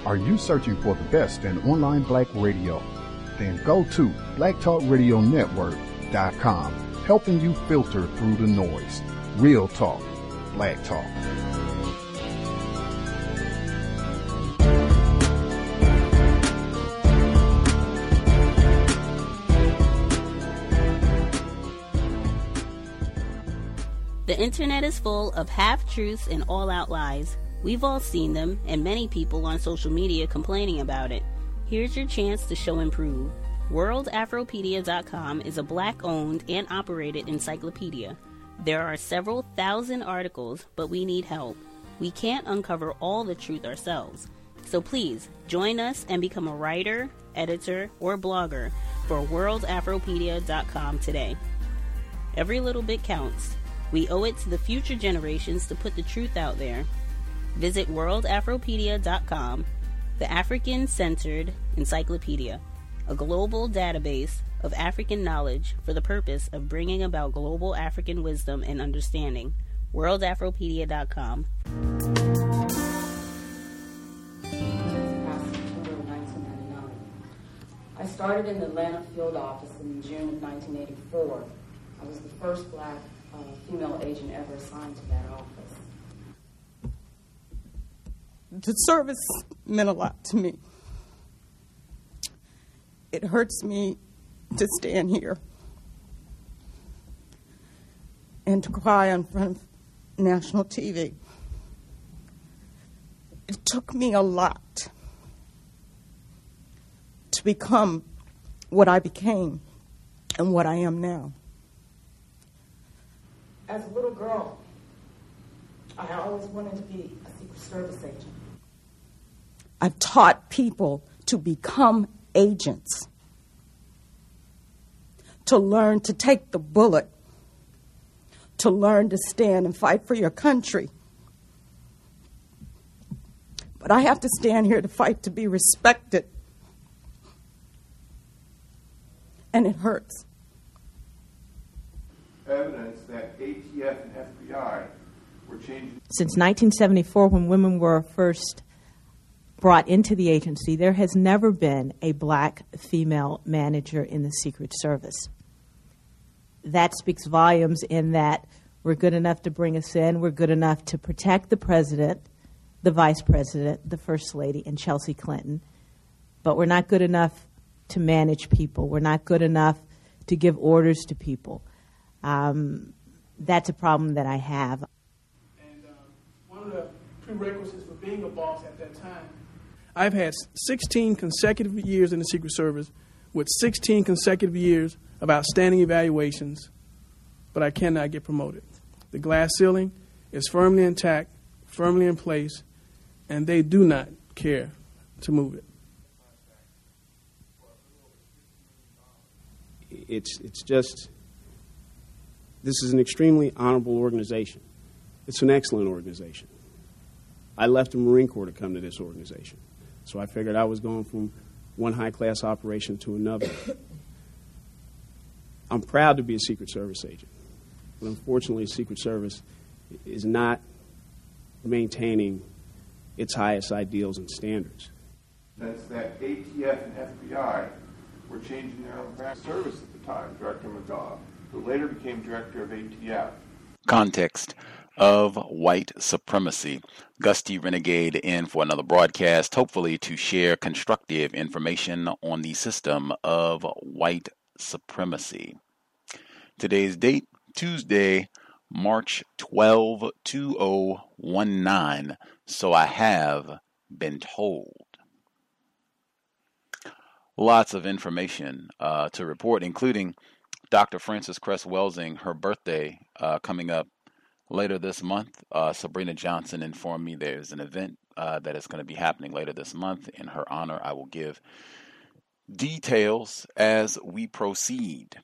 Are you searching for the best in online black radio? Then go to blacktalkradionetwork.com, helping you filter through the noise. Real talk, black talk. The internet is full of half-truths and all-out lies. We've all seen them, and many people on social media complaining about it. Here's your chance to show and prove. WorldAfropedia.com is a black-owned and operated encyclopedia. There are several thousand articles, but we need help. We can't uncover all the truth ourselves. So please, join us and become a writer, editor, or blogger for WorldAfropedia.com today. Every little bit counts. We owe it to the future generations to put the truth out there. Visit WorldAfropedia.com, the African-centered encyclopedia, a global database of African knowledge for the purpose of bringing about global African wisdom and understanding. WorldAfropedia.com. I started in the Atlanta field office in June of 1984. I was the first black female agent ever assigned to that office. The service meant a lot to me. It hurts me to stand here and to cry in front of national TV. It took me a lot to become what I became and what I am now. As a little girl, I always wanted to be a Secret Service agent. I've taught people to become agents, to learn to take the bullet, to learn to stand and fight for your country. But I have to stand here to fight to be respected. And it hurts. Evidence that ATF and FBI were changing. Since 1974, when women were first brought into the agency, there has never been a black female manager in the Secret Service. That speaks volumes in that we're good enough to bring us in, we're good enough to protect the president, the vice president, the first lady, and Chelsea Clinton, but we're not good enough to manage people. We're not good enough to give orders to people. That's a problem that I have. And one of the prerequisites for being a boss at that time, I've had 16 consecutive years in the Secret Service with 16 consecutive years of outstanding evaluations, but I cannot get promoted. The glass ceiling is firmly intact, firmly in place, and they do not care to move it. It's just, this is an extremely honorable organization. It's an excellent organization. I left the Marine Corps to come to this organization, so I figured I was going from one high-class operation to another. I'm proud to be a Secret Service agent, but unfortunately, Secret Service is not maintaining its highest ideals and standards. That's that ATF and FBI were changing their own service at the time, Director McGaugh, who later became director of ATF. Context of white supremacy. Gusty Renegade in for another broadcast, hopefully to share constructive information on the system of white supremacy. Today's date, Tuesday, March 12, 2019. So I have been told. Lots of information to report, including Dr. Frances Cress Welsing, her birthday coming up later this month. Sabrina Johnson informed me there's an event that is going to be happening later this month in her honor. I will give details as we proceed.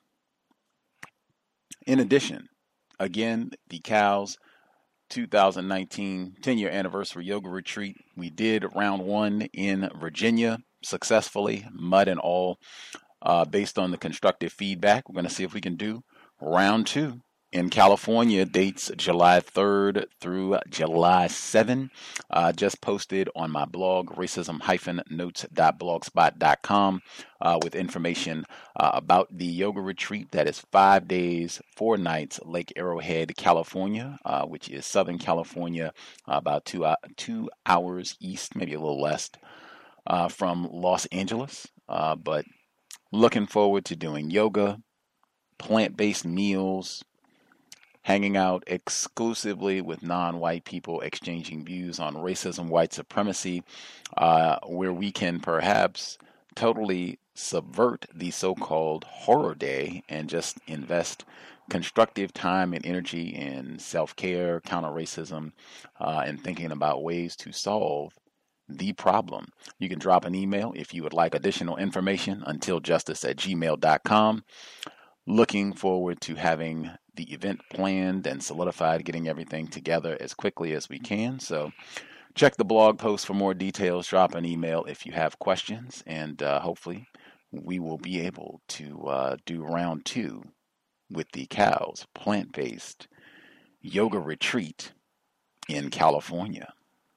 In addition, again, the COWS 2019 10-year anniversary yoga retreat. We did round one in Virginia successfully, mud and all, based on the constructive feedback. We're going to see if we can do round two in California, dates July 3rd through July 7. Just posted on my blog, racism-notes.blogspot.com, with information about the yoga retreat that is 5 days, 4 nights, Lake Arrowhead, California, which is Southern California, about 2 hours east, maybe a little less, from Los Angeles. But looking forward to doing yoga, plant-based meals, hanging out exclusively with non-white people, exchanging views on racism, white supremacy, where we can perhaps totally subvert the so-called horror day and just invest constructive time and energy in self-care, counter-racism, and thinking about ways to solve the problem. You can drop an email if you would like additional information, untiljustice@gmail.com. Looking forward to having the event planned and solidified, getting everything together as quickly as we can. So check the blog post for more details. Drop an email if you have questions, and hopefully we will be able to do round 2 with the cows plant-based yoga retreat in California.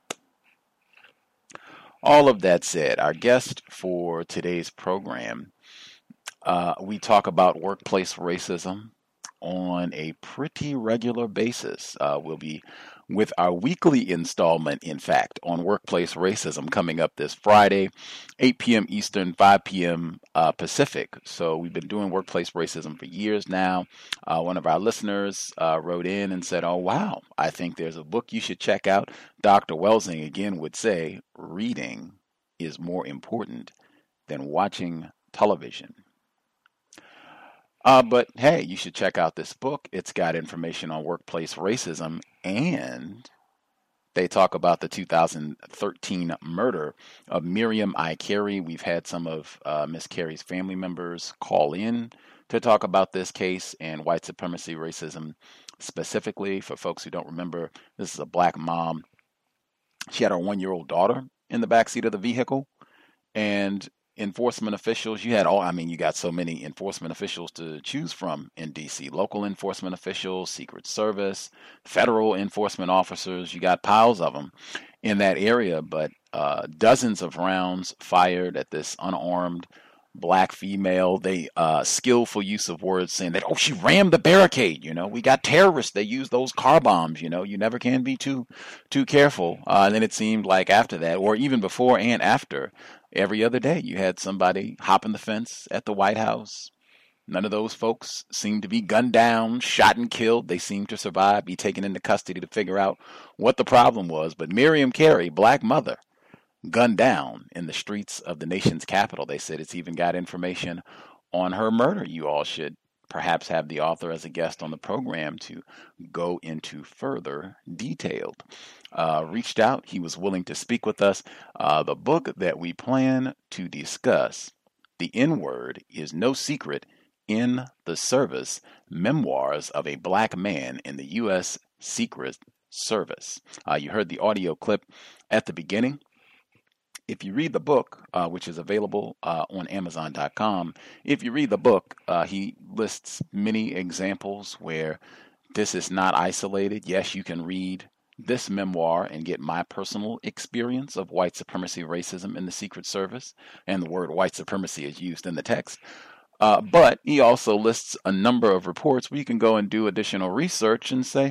All of that said, our guest for today's program, we talk about workplace racism on a pretty regular basis. We'll be with our weekly installment, in fact, on workplace racism coming up this Friday, 8 p.m. Eastern, 5 p.m. Pacific. So we've been doing workplace racism for years now. One of our listeners wrote in and said, "Oh, wow, I think there's a book you should check out." Dr. Welsing again would say, reading is more important than watching television. But hey, you should check out this book. It's got information on workplace racism, and they talk about the 2013 murder of Miriam I. Carey. We've had some of Miss Carey's family members call in to talk about this case and white supremacy racism specifically. For folks who don't remember, this is a black mom. She had her 1-year-old daughter in the backseat of the vehicle, and enforcement officials, you got so many enforcement officials to choose from in D.C. Local enforcement officials, Secret Service, federal enforcement officers, you got piles of them in that area, but dozens of rounds fired at this unarmed black female. They skillful use of words saying that, oh, she rammed the barricade. We got terrorists. They use those car bombs. You never can be too careful. And then it seemed like after that, or even before and after, every other day you had somebody hopping the fence at the White House. None of those folks seemed to be gunned down, shot and killed. They seemed to survive, be taken into custody to figure out what the problem was. But Miriam Carey, black mother, gunned down in the streets of the nation's capital. They said it's even got information on her murder. You all should perhaps have the author as a guest on the program to go into further detail. Reached out. He was willing to speak with us. The book that we plan to discuss, The N-Word is No Secret in the Service, Memoirs of a Black Man in the U.S. Secret Service. You heard the audio clip at the beginning. If you read the book, which is available on Amazon.com, if you read the book, he lists many examples where this is not isolated. Yes, you can read this memoir and get my personal experience of white supremacy racism in the Secret Service, and the word white supremacy is used in the text. But he also lists a number of reports where you can go and do additional research and say,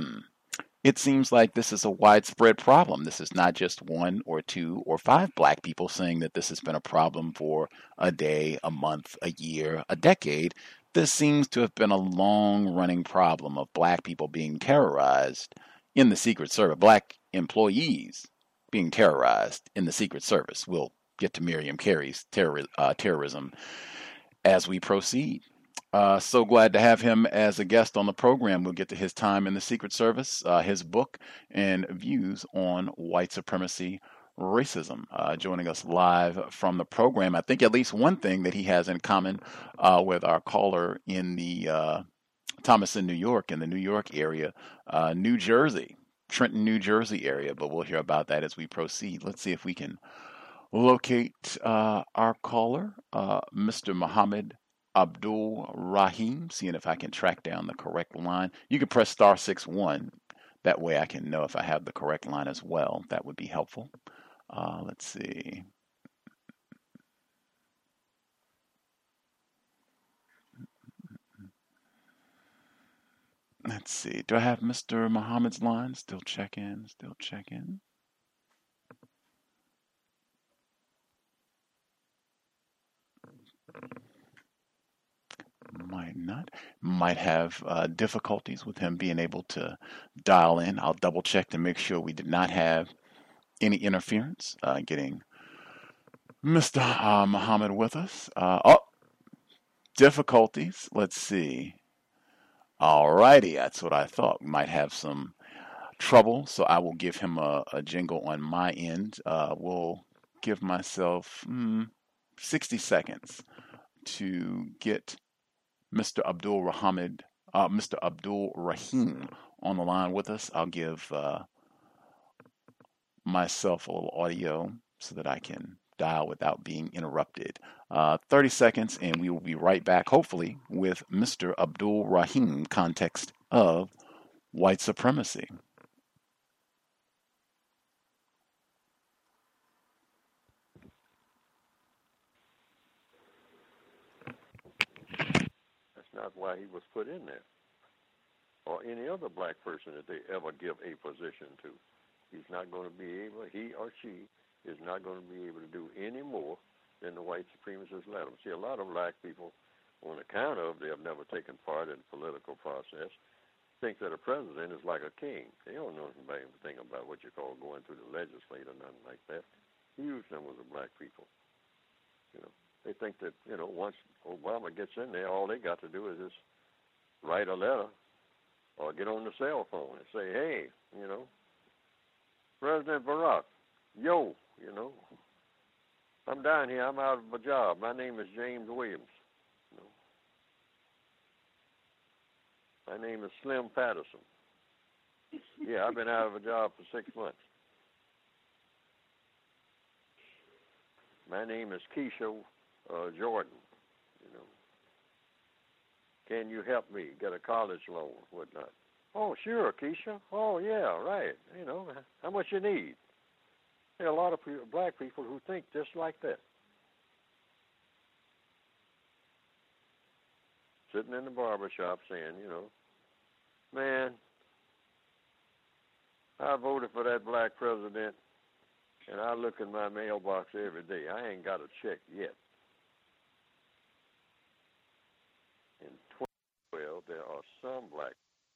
it seems like this is a widespread problem. This is not just 1 or 2 or 5 black people saying that this has been a problem for a day, a month, a year, a decade. This seems to have been a long-running problem of black people being terrorized in the Secret Service, black employees being terrorized in the Secret Service. We'll get to Miriam Carey's terrorism as we proceed. So glad to have him as a guest on the program. We'll get to his time in the Secret Service, his book, and views on white supremacy racism. Joining us live from the program. I think at least one thing that he has in common with our caller in the Thomaston, New York, in the New York area, New Jersey, Trenton, New Jersey area, but we'll hear about that as we proceed. Let's see if we can locate our caller, Mr. Muhammad Abdul Rahim, seeing if I can track down the correct line. You can press *61. That way I can know if I have the correct line as well. That would be helpful. Let's see. Let's see. Do I have Mr. Muhammad's line? Still checking. Might not. Might have difficulties with him being able to dial in. I'll double check to make sure we did not have any interference getting Mr. Muhammad with us. Difficulties. Let's see. Alrighty, that's what I thought. We might have some trouble, so I will give him a jingle on my end. We'll give myself 60 seconds to get Mr. Abdul Rahim on the line with us. I'll give myself a little audio so that I can dial without being interrupted. 30 seconds, and we will be right back, hopefully, with Mr. Abdul Rahim, context of white supremacy. That's not why he was put in there, or any other black person that they ever give a position to. He's not going to be able, he or she is not going to be able to do any more than the white supremacists let them. See, a lot of black people, on account of they have never taken part in the political process, think that a president is like a king. They don't know anything about what you call going through the legislature or nothing like that. Huge numbers of black people. You know, they think that, you know, once Obama gets in there, all they got to do is just write a letter or get on the cell phone and say, hey, you know, President Barack, yo, you know, I'm down here. I'm out of a job. My name is James Williams. You know. My name is Slim Patterson. Yeah, I've been out of a job for 6 months. My name is Keisha Jordan. You know, can you help me get a college loan, whatnot? Oh, sure, Keisha. Oh, yeah, right. You know, how much you need? There are a lot of black people who think just like that. Sitting in the barbershop saying, you know, man, I voted for that black president, and I look in my mailbox every day. I ain't got a check yet. In 2012, there are some black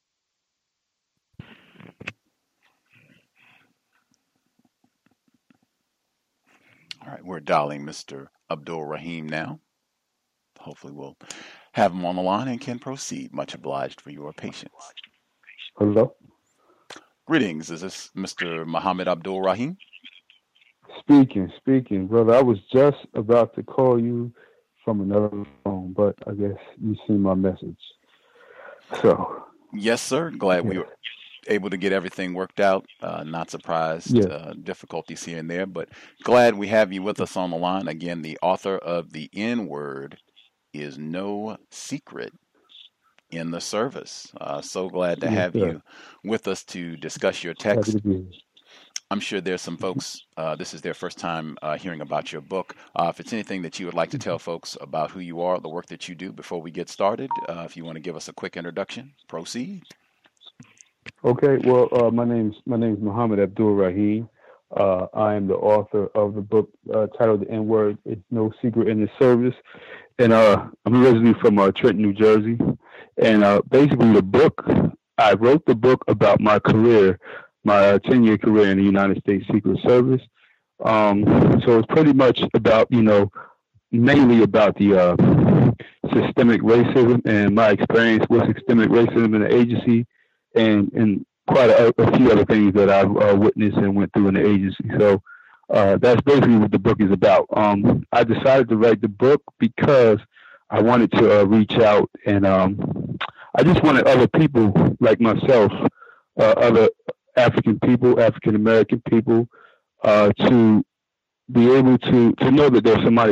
All right, we're dialing Mr. Abdul Rahim now. Hopefully we'll have him on the line and can proceed. Much obliged for your patience. Hello? Greetings. Is this Mr. Muhammad Abdul Rahim? Speaking. Brother, I was just about to call you from another phone, but I guess you seen my message. So. Yes, sir. Glad we were able to get everything worked out. Not surprised. Yes. Difficulties here and there, but glad we have you with us on the line. Again, the author of The N-Word is No Secret in the Service. So glad to have you with us to discuss your text. I'm sure there's some folks, this is their first time hearing about your book. If it's anything that you would like to tell folks about who you are, the work that you do before we get started, if you want to give us a quick introduction, proceed. Okay, well, my name's Muhammad Abdul Rahim. I am the author of the book titled The N-Word, It's No Secret in the Service. And I'm originally from Trenton, New Jersey. And basically I wrote the book about my career, my 10-year career in the United States Secret Service. So it's pretty much about, mainly about the systemic racism and my experience with systemic racism in the agency and quite a few other things that I've witnessed and went through in the agency. So that's basically what the book is about. I decided to write the book because I wanted to reach out and I just wanted other people like myself, other African American people, to be able to know that there's somebody that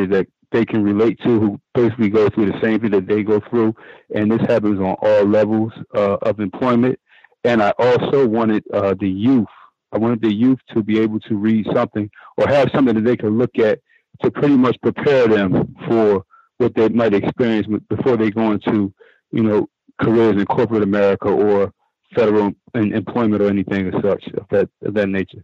they can relate to, who basically go through the same thing that they go through. And this happens on all levels of employment. And I also wanted the youth. I wanted the youth to be able to read something or have something that they could look at to pretty much prepare them for what they might experience before they go into, careers in corporate America or federal employment or anything as such of that nature.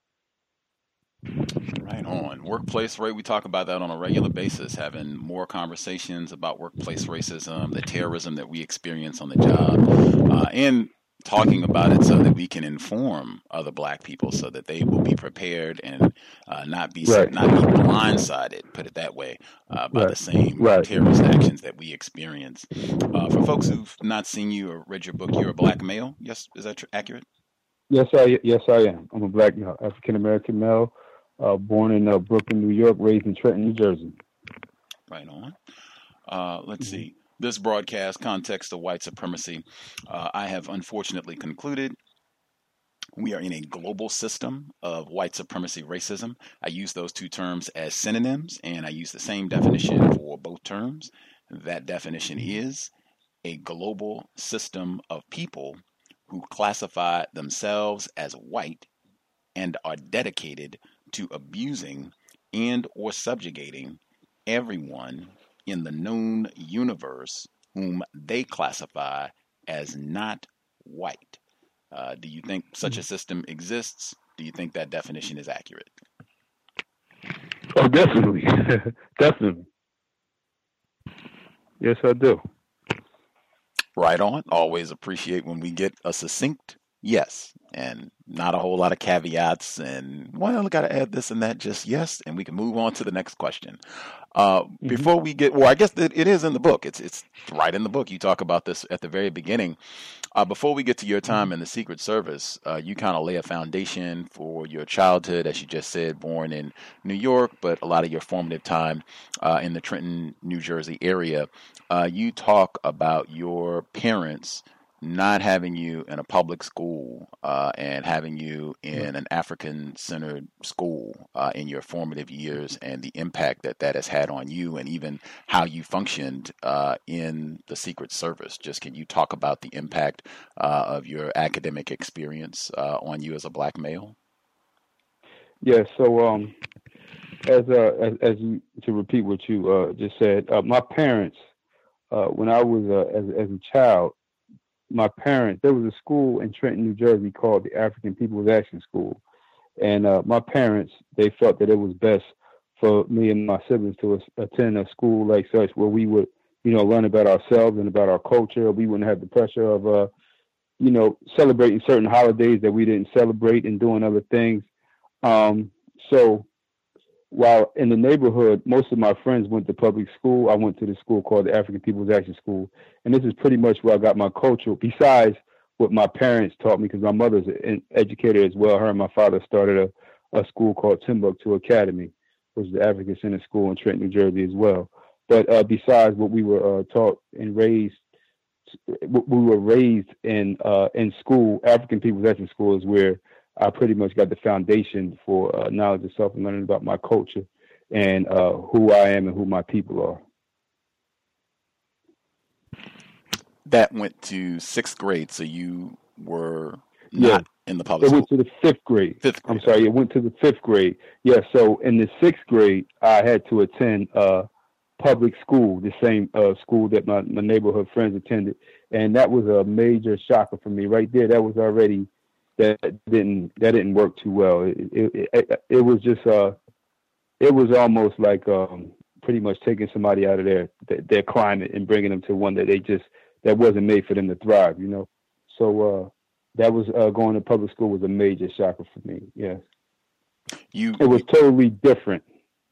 Right on. Workplace race, we talk about that on a regular basis, having more conversations about workplace racism, the terrorism that we experience on the job, and talking about it so that we can inform other Black people so that they will be prepared and not be blindsided, put it that way, by the same terrorist actions that we experience. For folks who've not seen you or read your book, you're a Black male. Yes, is that accurate? Yes, I am. I'm a Black African American male, born in Brooklyn, New York, raised in Trenton, New Jersey. Right on. Let's see. This broadcast, Context of White Supremacy, I have unfortunately concluded we are in a global system of white supremacy racism. I use those two terms as synonyms, and I use the same definition for both terms. That definition is a global system of people who classify themselves as white and are dedicated to abusing and or subjugating everyone in the known universe whom they classify as not white. Do you think such a system exists? Do you think that definition is accurate? Oh, definitely. Definitely. Yes, I do. Right on. Always appreciate when we get a succinct yes, and not a whole lot of caveats and, well, I got to add this and that, just yes, and we can move on to the next question. Before we get, I guess it is in the book. It's right in the book. You talk about this at the very beginning. Before we get to your time in the Secret Service, you kind of lay a foundation for your childhood, as you just said, born in New York, but a lot of your formative time in the Trenton, New Jersey area. You talk about your parents not having you in a public school and having you in an African-centered school in your formative years, and the impact that has had on you, and even how you functioned in the Secret Service. Just can you talk about the impact of your academic experience on you as a Black male? Yeah. So, as you, to repeat what you just said, my parents, when I was as a child, my parents, there was a school in Trenton, New Jersey called the African People's Action School. And my parents, they felt that it was best for me and my siblings to attend a school like such where we would, learn about ourselves and about our culture. We wouldn't have the pressure of, celebrating certain holidays that we didn't celebrate and doing other things. So while in the neighborhood, most of my friends went to public school, I went to the school called the African People's Action School. And this is pretty much where I got my culture, besides what my parents taught me, because my mother's an educator as well. Her and my father started a school called Timbuktu Academy, which is the African Center School in Trenton, New Jersey as well. But besides what we were taught and raised, we were raised in school, African People's Action School is where I pretty much got the foundation for knowledge of self and learning about my culture and who I am and who my people are. That went to 6th grade, so you were not in the public school. It went to the 5th grade. I'm sorry, it went to the 5th grade. Yeah, so in the 6th grade, I had to attend public school, the same school that my neighborhood friends attended, and that was a major shocker for me. Right there, that was already that didn't work too well. It was just it was almost like pretty much taking somebody out of their climate and bringing them to one that wasn't made for them to thrive, So that was going to public school was a major shocker for me. Yes, it was totally different.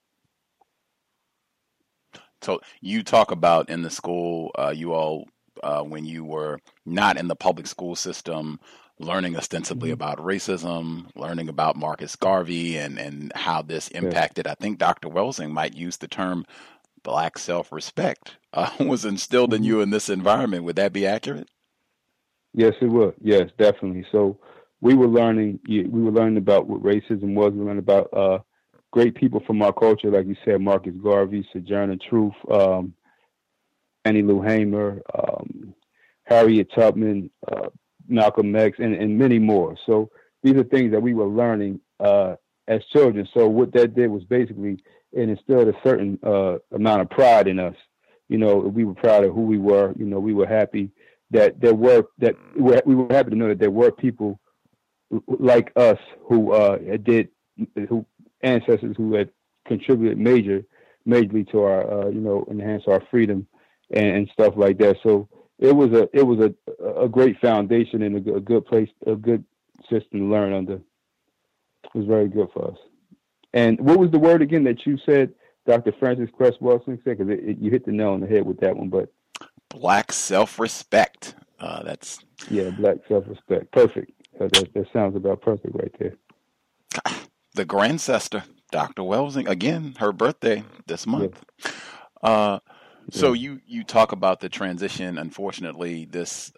So you talk about in the school, you all when you were not in the public school system, learning ostensibly about racism, learning about Marcus Garvey and how this impacted, I think Dr. Welsing might use the term Black self-respect, was instilled in you in this environment. Would that be accurate? Yes, it would. Yes, definitely. So we were learning about what racism was. We learned about great people from our culture, like you said, Marcus Garvey, Sojourner Truth, Annie Lou Hamer, Harriet Tubman, Malcolm X, and many more. So these are things that we were learning as children. So what that did was basically it instilled a certain amount of pride in us. We were proud of who we were. We were happy that we were happy to know that there were people like us who ancestors who had contributed majorly to our enhance our freedom and stuff like that. So it was a great foundation and a good place, a good system to learn under. It was very good for us. And what was the word again that you said, Dr. Francis Cress Wilson said? Because you hit the nail on the head with that one. But Black self-respect. Black self-respect. Perfect. That sounds about perfect right there. The Grandcester, Dr. Welsing, again, her birthday this month. Yeah. So you talk about the transition. Unfortunately, this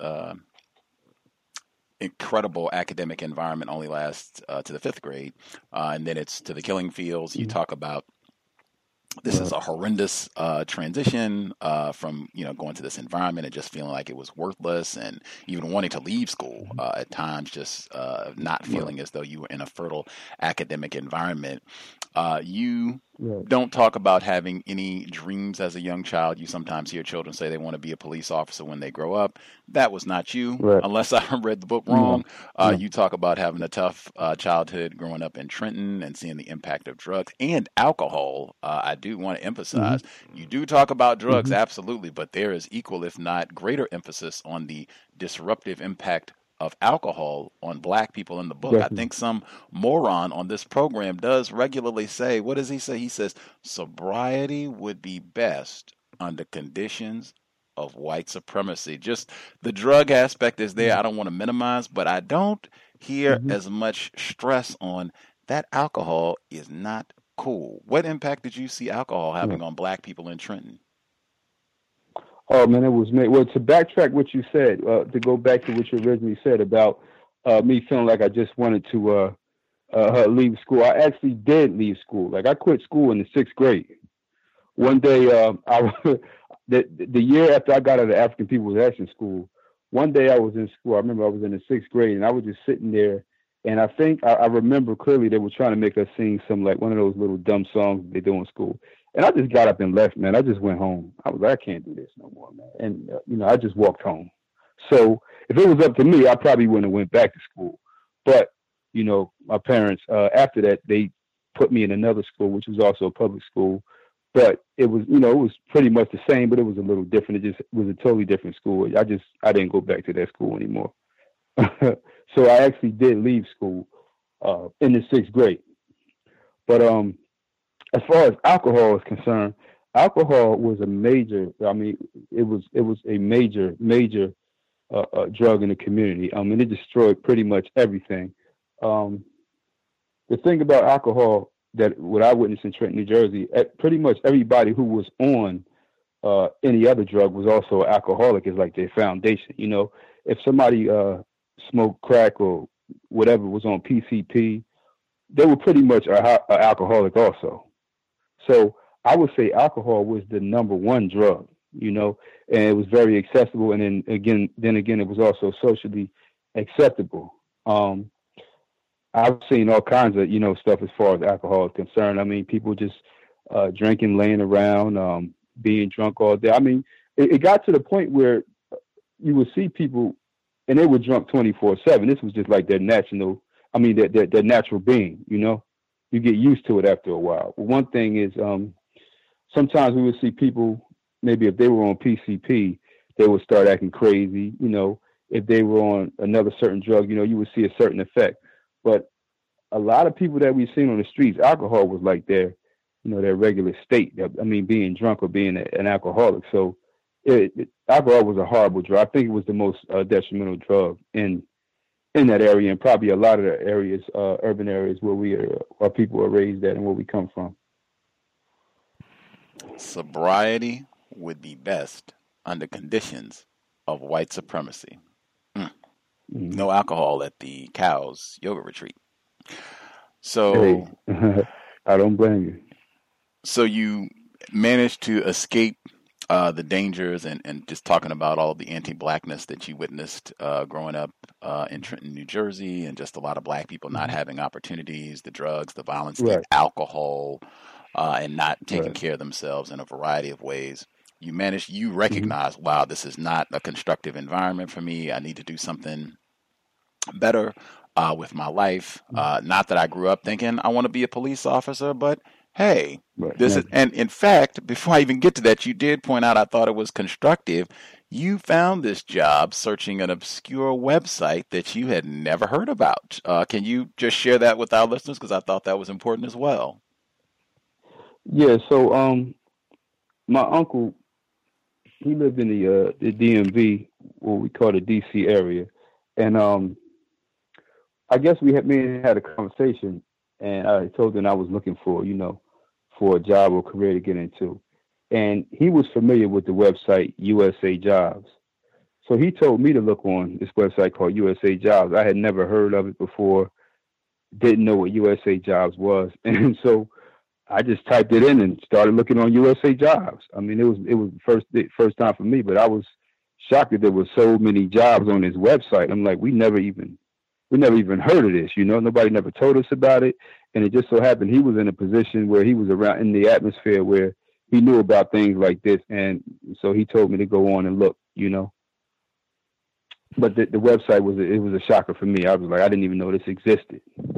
incredible academic environment only lasts to the 5th grade, and then it's to the killing fields. You talk about this is a horrendous transition from going to this environment and just feeling like it was worthless, and even wanting to leave school at times, just not feeling as though you were in a fertile academic environment. You don't talk about having any dreams as a young child. You sometimes hear children say they want to be a police officer when they grow up. That was not you, unless I read the book wrong. You talk about having a tough childhood growing up in Trenton and seeing the impact of drugs and alcohol. I do want to emphasize, you do talk about drugs, absolutely, but there is equal, if not greater, emphasis on the disruptive impact of alcohol on Black people in the book. I think some moron on this program does regularly say, what does he say? He says, sobriety would be best under conditions of white supremacy. Just the drug aspect is there. I don't want to minimize, but I don't hear as much stress on that alcohol is not cool. What impact did you see alcohol having on Black people in Trenton? Oh man, it was made. Well, to backtrack what you said, to go back to what you originally said about me feeling like I just wanted to leave school. I actually did leave school. Like I quit school in the 6th grade. One day, the year after I got out of African People's Action School, one day I was in school. I remember I was in the 6th grade, and I was just sitting there. And I think I remember clearly they were trying to make us sing some like one of those little dumb songs they do in school. And I just got up and left, man. I just went home. I was like, I can't do this no more, man. And, I just walked home. So if it was up to me, I probably wouldn't have went back to school. But, my parents, after that, they put me in another school, which was also a public school. But it was, it was pretty much the same, but it was a little different. It was a totally different school. I didn't go back to that school anymore. So I actually did leave school in the 6th grade. But as far as alcohol is concerned, alcohol was a major. It was a major drug in the community. And it destroyed pretty much everything. The thing about alcohol that what I witnessed in Trenton, New Jersey, pretty much everybody who was on any other drug was also alcoholic. Is like their foundation. If somebody smoked crack or whatever was on PCP, they were pretty much an alcoholic also. So I would say alcohol was the number one drug, and it was very accessible. And then again, it was also socially acceptable. I've seen all kinds of, stuff as far as alcohol is concerned. People just drinking, laying around, being drunk all day. It got to the point where you would see people and they were drunk 24/7. This was just like their natural being, You get used to it after a while. But one thing is, sometimes we would see people, maybe if they were on PCP, they would start acting crazy. If they were on another certain drug, you would see a certain effect. But a lot of people that we've seen on the streets, alcohol was like their regular state. Being drunk or being an alcoholic. So alcohol was a horrible drug. I think it was the most detrimental drug in that area, and probably a lot of the areas, urban areas where people are raised at and where we come from. Sobriety would be best under conditions of white supremacy. No alcohol at the Cows Yoga Retreat. So I don't blame you. So you managed to escape the dangers and just talking about all the anti-blackness that you witnessed growing up in Trenton, New Jersey, and just a lot of black people not having opportunities, the drugs, the violence, the Right. alcohol, and not taking Right. care of themselves in a variety of ways. You recognize, wow, this is not a constructive environment for me. I need to do something better with my life. Not that I grew up thinking I want to be a police officer, but hey, Right. this is, and in fact, before I even get to that, you did point out I thought it was constructive. You found this job searching an obscure website that you had never heard about. Can you just share that with our listeners? Because I thought that was important as well. Yeah. So, my uncle, he lived in the DMV, what we call the DC area, and I guess me and him had a conversation, and I told him I was looking for, for a job or career to get into. And he was familiar with the website USA Jobs. So he told me to look on this website called USA Jobs. I had never heard of it before, didn't know what USA Jobs was. And so I just typed it in and started looking on USA Jobs. I mean, it was the first time for me, but I was shocked that there were so many jobs on this website. I'm like, we never even heard of this, nobody never told us about it. And it just so happened he was in a position where he was around in the atmosphere where he knew about things like this. And so he told me to go on and look, but the website was a shocker for me. I was like, I didn't even know this existed.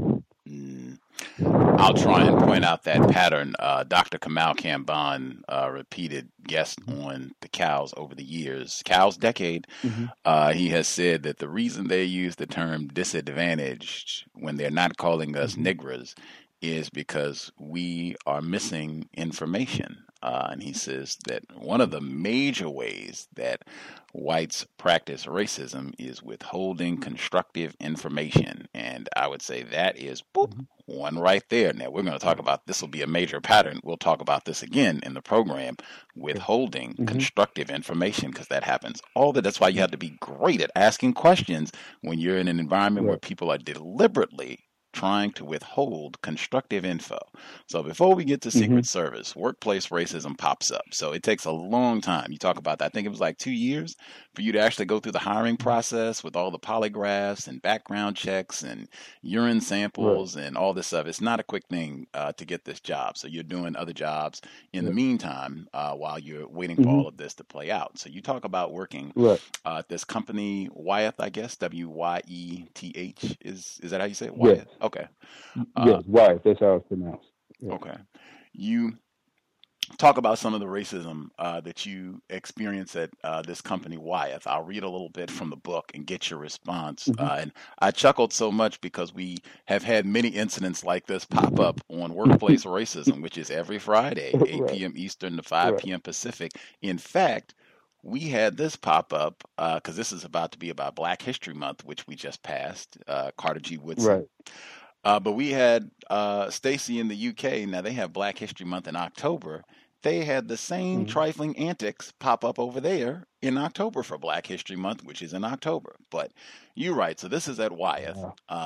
I'll try and point out that pattern. Dr. Kamal Kamban, repeated guest on the Cows over the years, Cows Decade, he has said that the reason they use the term disadvantaged when they're not calling us niggers is because we are missing information. And he says that one of the major ways that whites practice racism is withholding constructive information. And I would say that is one right there. Now, we're going to talk about this will be a major pattern. We'll talk about this again in the program, withholding constructive information, because that happens all the. That's why you have to be great at asking questions when you're in an environment where people are deliberately trying to withhold constructive info. So before we get to Secret Service, workplace racism pops up. So it takes a long time. You talk about that. I think it was like 2 years for you to actually go through the hiring process with all the polygraphs and background checks and urine samples and all this stuff. It's not a quick thing to get this job. So you're doing other jobs in the meantime while you're waiting for all of this to play out. So you talk about working at this company, Wyeth, I guess, W-Y-E-T-H. Is that how you say it? Wyeth? Yes. Okay. Yes, Wyeth. That's how it's pronounced. Yeah. Okay. You talk about some of the racism that you experience at this company, Wyeth. I'll read a little bit from the book and get your response. And I chuckled so much because we have had many incidents like this pop up on Workplace Racism, which is every Friday, 8 p.m. Eastern to 5 p.m. Pacific. In fact, we had this pop up because this is about to be about Black History Month, which we just passed, Carter G. Woodson. But we had Stacy in the UK. Now, they have Black History Month in October. They had the same trifling antics pop up over there in October for Black History Month, which is in October. But you're right. So this is at Wyeth.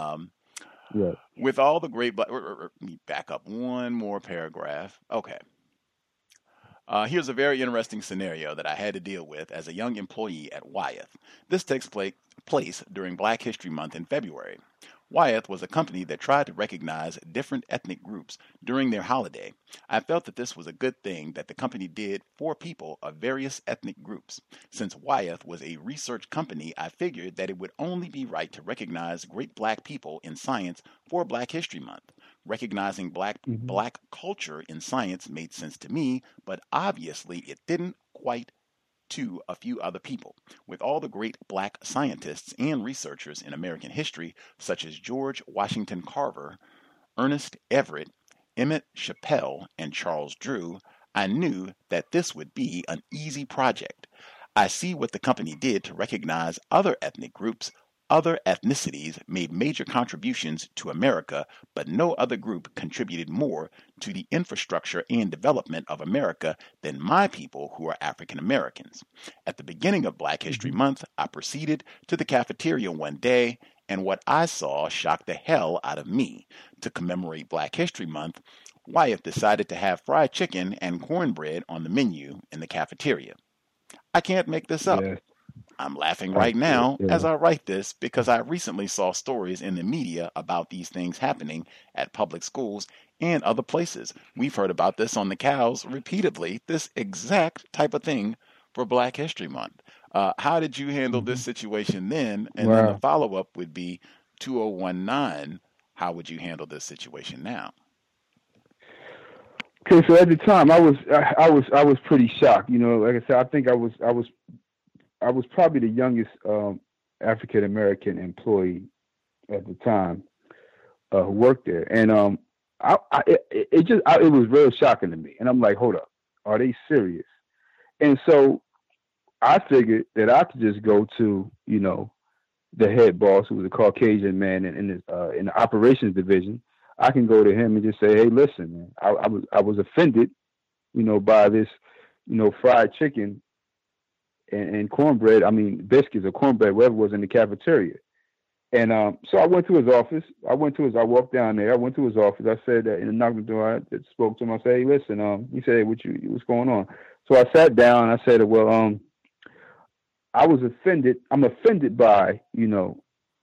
With all the great Black... Let me back up one more paragraph. Okay. Here's a very interesting scenario that I had to deal with as a young employee at Wyeth. This takes place during Black History Month in February. Wyeth was a company that tried to recognize different ethnic groups during their holiday. I felt that this was a good thing that the company did for people of various ethnic groups. Since Wyeth was a research company, I figured that it would only be right to recognize great Black people in science for Black History Month. Recognizing Black culture in science made sense to me, but obviously it didn't quite to a few other people. With all the great Black scientists and researchers in American history, such as George Washington Carver, Ernest Everett, Emmett Chappell, and Charles Drew, I knew that this would be an easy project. I see what the company did to recognize other ethnic groups. Other ethnicities made major contributions to America, but no other group contributed more to the infrastructure and development of America than my people who are African Americans. At the beginning of Black History Month, I proceeded to the cafeteria one day, and what I saw shocked the hell out of me. To commemorate Black History Month, Wyeth decided to have fried chicken and cornbread on the menu in the cafeteria. I can't make this up. Yes. I'm laughing right now Yeah. as I write this because I recently saw stories in the media about these things happening at public schools and other places. We've heard about this on the cows repeatedly, this exact type of thing for Black History Month. How did you handle this situation then? And then the Wow. follow-up would be 2019. How would you handle this situation now? Okay, so at the time, I was pretty shocked. You know, like I said, I think I was probably the youngest African American employee at the time who worked there, and it was real shocking to me. And I'm like, hold up, are they serious? And so I figured that I could just go to, you know, the head boss, who was a Caucasian man in the operations division. I can go to him and just say, hey, listen, man, I was offended, you know, by this, you know, fried chicken and cornbread. I mean, biscuits or cornbread, whatever was in the cafeteria. And so I went to his office. I walked down there. I went to his office. I said, and knocked on the door. I spoke to him. I said, hey, listen, he said, hey, what's going on? So I sat down. I said, well, I was offended. I'm offended by, you know,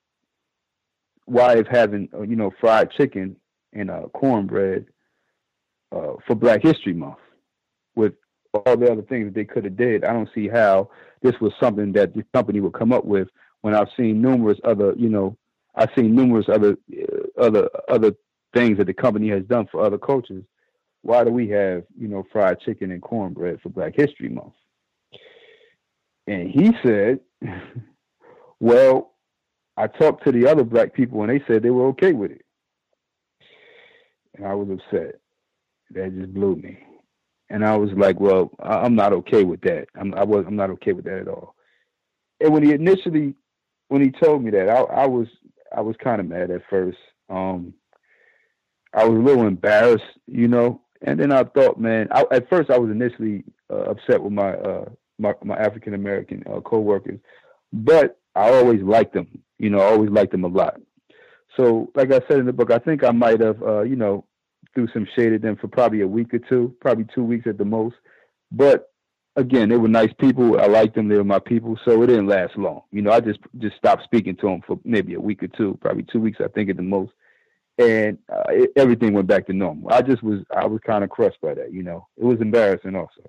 Wyeth having, you know, fried chicken and cornbread for Black History Month. With all the other things that they could have did, I don't see how this was something that the company would come up with when I've seen numerous other, you know, other things that the company has done for other cultures. Why do we have, you know, fried chicken and cornbread for Black History Month? And he said, well, I talked to the other Black people and they said they were okay with it. And I was upset. That just blew me. And I was like, well, I'm not okay with that. I'm not okay with that at all. And when he told me that, I was kind of mad at first. I was a little embarrassed, you know. And then I thought, man, at first I was initially upset with my African American co-workers, but I always liked them. You know, I always liked them a lot. So, like I said in the book, I think I might have, you know, threw some shade at them for probably a week or two, probably 2 weeks at the most. But again, they were nice people. I liked them. They were my people. So it didn't last long. You know, I just stopped speaking to them for maybe a week or two, probably 2 weeks, I think, at the most. And everything went back to normal. I was kind of crushed by that. You know, it was embarrassing also.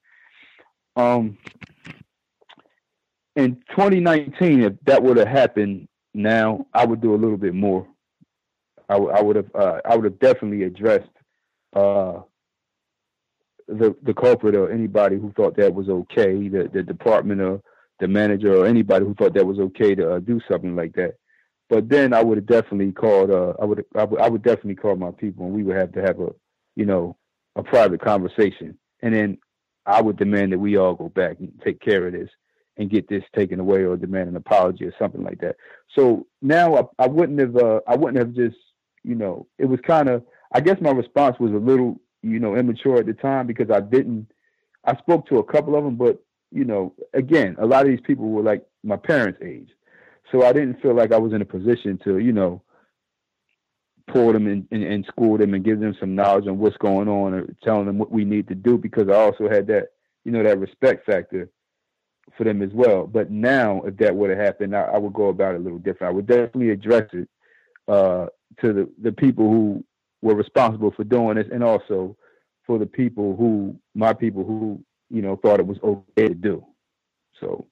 In 2019, if that would have happened now, I would do a little bit more. I would have definitely addressed the culprit or anybody who thought that was okay, the department or the manager or anybody who thought that was okay to do something like that. But then I would have definitely called. I would definitely call my people, and we would have to have a private conversation. And then I would demand that we all go back and take care of this and get this taken away, or demand an apology or something like that. So now I wouldn't have just, you know, it was kind of, I guess my response was a little, you know, immature at the time, because I spoke to a couple of them, but, you know, again, a lot of these people were like my parents' age. So I didn't feel like I was in a position to, you know, pull them and school them and give them some knowledge on what's going on, or telling them what we need to do, because I also had that, you know, that respect factor for them as well. But now, if that would have happened, I would go about it a little different. I would definitely address it to the people who were responsible for doing this, and also for my people who, you know, thought it was okay to do. So.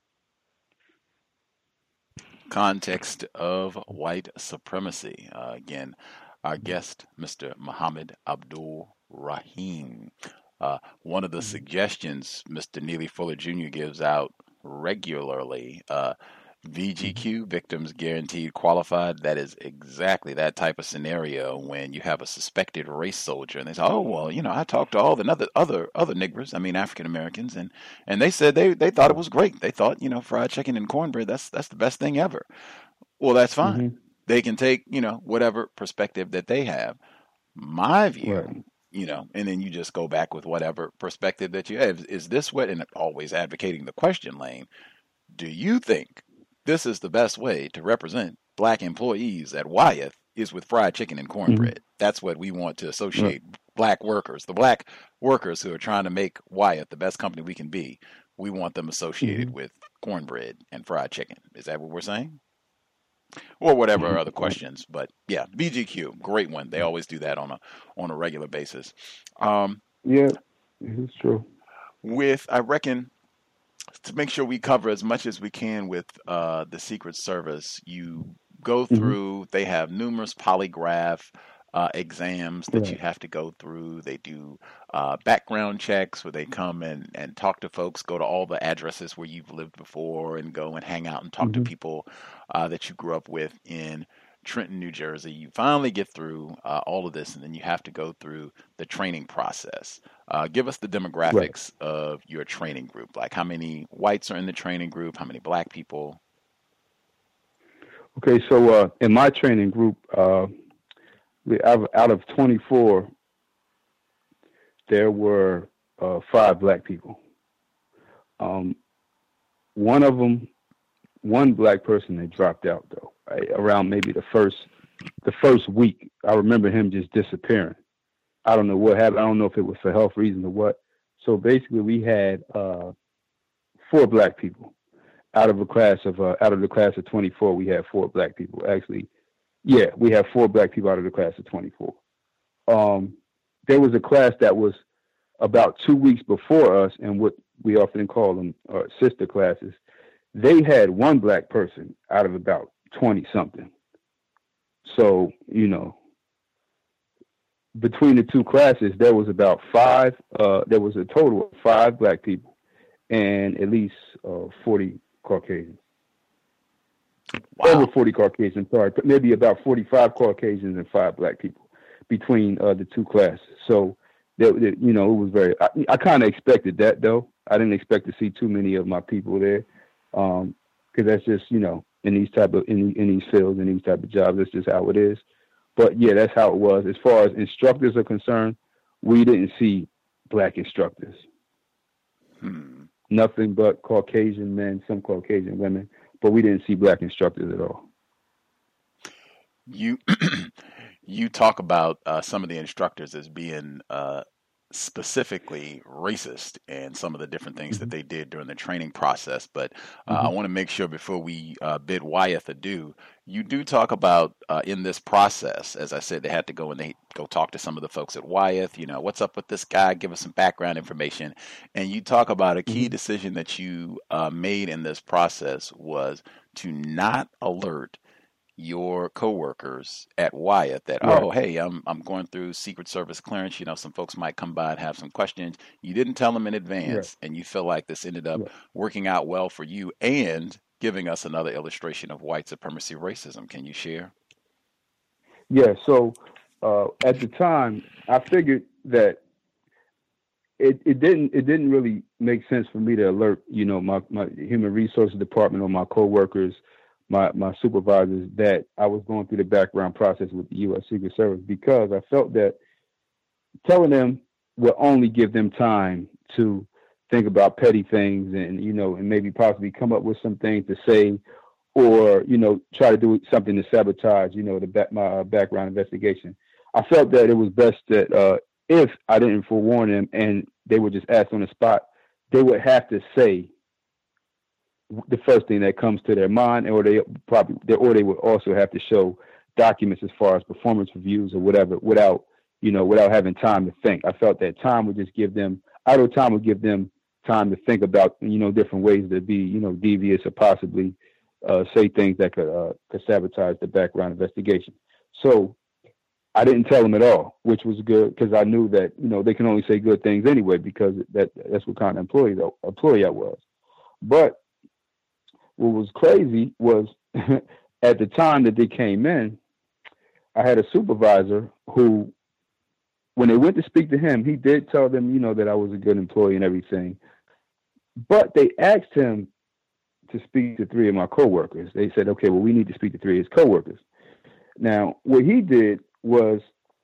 Context of white supremacy. Again, our guest, Mr. Muhammad Abdul Rahim. One of the suggestions Mr. Neely Fuller Jr. gives out regularly, VGQ, Victims Guaranteed Qualified, that is exactly that type of scenario when you have a suspected race soldier and they say, oh, well, you know, I talked to all the other niggers, I mean African Americans, and they said they thought it was great. They thought, you know, fried chicken and cornbread, that's the best thing ever. Well, that's fine. Mm-hmm. They can take, you know, whatever perspective that they have. My view, right, you know, and then you just go back with whatever perspective that you have. Is this what, and always advocating the question lane, do you think this is the best way to represent Black employees at Wyeth is with fried chicken and cornbread. That's what we want to associate black workers. The black workers who are trying to make Wyeth the best company we can be, we want them associated with cornbread and fried chicken. Is that what we're saying? Or whatever other questions. But yeah, BGQ, great one. They always do that on a regular basis. Yeah, it's true. I reckon, to make sure we cover as much as we can with the Secret Service, you go through, they have numerous polygraph exams that you have to go through. They do background checks where they come and talk to folks, go to all the addresses where you've lived before and go and hang out and talk to people that you grew up with in Trenton, New Jersey. You finally get through all of this, and then you have to go through the training process. Give us the demographics of your training group. Like, how many whites are in the training group? How many black people? Okay, so in my training group, out of 24, there were 5 black people. One black person that dropped out though, around maybe the first week. I remember him just disappearing. I don't know what happened. I don't know if it was for health reasons or what. So basically, we had 4 black people out of the class of 24. We had 4 black people. Actually, yeah, we have 4 black people out of the class of 24. There was a class that was about 2 weeks before us, and what we often call them sister classes. They had 1 black person out of about 20 something. So, between the 2 classes, there was about 5, there was a total of 5 black people and at least 40 Caucasians. Wow. Over 40 Caucasians, sorry, but maybe about 45 Caucasians and 5 black people between the 2 classes. So, it was very, I kind of expected that though. I didn't expect to see too many of my people there. Because that's just, in these type of, in these fields, in these type of jobs, that's just how it is. But yeah, that's how it was. As far as instructors are concerned, we didn't see black instructors. Nothing but Caucasian men, some Caucasian women, but we didn't see black instructors at all. You talk about some of the instructors as being specifically racist and some of the different things that they did during the training process. But I want to make sure before we bid Wyeth adieu, you do talk about in this process, as I said, they had to go and they go talk to some of the folks at Wyeth, what's up with this guy, give us some background information. And you talk about a key decision that you made in this process was to not alert your coworkers at Wyeth that, oh, hey, I'm going through Secret Service clearance. Some folks might come by and have some questions. You didn't tell them in advance, and you feel like this ended up working out well for you and giving us another illustration of white supremacy racism. Can you share? Yeah. So at the time, I figured that it didn't really make sense for me to alert, my human resources department or my coworkers, my supervisors, that I was going through the background process with the U.S. Secret Service, because I felt that telling them would only give them time to think about petty things and, and maybe possibly come up with some things to say or, try to do something to sabotage, my background investigation. I felt that it was best that if I didn't forewarn them and they were just asked on the spot, they would have to say the first thing that comes to their mind, or they would also have to show documents as far as performance reviews or whatever, without having time to think. I felt that time would just give them time to think about, different ways to be, devious or possibly say things that could sabotage the background investigation. So I didn't tell them at all, which was good, because I knew that, they can only say good things anyway, because that's what kind of employee I was. But what was crazy was at the time that they came in, I had a supervisor who, when they went to speak to him, he did tell them, that I was a good employee and everything. But they asked him to speak to 3 of my coworkers. They said, okay, well, we need to speak to 3 of his coworkers. Now, what he did was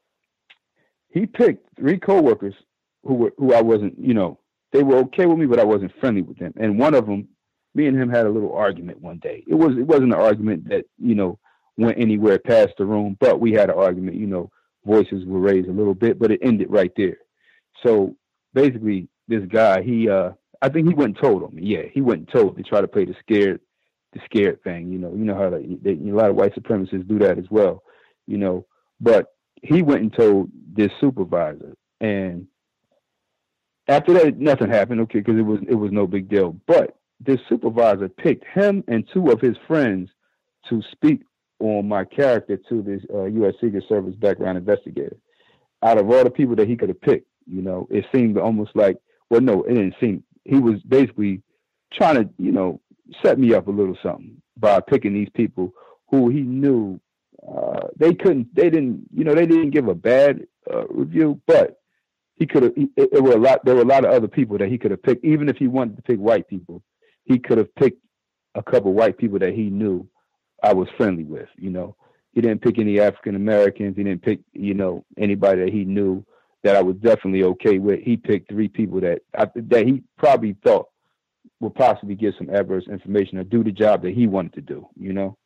he picked 3 coworkers who I wasn't, they were okay with me, but I wasn't friendly with them. And one of them, me and him had a little argument one day. It wasn't an argument that, went anywhere past the room. But we had an argument, you know, voices were raised a little bit, but it ended right there. So basically, this guy, I think he went and told on me. Yeah, he went and told to try to play the scared thing. You know how a lot of white supremacists do that as well. You know, but he went and told this supervisor, and after that, nothing happened. Okay, because it was no big deal. But this supervisor picked him and two of his friends to speak on my character to this U.S. Secret Service background investigator. Out of all the people that he could have picked, you know, it seemed almost like, well, no, it didn't seem. He was basically trying to, you know, set me up a little something by picking these people who he knew they didn't give a bad review, but he could have. There were a lot of other people that he could have picked. Even if he wanted to pick white people, he could have picked a couple white people that he knew I was friendly with. You know, he didn't pick any African Americans. He didn't pick, you know, anybody that he knew that I was definitely okay with. He picked three people that he probably thought would possibly give some adverse information or do the job that he wanted to do, you know?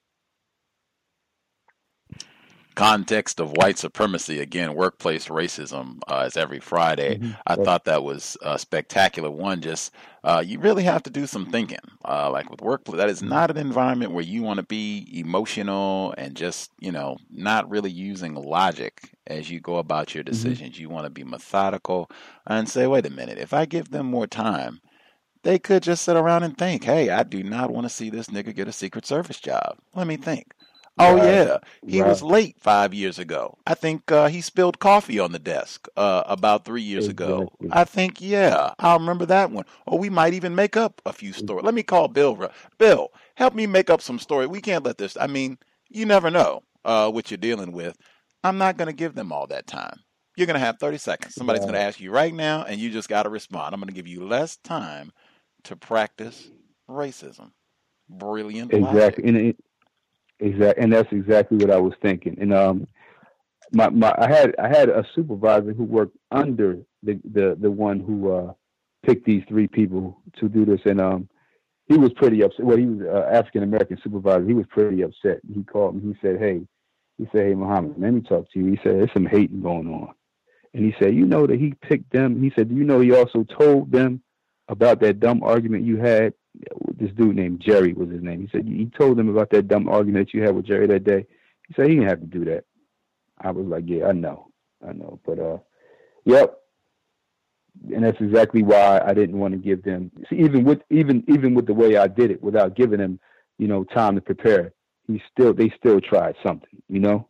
Context of white supremacy, again, workplace racism is every Friday. Mm-hmm. I thought that was spectacular. One, just you really have to do some thinking. Like with workplace, that is not an environment where you want to be emotional and just, you know, not really using logic as you go about your decisions. Mm-hmm. You want to be methodical and say, wait a minute, if I give them more time, they could just sit around and think, hey, I do not want to see this nigga get a Secret Service job. Let me think. Oh, yeah, he was late 5 years ago. I think he spilled coffee on the desk about 3 years ago. I think, yeah, I'll remember that one. Or we might even make up a few stories. Let me call Bill. Bill, help me make up some story. We can't let this. I mean, you never know what you're dealing with. I'm not going to give them all that time. You're going to have 30 seconds. Somebody's going to ask you right now, and you just got to respond. I'm going to give you less time to practice racism. Brilliant logic. Exactly, and that's exactly what I was thinking. And I had a supervisor who worked under the one who picked these three people to do this, and he was pretty upset. Well, he was an African American supervisor. He was pretty upset. He called me. He said, "Hey, Muhammad, let me talk to you." He said, "There's some hating going on," and he said, "You know that he picked them." He said, "Do you know he also told them about that dumb argument you had?" This dude named Jerry was his name. He said, he told them about that dumb argument you had with Jerry that day. He said he didn't have to do that. I was like, yeah, I know. But, yep. And that's exactly why I didn't want to give them, see, even with the way I did it, without giving them, you know, time to prepare, they still tried something, you know?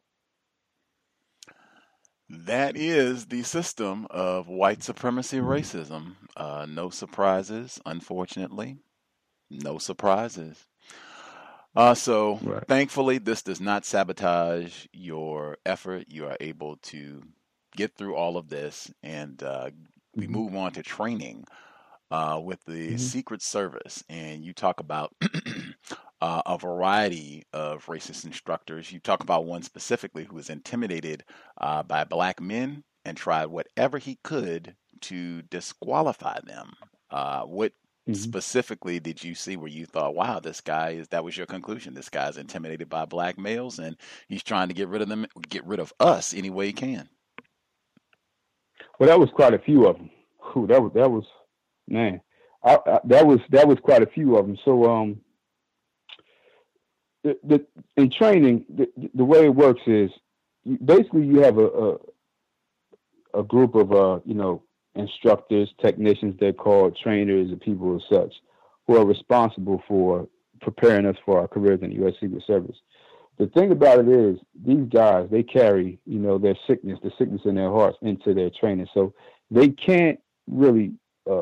That is the system of white supremacy racism. No surprises, unfortunately. No surprises. Thankfully, this does not sabotage your effort. You are able to get through all of this, and we move on to training with the Secret Service. And you talk about a variety of racist instructors. You talk about one specifically who was intimidated by black men and tried whatever he could to disqualify them. What specifically did you see where you thought, wow, that was your conclusion? This guy's intimidated by black males and he's trying to get rid of us any way he can. Well, that was quite a few of them. Ooh, that was man. That was quite a few of them. So in training, the way it works is basically you have a group of instructors, technicians, they're called trainers, and people as such, who are responsible for preparing us for our careers in the U.S. Secret Service. The thing about it is, these guys, they carry, the sickness in their hearts into their training. So they can't really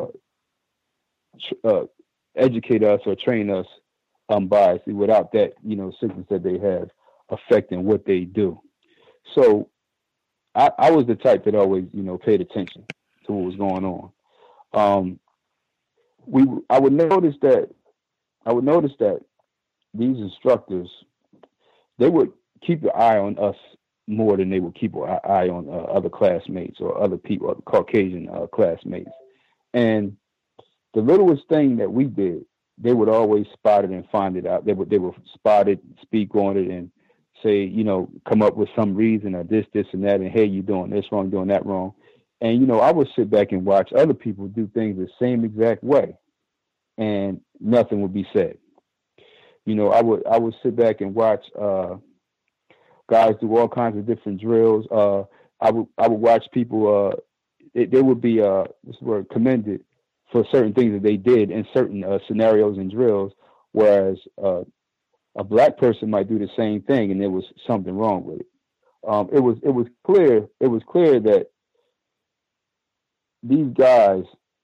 educate us or train us unbiasedly without that, sickness that they have affecting what they do. So I was the type that always, paid attention to what was going on. I would notice that these instructors, they would keep an eye on us more than they would keep an eye on other classmates or other people, other Caucasian classmates. And the littlest thing that we did, they would always spot it and find it out. They would spot it, speak on it, and say, you know, come up with some reason or this, and that, and hey, you're doing this wrong, doing that wrong. And, you know, I would sit back and watch other people do things the same exact way, and nothing would be said. You know, I would sit back and watch guys do all kinds of different drills. I would watch people. They would be what's the word, commended for certain things that they did in certain scenarios and drills, whereas a black person might do the same thing and there was something wrong with it. It was clear that these guys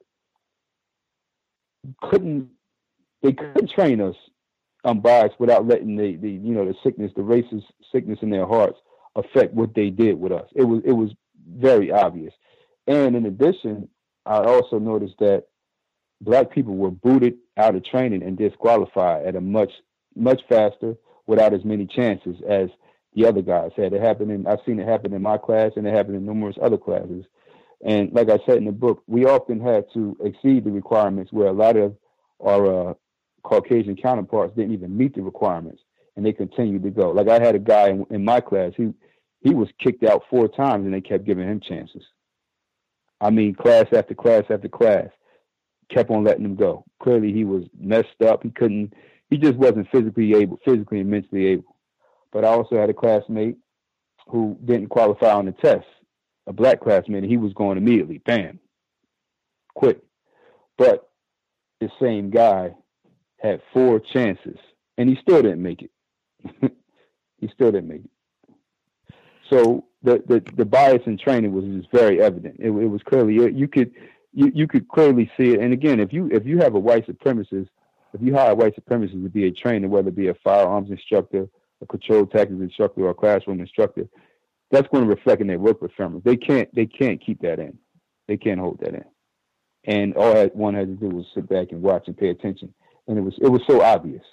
couldn't train us unbiased without letting the sickness, the racist sickness in their hearts affect what they did with us. It was very obvious. And in addition, I also noticed that black people were booted out of training and disqualified at a much faster, without as many chances as the other guys had. I've seen it happen in my class, and it happened in numerous other classes. And like I said in the book, we often had to exceed the requirements where a lot of our Caucasian counterparts didn't even meet the requirements, and they continued to go. Like I had a guy in my class, he was kicked out 4 times, and they kept giving him chances. I mean, class after class after class, kept on letting him go. Clearly, he was messed up. He just wasn't physically and mentally able. But I also had a classmate who didn't qualify on the test, a black classmate, and he was going immediately, bam, quit. But the same guy had 4 chances, and he still didn't make it. He still didn't make it. So the bias in training was just very evident. It was clearly, you could clearly see it. And again, if you have a white supremacist, if you hire a white supremacist to be a trainer, whether it be a firearms instructor, a controlled tactics instructor, or a classroom instructor, that's going to reflect in their work performance. They can't keep that in. They can't hold that in. And all one had to do was sit back and watch and pay attention. And it was so obvious.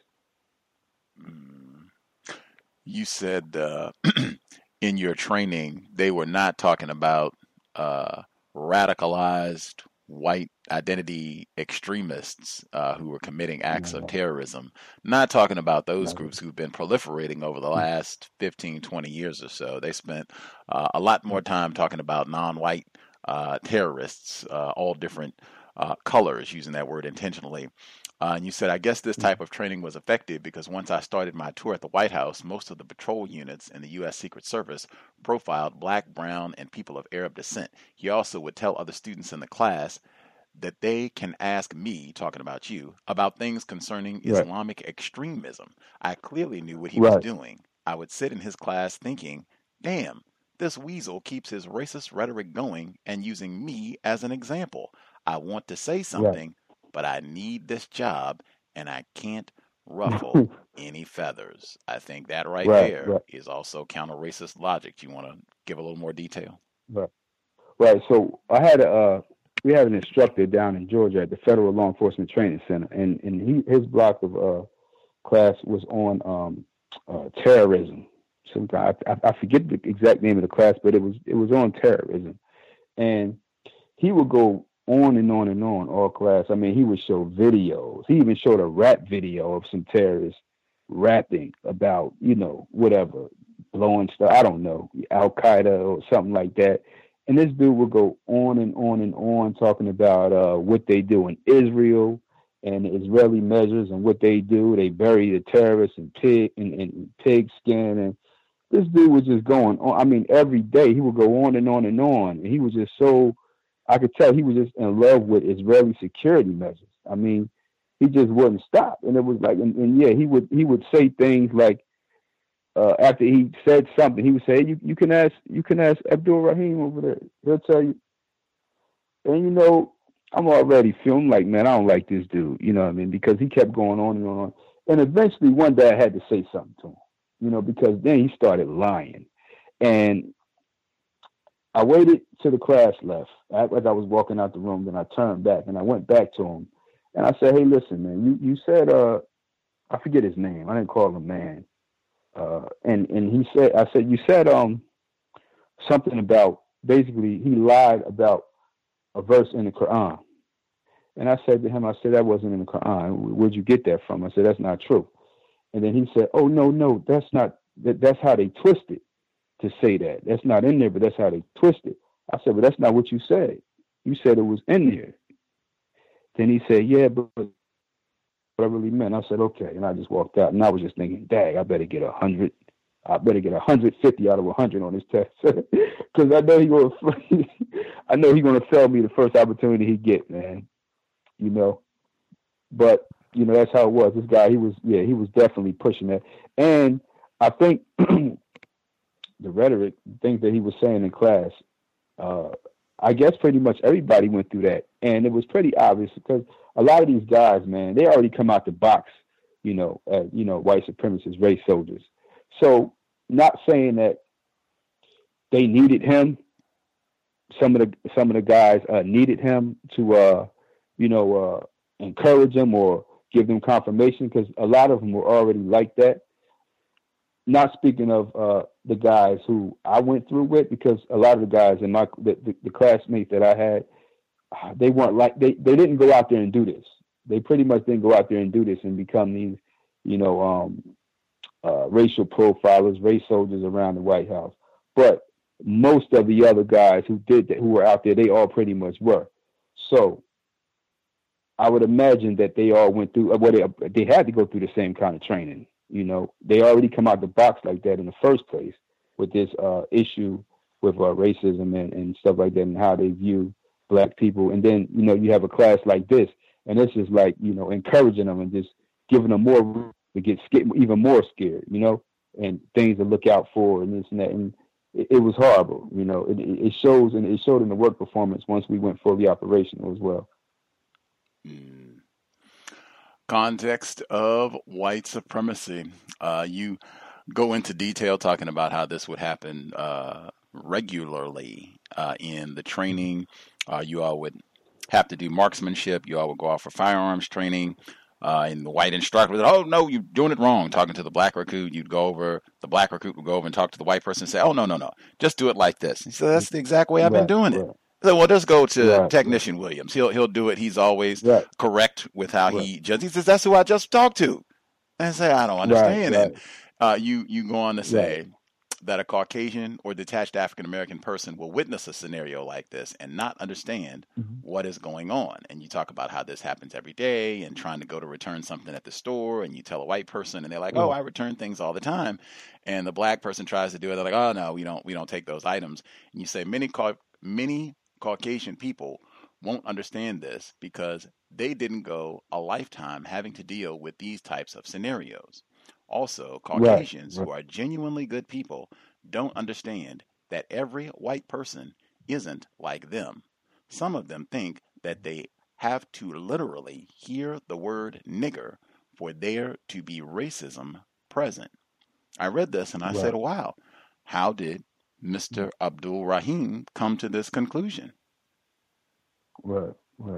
You said in your training, they were not talking about radicalized white identity extremists who were committing acts of terrorism. Not talking about those groups who've been proliferating over the last 15, 20 years or so. They spent a lot more time talking about non-white terrorists, all different colors, using that word intentionally. And you said, I guess this type of training was effective because once I started my tour at the White House, most of the patrol units in the U.S. Secret Service profiled black, brown, and people of Arab descent. He also would tell other students in the class that they can ask me, talking about you, about things concerning Islamic extremism. I clearly knew what he was doing. I would sit in his class thinking, damn, this weasel keeps his racist rhetoric going and using me as an example. I want to say something, but I need this job, and I can't ruffle any feathers. I think that right there is also counter-racist logic. Do you want to give a little more detail? Right. So we had an instructor down in Georgia at the Federal Law Enforcement Training Center, and his block of class was on terrorism. Some guy, I forget the exact name of the class, but it was on terrorism, and he would go on and on and on all class. I mean, he would show videos. He even showed a rap video of some terrorists rapping about, whatever, blowing stuff. I don't know, Al-Qaeda or something like that. And this dude would go on and on and on talking about what they do in Israel and the Israeli measures and what they do. They bury the terrorists in pig skin. And this dude was just going on. I mean, every day he would go on and on and on. And he was just so, I could tell he was just in love with Israeli security measures. I mean, he just wouldn't stop. And it was like, and he would say things like, after he said something, he would say, you can ask Abdul Rahim over there. He'll tell you. And I'm already feeling like, man, I don't like this dude. You know what I mean? Because he kept going on and on. And eventually one day I had to say something to him, because then he started lying. And I waited till the class left. As I was walking out the room, then I turned back and I went back to him and I said, hey, listen, man, you said, I forget his name. I didn't call him man. And he said, I said, you said something about, basically he lied about a verse in the Quran. And I said to him, I said, that wasn't in the Quran. Where'd you get that from? I said, that's not true. And then he said, oh, no, that's not that's how they twist it to say that. That's not in there, but that's how they twist it. I said, but that's not what you said. You said it was in there. Then he said, yeah, but what I really meant. I said, okay. And I just walked out. And I was just thinking, dang, I better get 100. I better get 150 out of 100 on this test. Because I know he's going to fail me the first opportunity he get, man. You know. But, you know, that's how it was. This guy, he was definitely pushing that. And I think the rhetoric, things that he was saying in class, I guess pretty much everybody went through that. And it was pretty obvious because a lot of these guys, man, they already come out the box, you know, white supremacists, race soldiers. So not saying that they needed him. Some of the guys needed him to, encourage them or give them confirmation, because a lot of them were already like that. Not speaking of the guys who I went through with, because a lot of the guys in the classmates that I had, they weren't like, they didn't go out there and do this. They pretty much didn't go out there and do this and become these, racial profilers, race soldiers around the White House. But most of the other guys who did that, who were out there, they all pretty much were. So I would imagine that they all went through, they had to go through the same kind of training. You know, they already come out the box like that in the first place with this issue with racism and stuff like that, and how they view black people. And then, you know, you have a class like this, and this is like, you know, encouraging them and just giving them more room to get even more scared, you know, and things to look out for and this and that. And it was horrible, you know. It shows, and it showed in the work performance once we went fully operational as well. Context of white supremacy. You go into detail talking about how this would happen regularly in the training. You all would have to do marksmanship. You all would go out for firearms training. And the white instructor would, oh, no, you're doing it wrong. Talking to the black recruit, the black recruit would go over and talk to the white person and say, oh, no, just do it like this. He said, that's the exact way I've been doing it. So, well, just go to Technician Williams. He'll do it. He's always correct with how he judges. He says, that's who I just talked to. And I say, I don't understand it. You go on to say that a Caucasian or detached African-American person will witness a scenario like this and not understand what is going on. And you talk about how this happens every day and trying to go to return something at the store, and you tell a white person and they're like, oh, I return things all the time. And the black person tries to do it. They're like, oh, no, we don't take those items. And you say many Caucasian people won't understand this because they didn't go a lifetime having to deal with these types of scenarios. Also, Caucasians who are genuinely good people don't understand that every white person isn't like them. Some of them think that they have to literally hear the word nigger for there to be racism present. I read this and I said, wow, how did Mr. Abdul Rahim come to this conclusion? Right.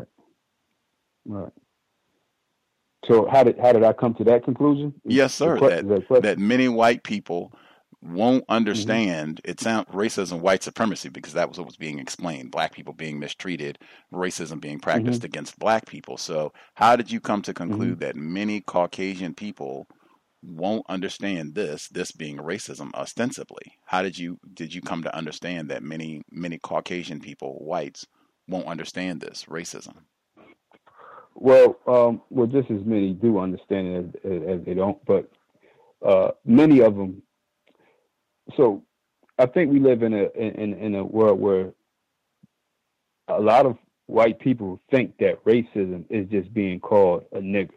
So how did I come to that conclusion? Yes, sir. That many white people won't understand. It sounds racism, white supremacy, because that was what was being explained. Black people being mistreated, racism being practiced against black people. So how did you come to conclude that many Caucasian people won't understand this being racism ostensibly? How did you come to understand that many Caucasian people, whites, won't understand this racism? Well, just as many do understand it as they don't, but many of them. So I think we live in a world where a lot of white people think that racism is just being called a nigger.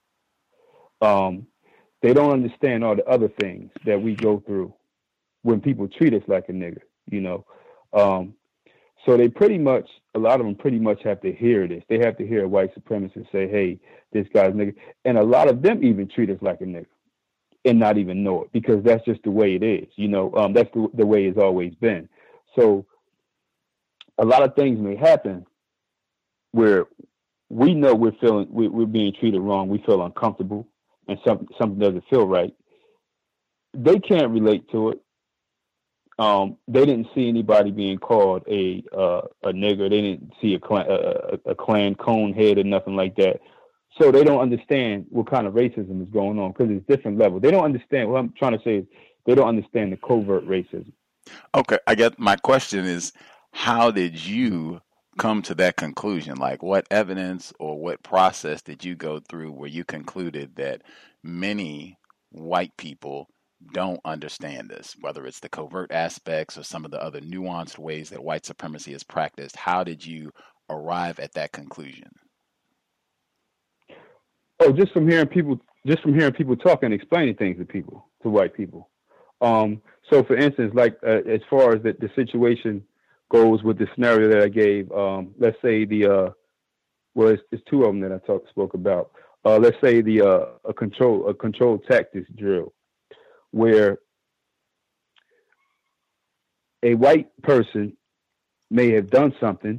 They don't understand all the other things that we go through when people treat us like a nigger, you know. So they a lot of them pretty much have to hear this. They have to hear a white supremacist say, hey, this guy's nigger. And a lot of them even treat us like a nigger and not even know it, because that's just the way it is. You know, that's the way it's always been. So a lot of things may happen where we know we're being treated wrong. We feel uncomfortable and something doesn't feel right. They can't relate to it. They didn't see anybody being called a nigger. They didn't see a Klan cone head or nothing like that. So they don't understand what kind of racism is going on, because it's different levels. They don't understand. What I'm trying to say is They don't understand the covert racism. Okay, I guess my question is, how did you come to that conclusion? Like, what evidence or what process did you go through where you concluded that many white people don't understand this, whether it's the covert aspects or some of the other nuanced ways that white supremacy is practiced? How did you arrive at that conclusion? Oh, just from hearing people talking and explaining things to white people. So, for instance, like as far as the situation goes with the scenario that I gave, let's say it's two of them that I spoke about. Let's say a controlled tactics drill, where a white person may have done something,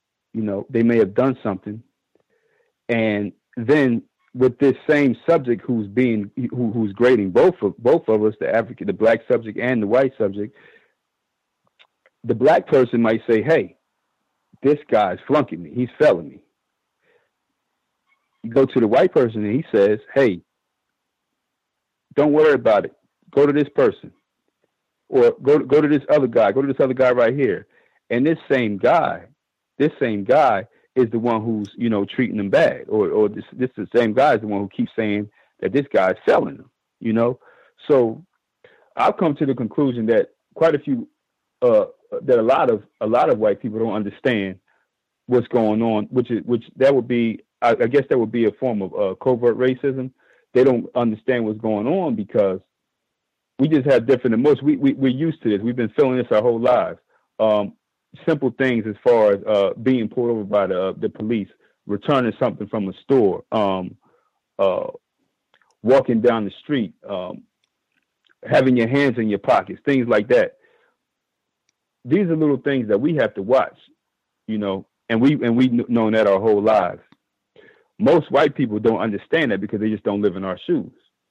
and then with this same subject who's grading both of us, the black subject and the white subject, the black person might say, "Hey, this guy's flunking me. He's failing me." You go to the white person and he says, "Hey, don't worry about it. Go to this person, or go to this other guy. Go to this other guy right here." And this same guy is the one who's treating them bad, or this the same guy is the one who keeps saying that this guy is selling them. So I've come to the conclusion that quite a few that a lot of white people don't understand what's going on, which that would be, I guess that would be a form of covert racism. They don't understand what's going on because we just have different emotions. We're used to this. We've been feeling this our whole lives. Simple things as far as being pulled over by the police, returning something from a store, walking down the street, having your hands in your pockets, things like that. These are little things that we have to watch, and we've known that our whole lives. Most white people don't understand that because they just don't live in our shoes.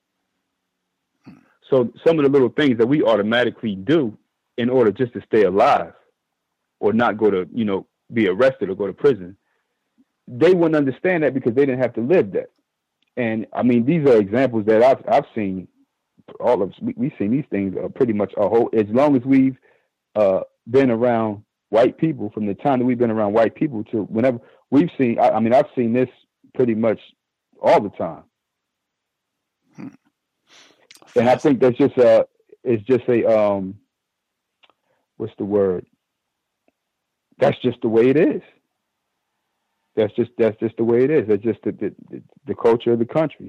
So some of the little things that we automatically do in order just to stay alive or not go to, be arrested or go to prison, they wouldn't understand that because they didn't have to live that. And I mean, these are examples that I've seen. All of us, we've seen these things pretty much as long as we've been around white people, from the time that we've been around white people to whenever we've seen. I've seen this pretty much all the time. And I think that's just what's the word? That's just the way it is. That's just the way it is. That's just the culture of the country,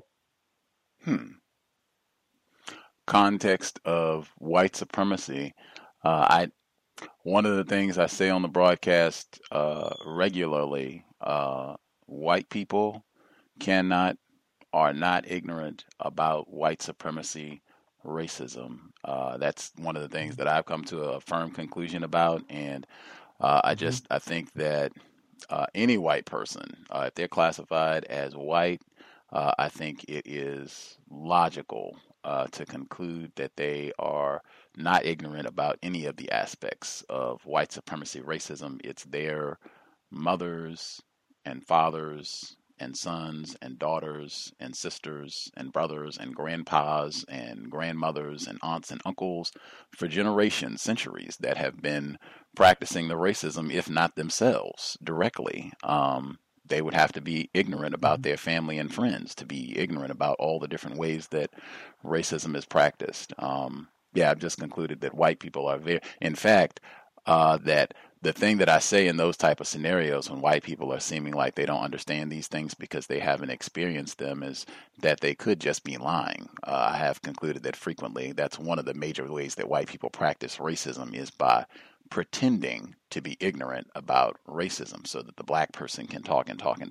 Context of white supremacy. One of the things I say on the broadcast regularly, white people are not ignorant about white supremacy, racism. That's one of the things that I've come to a firm conclusion about, and I think that any white person, if they're classified as white, I think it is logical to conclude that they are not ignorant about any of the aspects of white supremacy, racism. It's their mothers and fathers and sons and daughters and sisters and brothers and grandpas and grandmothers and aunts and uncles for generations, centuries, that have been practicing the racism, if not themselves directly. They would have to be ignorant about their family and friends to be ignorant about all the different ways that racism is practiced. I've just concluded that white people are very, in fact, that the thing that I say in those type of scenarios when white people are seeming like they don't understand these things because they haven't experienced them is that they could just be lying. I have concluded that frequently that's one of the major ways that white people practice racism is by pretending to be ignorant about racism so that the black person can talk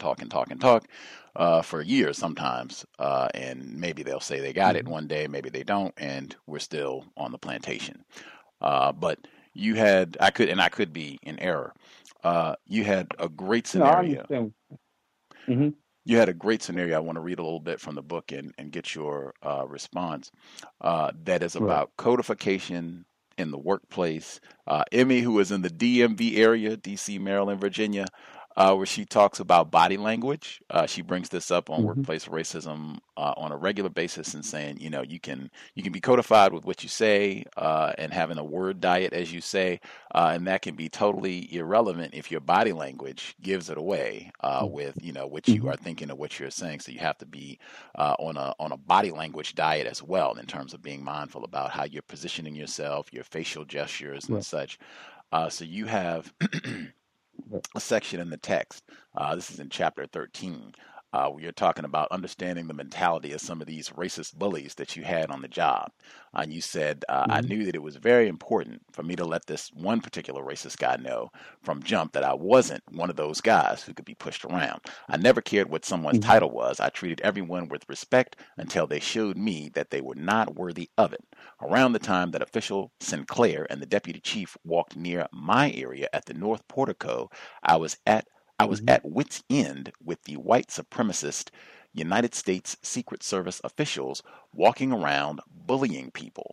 for years sometimes. And maybe they'll say they got it one day, maybe they don't, and we're still on the plantation. But you had, I could be in error. You had a great scenario. No, I understand. You had a great scenario. I want to read a little bit from the book and get your response. That is about codification in the workplace. Emmy, who is in the DMV area, DC, Maryland, Virginia, where she talks about body language. She brings this up on workplace racism on a regular basis and saying, you can be codified with what you say and having a word diet, as you say, and that can be totally irrelevant if your body language gives it away with what you are thinking or what you're saying. So you have to be on a body language diet as well, in terms of being mindful about how you're positioning yourself, your facial gestures and such. So you have a section in the text. This is in chapter 13. Where you're talking about understanding the mentality of some of these racist bullies that you had on the job. And you said, I knew that it was very important for me to let this one particular racist guy know from jump that I wasn't one of those guys who could be pushed around. I never cared what someone's title was. I treated everyone with respect until they showed me that they were not worthy of it. Around the time that official Sinclair and the deputy chief walked near my area at the North Portico, I was at wit's end with the white supremacist United States Secret Service officials walking around bullying people.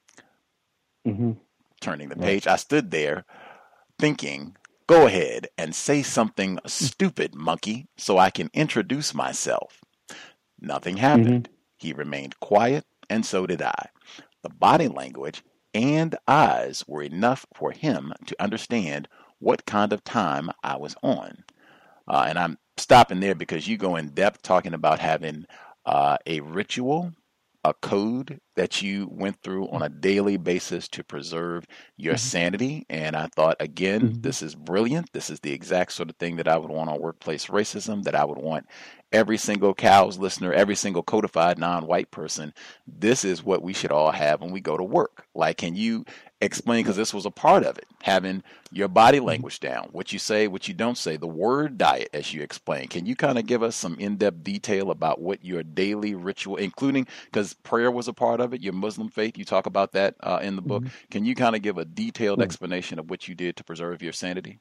Turning the page, I stood there thinking, go ahead and say something stupid, monkey, so I can introduce myself. Nothing happened. He remained quiet, and so did I. The body language and eyes were enough for him to understand what kind of time I was on. And I'm stopping there because you go in depth talking about having a ritual, a code that you went through on a daily basis to preserve your sanity. And I thought, again, this is brilliant. This is the exact sort of thing that I would want on workplace racism, that I would want every single COWS listener, every single codified non-white person. This is what we should all have when we go to work. Like, can you explain, because this was a part of it, having your body language down, what you say, what you don't say, the word diet, as you explained. Can you kind of give us some in-depth detail about what your daily ritual, including, because prayer was a part of it, your Muslim faith, you talk about that in the book. Can you kind of give a detailed explanation of what you did to preserve your sanity?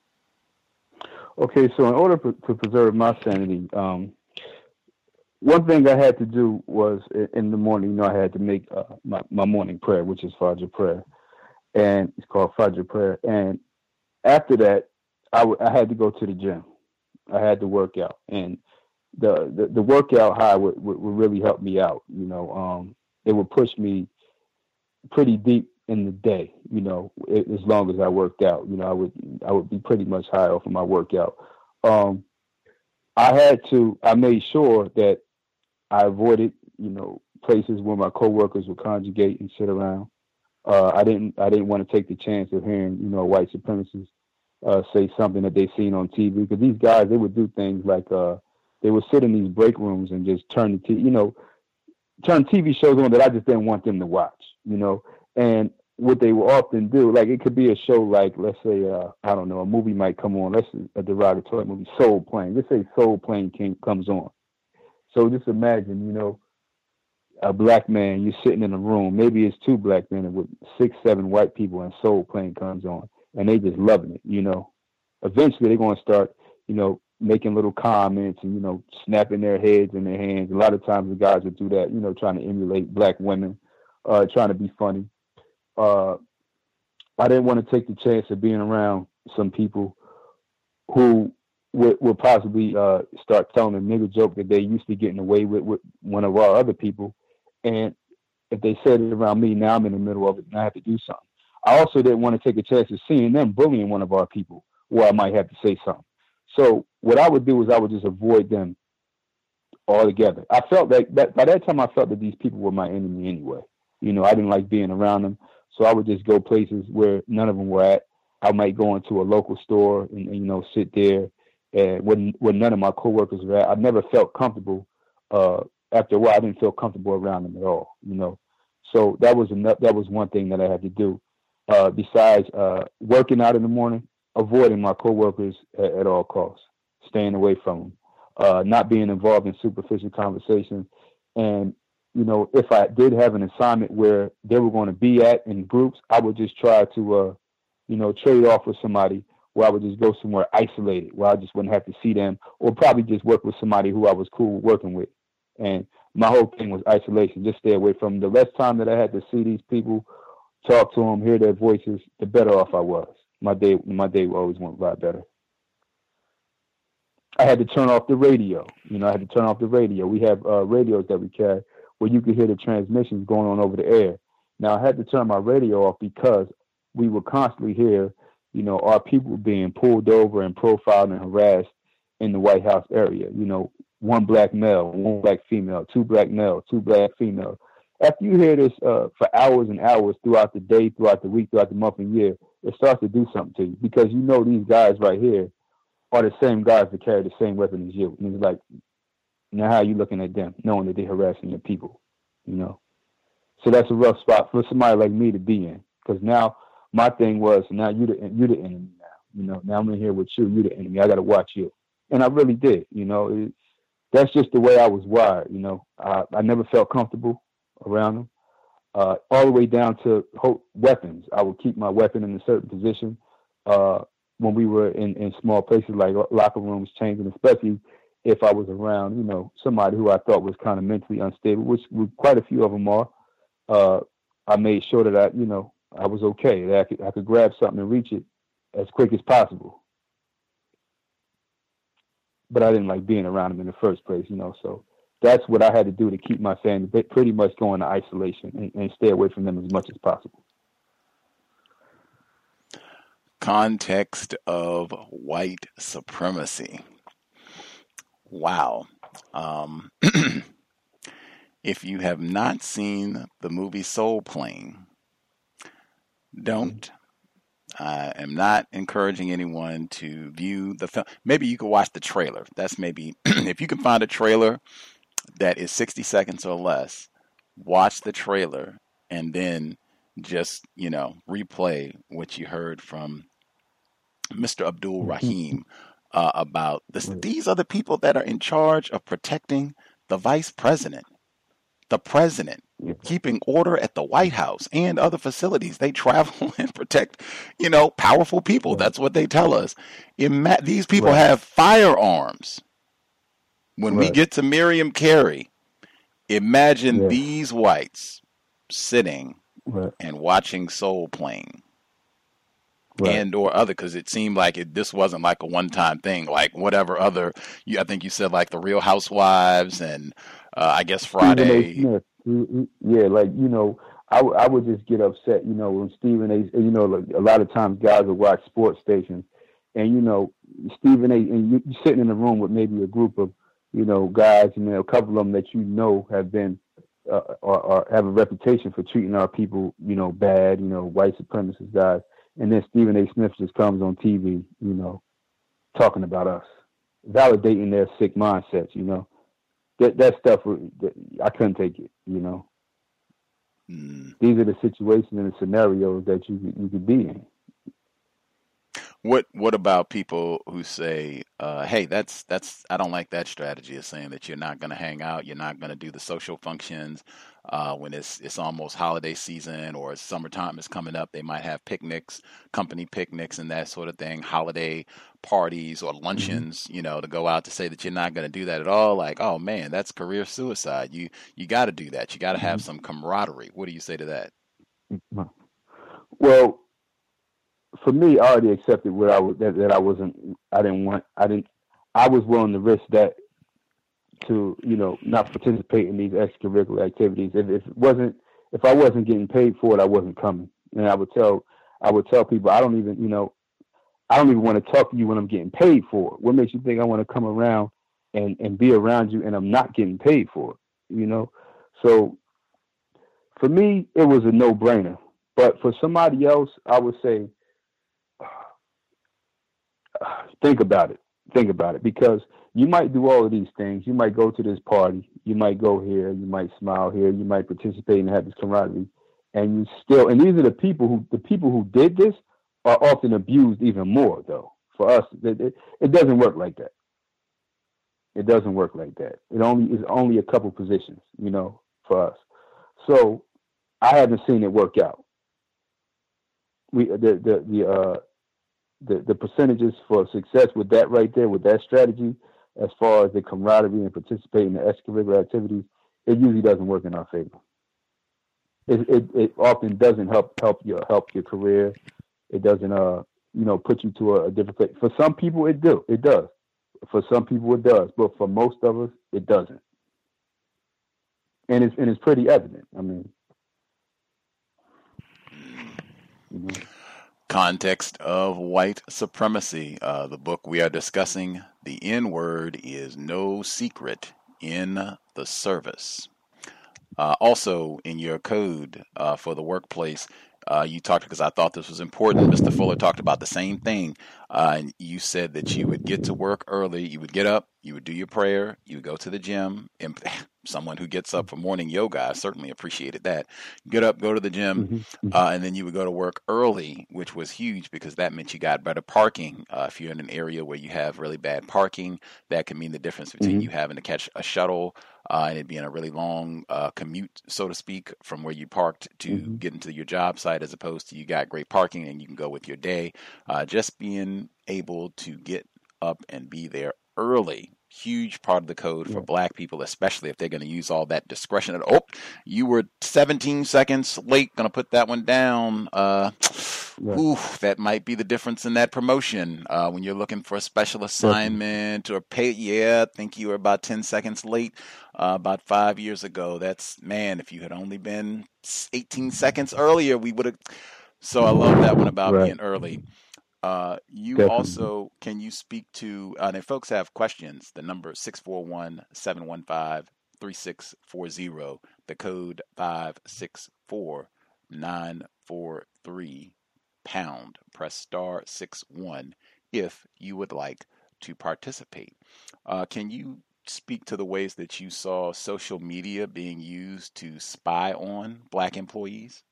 Okay, so in order to preserve my sanity, one thing I had to do was in the morning, I had to make my morning prayer, which is Fajr prayer, and it's called Fajr prayer. And after that, I had to go to the gym. I had to work out, and the workout high would really help me out. It would push me pretty deep in the day, as long as I worked out. I would be pretty much high off of my workout. I made sure that I avoided, places where my coworkers would congregate and sit around. I didn't want to take the chance of hearing, white supremacists say something that they seen on TV, because these guys, they would do things like they would sit in these break rooms and just turn TV shows on that I just didn't want them to watch, and what they will often do, like it could be a show like, let's say, I don't know, a movie might come on, let's say a derogatory movie, Soul Plane. Let's say Soul Plane comes on. So just imagine, a black man, you're sitting in a room, maybe it's two black men with 6, 7 white people, and Soul Plane comes on, and they just loving it, Eventually they're going to start, making little comments and, snapping their heads and their hands. A lot of times the guys would do that, trying to emulate black women, trying to be funny. I didn't want to take the chance of being around some people who would possibly start telling a nigger joke that they used to getting away with one of our other people. And if they said it around me, now I'm in the middle of it and I have to do something. I also didn't want to take a chance of seeing them bullying one of our people where I might have to say something. So what I would do is I would just avoid them altogether. I felt that by that time I felt that these people were my enemy anyway. I didn't like being around them. So I would just go places where none of them were at. I might go into a local store and sit there, and when none of my coworkers were at. I never felt comfortable. After a while, I didn't feel comfortable around them at all. So that was one thing that I had to do. Besides working out in the morning, avoiding my coworkers at all costs, staying away from them, not being involved in superficial conversations, and if I did have an assignment where they were going to be at in groups, I would just try to, trade off with somebody where I would just go somewhere isolated where I just wouldn't have to see them, or probably just work with somebody who I was cool working with. And my whole thing was isolation, just stay away from them. The less time that I had to see these people, talk to them, hear their voices, the better off I was. My day always went a lot better. I had to turn off the radio. I had to turn off the radio. We have radios that we carry where you could hear the transmissions going on over the air. Now, I had to turn my radio off because we would constantly hear, our people being pulled over and profiled and harassed in the White House area. One black male, one black female, two black males, two black females. After you hear this for hours and hours throughout the day, throughout the week, throughout the month and year, it starts to do something to you because these guys right here are the same guys that carry the same weapon as you. And it's like, now how are you looking at them, knowing that they're harassing your people, So that's a rough spot for somebody like me to be in. Because now my thing was, now you the enemy now. Now I'm in here with you. You the enemy. I got to watch you. And I really did. That's just the way I was wired. I never felt comfortable around them. All the way down to weapons. I would keep my weapon in a certain position when we were in small places like locker rooms, changing, especially if I was around, somebody who I thought was kind of mentally unstable, which quite a few of them are. I made sure that I was okay, that I could grab something and reach it as quick as possible. But I didn't like being around them in the first place, so that's what I had to do to keep my family pretty much going to isolation and stay away from them as much as possible. Context of white supremacy. Wow. If you have not seen the movie Soul Plane, don't. I am not encouraging anyone to view the film. Maybe you could watch the trailer. That's maybe, if you can find a trailer that is 60 seconds or less, watch the trailer and then just, replay what you heard from Mr. Abdul Rahim about this. These are the people that are in charge of protecting the vice president, the president, keeping order at the White House and other facilities. They travel and protect, powerful people. That's what they tell us. These people have firearms. When we get to Miriam Carey, imagine these whites sitting and watching Soul Plane. And or other, because it seemed like this wasn't like a one-time thing, like whatever other, I think you said like the Real Housewives and I guess Friday. Yeah, like, I would just get upset, when Stephen A, like a lot of times guys will watch sports stations and, Stephen A, and you're sitting in a room with maybe a group of, guys, and a couple of them that have been or have a reputation for treating our people, bad, white supremacist guys. And then Stephen A. Smith just comes on TV, talking about us, validating their sick mindsets, That stuff, I couldn't take it, These are the situations and the scenarios that you could be in. What about people who say, hey, that's I don't like that strategy of saying that you're not going to hang out, you're not going to do the social functions when it's almost holiday season or summertime is coming up. They might have picnics, company picnics and that sort of thing, holiday parties or luncheons, to go out to say that you're not going to do that at all. Like, oh man, that's career suicide. You got to do that. You got to have some camaraderie. What do you say to that? Well, for me, I already accepted what I was willing to risk that to, not participate in these extracurricular activities. If I wasn't getting paid for it, I wasn't coming. And I would tell people, I don't even want to talk to you when I'm getting paid for it. What makes you think I want to come around and be around you and I'm not getting paid for it? So for me, it was a no-brainer. But for somebody else, I would say, think about it, because you might do all of these things. You might go to this party, you might go here, you might smile here, you might participate and have this camaraderie, and these are the people who did this are often abused even more. Though for us, it doesn't work like that. It doesn't work like that. It only a couple positions, for us. So I haven't seen it work out. The percentages for success with that right there, with that strategy, as far as the camaraderie and participating in the extracurricular activities, it usually doesn't work in our favor. It often doesn't help your career. It doesn't put you to a different place. For some people, it does. For some people it does, but for most of us it doesn't. And it's pretty evident. I mean, Context of white supremacy. The book we are discussing, The N-Word is No Secret in the Service. Also, in your code for the workplace, you talked, because I thought this was important, Mr. Fuller talked about the same thing. And you said that you would get to work early, you would get up, you would do your prayer, you would go to the gym. And someone who gets up for morning yoga, I certainly appreciated that. Get up, go to the gym, and then you would go to work early, which was huge because that meant you got better parking. If you're in an area where you have really bad parking, that can mean the difference between you having to catch a shuttle and it being a really long commute, so to speak, from where you parked to get into your job site, as opposed to you got great parking and you can go with your day. Just being able to get up and be there early, huge part of the code for black people, especially if they're going to use all that discretion. Oh, you were 17 seconds late, going to put that one down. That might be the difference in that promotion when you're looking for a special assignment or pay. Yeah, I think you were about 10 seconds late about 5 years ago. That's, man, if you had only been 18 seconds earlier, we would have. So I love that one about being early. You Definitely. Also, can you speak to, and if folks have questions, the number 641-715-3640, the code 564943 pound, press star 61 if you would like to participate. Can you speak to the ways that you saw social media being used to spy on black employees?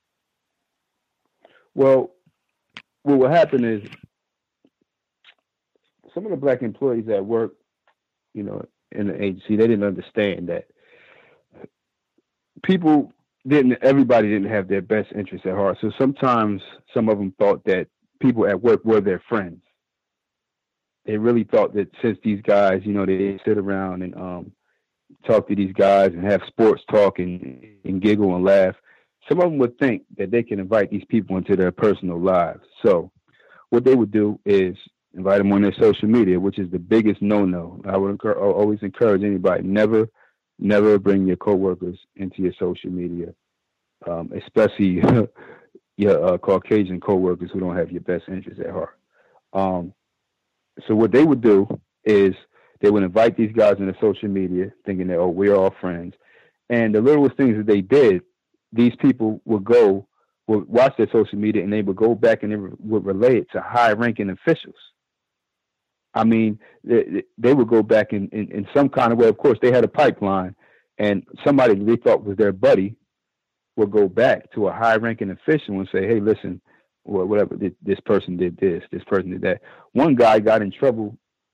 Well, what happened is some of the black employees at work, in the agency, they didn't understand that everybody didn't have their best interests at heart. So sometimes some of them thought that people at work were their friends. They really thought that since these guys, they sit around and talk to these guys and have sports talk and giggle and laugh, some of them would think that they can invite these people into their personal lives. So what they would do is invite them on their social media, which is the biggest no-no. I would always encourage anybody, never bring your coworkers into your social media, especially your Caucasian coworkers who don't have your best interests at heart. So what they would do is they would invite these guys into social media thinking that, we're all friends. And the littlest things that they did, these people would watch their social media and they would go back and they would relay it to high-ranking officials. I mean, they would go back in some kind of way. Of course, they had a pipeline, and somebody they thought was their buddy would go back to a high-ranking official and say, hey, listen, whatever, this person did this person did that. One guy got in trouble.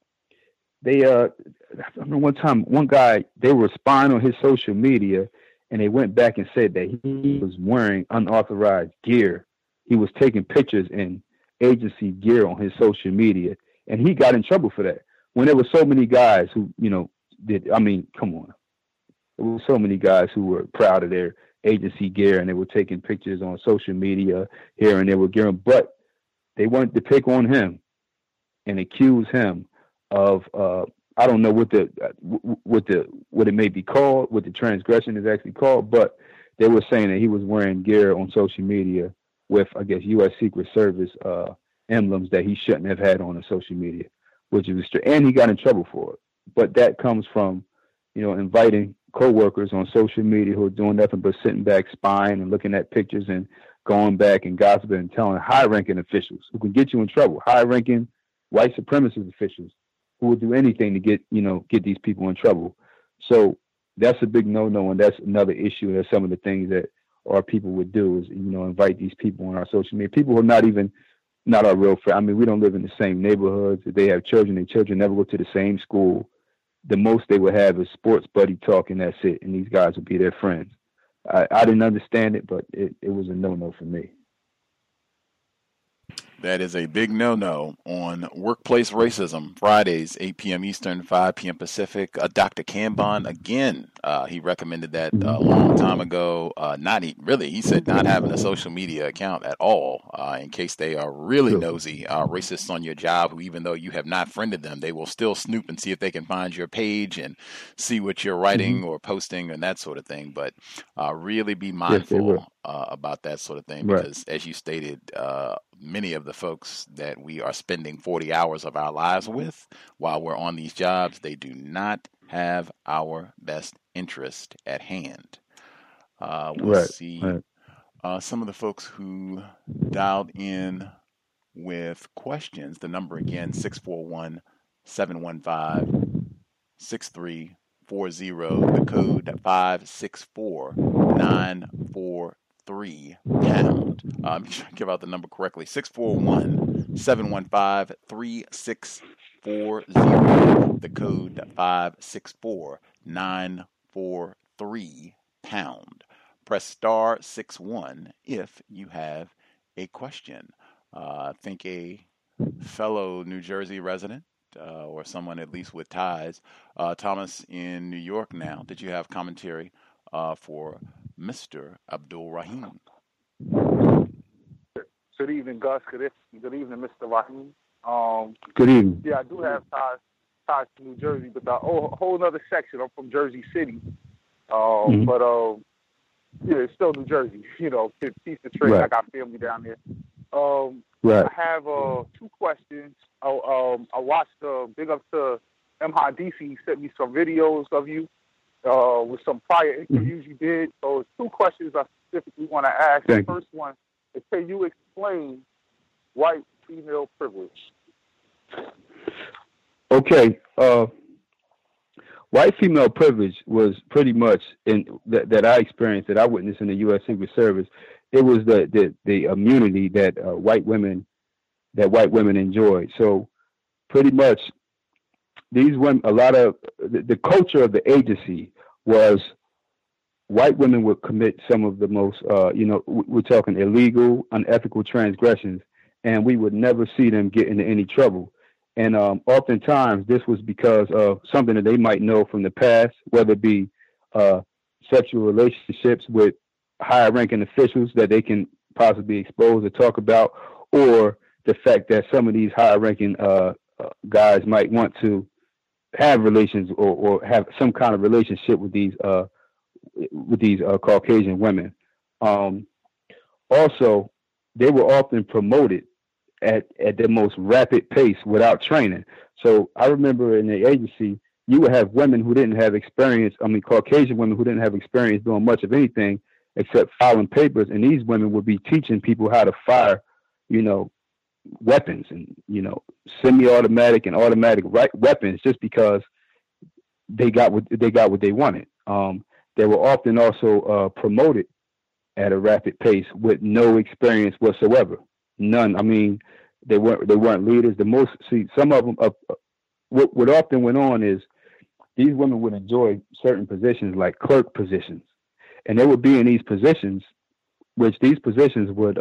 I remember one time, one guy, they were spying on his social media, and they went back and said that he was wearing unauthorized gear. He was taking pictures in agency gear on his social media, and he got in trouble for that. When there were so many guys who, come on. There were so many guys who were proud of their agency gear, and they were taking pictures on social media here and they were gearing, but they wanted to pick on him and accuse him of, I don't know what it may be called, what the transgression is actually called, but they were saying that he was wearing gear on social media with, I guess, U.S. Secret Service emblems that he shouldn't have had on social media, which is and he got in trouble for it. But that comes from, inviting coworkers on social media who are doing nothing but sitting back, spying and looking at pictures and going back and gossiping and telling high-ranking officials who can get you in trouble, high-ranking white supremacist officials who will do anything to get these people in trouble. So that's a big no-no, and that's another issue. That's some of the things that our people would do is, invite these people on our social media. People who are not our real friends. I mean, we don't live in the same neighborhoods. If they have children, their children never go to the same school. The most they would have is sports buddy talk, and that's it. And these guys would be their friends. I didn't understand it, but it was a no-no for me. That is a big no-no on workplace racism. Fridays, 8 p.m. Eastern, 5 p.m. Pacific. Dr. Kambon, again, he recommended that a long time ago. He said not having a social media account at all, in case they are really nosy racists on your job, who even though you have not friended them, they will still snoop and see if they can find your page and see what you're writing or posting and that sort of thing. But really be mindful about that sort of thing, because as you stated, many of the folks that we are spending 40 hours of our lives with while we're on these jobs, they do not have our best interest at hand. We'll see some of the folks who dialed in with questions. The number again, 641-715-6340. The code 564-943 pound. Let me try to give out the number correctly. 641-715-3640. The code 564-943 pound. Press star 61 if you have a question. I think a fellow New Jersey resident, or someone at least with ties, Thomas in New York now. Did you have commentary for Mr. Abdul Rahim? Good evening, Gus. Good evening, Mr. Rahim. Good evening. Yeah, I do have ties to New Jersey, but a whole other section. I'm from Jersey City. But it's still New Jersey. Piece of trade. I got family down there. I have two questions. I watched big up to M. Hadisi. He sent me some videos of you with some prior interviews you did. So it's two questions I specifically want to ask. The first one is, can you explain white female privilege? Okay. White female privilege was pretty much that I experienced, that I witnessed in the U.S. Secret Service. It was the immunity that white women enjoyed. So pretty much these women, a lot of the culture of the agency was white women would commit some of the most, we're talking illegal, unethical transgressions, and we would never see them get into any trouble. And oftentimes this was because of something that they might know from the past, whether it be sexual relationships with higher ranking officials that they can possibly expose or talk about, or the fact that some of these higher ranking guys might want to have relations or have some kind of relationship with these Caucasian women. Also, they were often promoted at the most rapid pace without training. So I remember in the agency, you would have women who didn't have experience. Caucasian women who didn't have experience doing much of anything except filing papers. And these women would be teaching people how to fire, weapons and, semi-automatic and automatic weapons, just because they got what they wanted. They were often also promoted at a rapid pace with no experience whatsoever. None. They weren't leaders. Some of them. What often went on is these women would enjoy certain positions like clerk positions, and they would be in these positions, which these positions would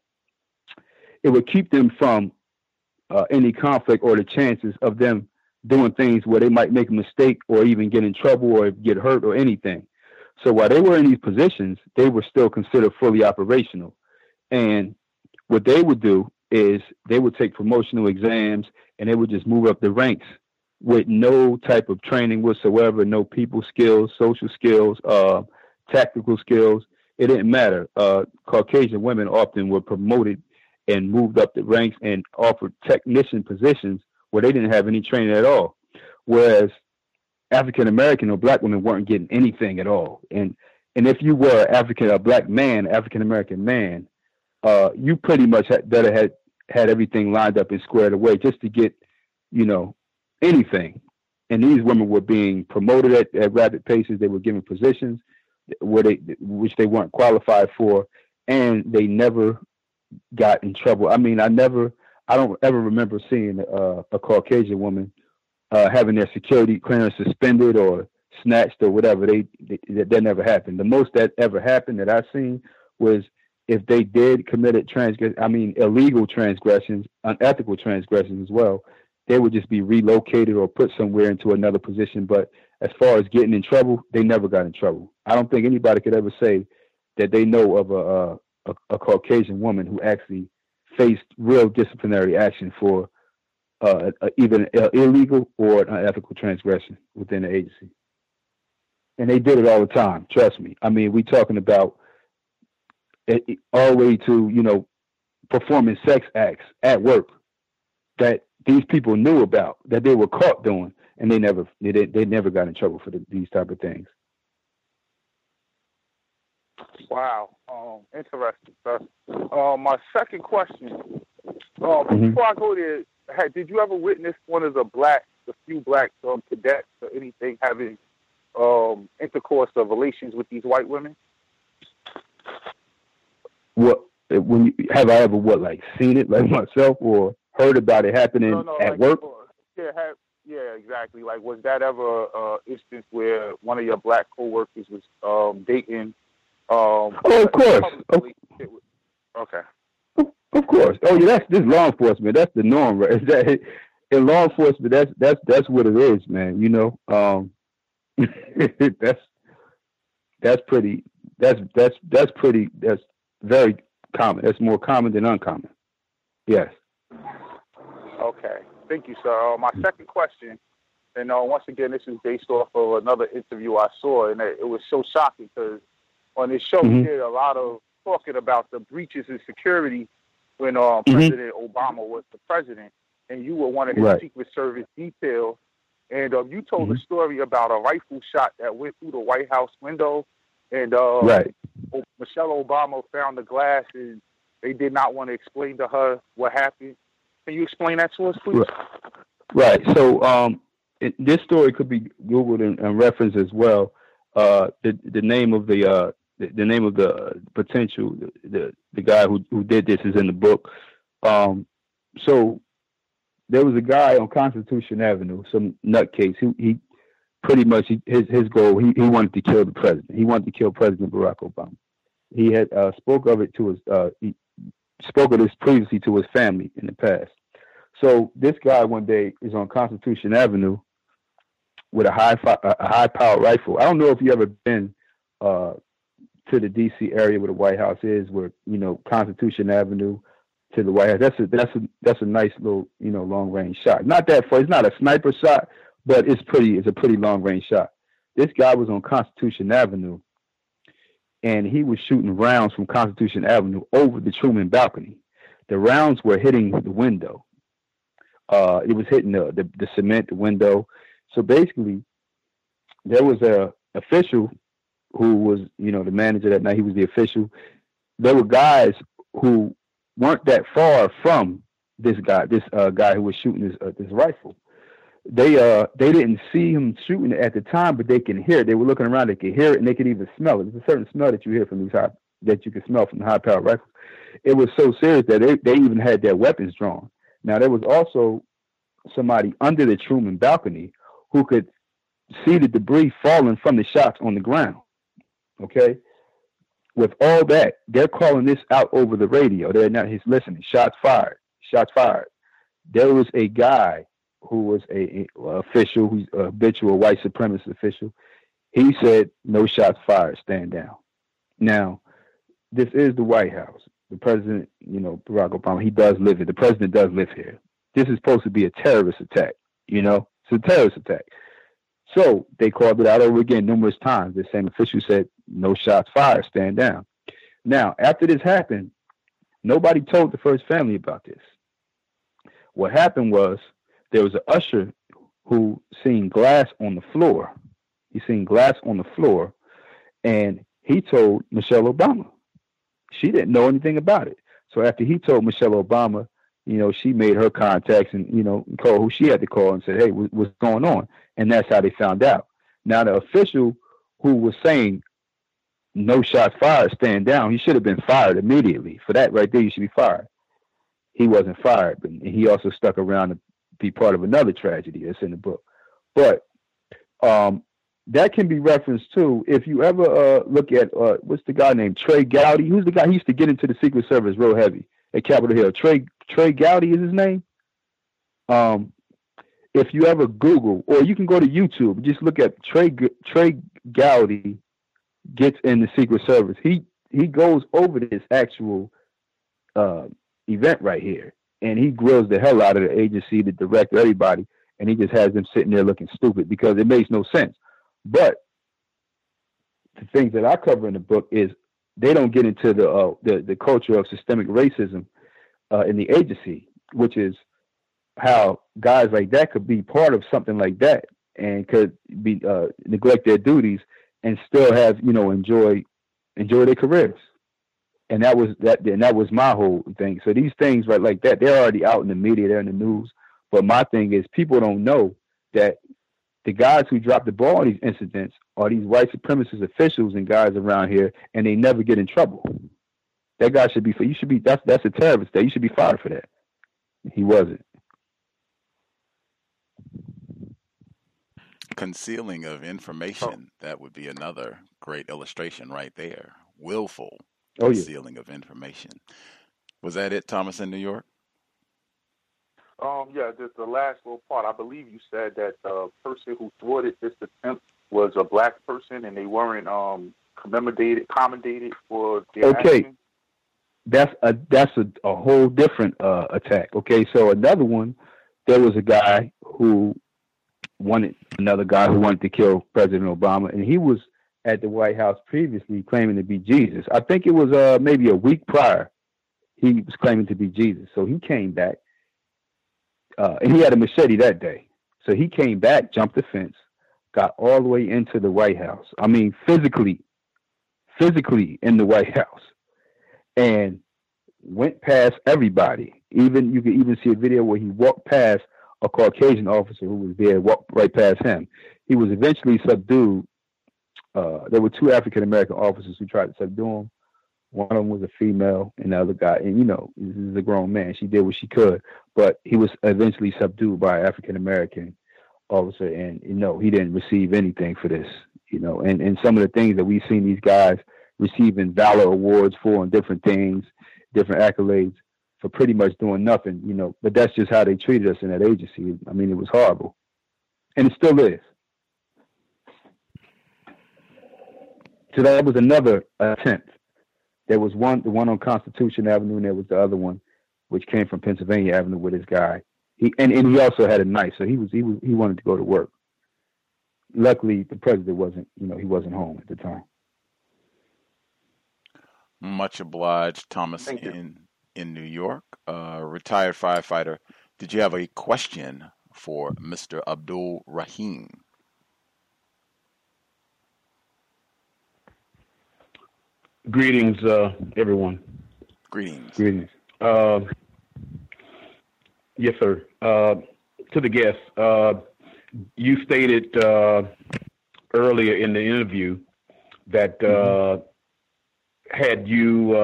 it would keep them from any conflict or the chances of them doing things where they might make a mistake or even get in trouble or get hurt or anything. So while they were in these positions, they were still considered fully operational. And what they would do is they would take promotional exams and they would just move up the ranks with no type of training whatsoever, no people skills, social skills, tactical skills. It didn't matter. Caucasian women often were promoted and moved up the ranks and offered technician positions where they didn't have any training at all. Whereas African-American or black women weren't getting anything at all. And if you were a black man, African-American man, you pretty much had everything lined up and squared away just to get, anything. And these women were being promoted at rapid paces. They were given positions which they weren't qualified for, and they never got in trouble. I don't ever remember seeing a Caucasian woman having their security clearance suspended or snatched or whatever. That never happened. The most that ever happened that I've seen was if they did committed illegal transgressions, unethical transgressions as well, they would just be relocated or put somewhere into another position. But as far as getting in trouble, they never got in trouble. I don't think anybody could ever say that they know of a Caucasian woman who actually faced real disciplinary action for either an illegal or an unethical transgression within the agency. And they did it all the time. Trust me. I mean, we talking about all the way to, performing sex acts at work that these people knew about, that they were caught doing, and they never got in trouble for these type of things. Wow, interesting, sir. My second question, before I go there, did you ever witness one of the few black cadets or anything having intercourse or relations with these white women? What have I ever seen it like myself or heard about it happening at work? Yeah, exactly. Like, was that ever an instance where one of your black coworkers was dating? Of course. Okay. Of course. Oh yeah, this law enforcement. That's the norm, right? In law enforcement, that's what it is, man. That's very common. That's more common than uncommon. Yes. Okay. Thank you, sir. My second question, and once again, this is based off of another interview I saw, and it was so shocking because on this show we did a lot of talking about the breaches in security when President Obama was the president, and you were one of his Secret Service details, and you told a story about a rifle shot that went through the White House window, and Michelle Obama found the glass, and they did not want to explain to her what happened. Can you explain that to us, please? Right. So this story could be Googled and referenced as well. The name of the potential the guy who did this is in the book. So there was a guy on Constitution Avenue, some nutcase. He pretty much his goal. He wanted to kill the president. He wanted to kill President Barack Obama. He had spoke of this previously to his family in the past. So this guy one day is on Constitution Avenue with a high-powered rifle. I don't know if you ever been to the D.C. area where the White House is, where Constitution Avenue to the White House. That's a nice little long-range shot. Not that far. It's not a sniper shot, but it's a pretty long-range shot. This guy was on Constitution Avenue, and he was shooting rounds from Constitution Avenue over the Truman balcony. The rounds were hitting the window. It was hitting the cement, the window. So basically, there was a official who was, the manager that night. He was the official. There were guys who weren't that far from this guy who was shooting this rifle. They didn't see him shooting it at the time, but they can hear it. They were looking around, they could hear it, and they could even smell it. There's a certain smell that you hear from that you can smell from the high-powered rifles. It was so serious that they even had their weapons drawn. Now, there was also somebody under the Truman balcony who could see the debris falling from the shots on the ground. Okay? With all that, they're calling this out over the radio. They're not listening. Shots fired. Shots fired. There was a guy who was a official, who's a habitual white supremacist official. He said, "No shots fired. Stand down." Now, this is the White House. The president, Barack Obama, he does live here. The president does live here. This is supposed to be a terrorist attack. It's a terrorist attack. So they called it out over again numerous times. The same official said, "No shots fired. Stand down." Now, after this happened, nobody told the first family about this. What happened was there was an usher who seen glass on the floor. He seen glass on the floor, and he told Michelle Obama. She didn't know anything about it. So after he told Michelle Obama, she made her contacts and, called who she had to call and said, "Hey, what's going on?" And that's how they found out. Now, the official who was saying, "No shots fired, stand down," he should have been fired immediately. For that right there, you should be fired. He wasn't fired, but he also stuck around to be part of another tragedy that's in the book. But that can be referenced too. If you ever look at what's the guy named Trey Gowdy? Who's the guy? He used to get into the Secret Service real heavy at Capitol Hill. Trey Gowdy is his name. If you ever Google, or you can go to YouTube, just look at Trey Gowdy gets in the Secret Service. He goes over this actual event right here, and he grills the hell out of the agency, the director, everybody, and he just has them sitting there looking stupid because it makes no sense. But the things that I cover in the book is they don't get into the culture of systemic racism in the agency, which is how guys like that could be part of something like that and could be neglect their duties and still have, enjoy their careers. And that was my whole thing. So these things right like that, they're already out in the media, they're in the news. But my thing is people don't know that the guys who drop the ball on these incidents are these white supremacist officials and guys around here, and they never get in trouble. That guy should be that's a terrorist. You should be fired for that. He wasn't. Concealing of information, that would be another great illustration right there. Willful concealing of information. Was that it, Thomas, in New York? Yeah, just the last little part. I believe you said that the person who thwarted this attempt was a black person and they weren't commendated for their action. That's a whole different attack. Okay, so another one, there was another guy who wanted to kill President Obama, and he was at the White House previously claiming to be Jesus. I think it was maybe a week prior he was claiming to be Jesus. So he came back, and he had a machete that day. So he came back, jumped the fence, got all the way into the White House. I mean, physically in the White House, and went past everybody. You could even see a video where he walked past a Caucasian officer who was there, walked right past him. He was eventually subdued. There were two African-American officers who tried to subdue him. One of them was a female, and the other guy, and this is a grown man. She did what she could, but he was eventually subdued by an African-American officer, and he didn't receive anything for this. And some of the things that we've seen these guys receiving valor awards for and different things, different accolades for pretty much doing nothing, but that's just how they treated us in that agency. I mean, it was horrible. And it still is. So that was another attempt. There was the one on Constitution Avenue, and there was the other one, which came from Pennsylvania Avenue with this guy. He also had a knife, so he wanted to go to work. Luckily, the president wasn't, he wasn't home at the time. Much obliged, Thomas, in New York. Retired firefighter. Did you have a question for Mr. Abdul Rahim? Greetings, everyone. Greetings. Yes, sir. To the guests, you stated earlier in the interview that had you,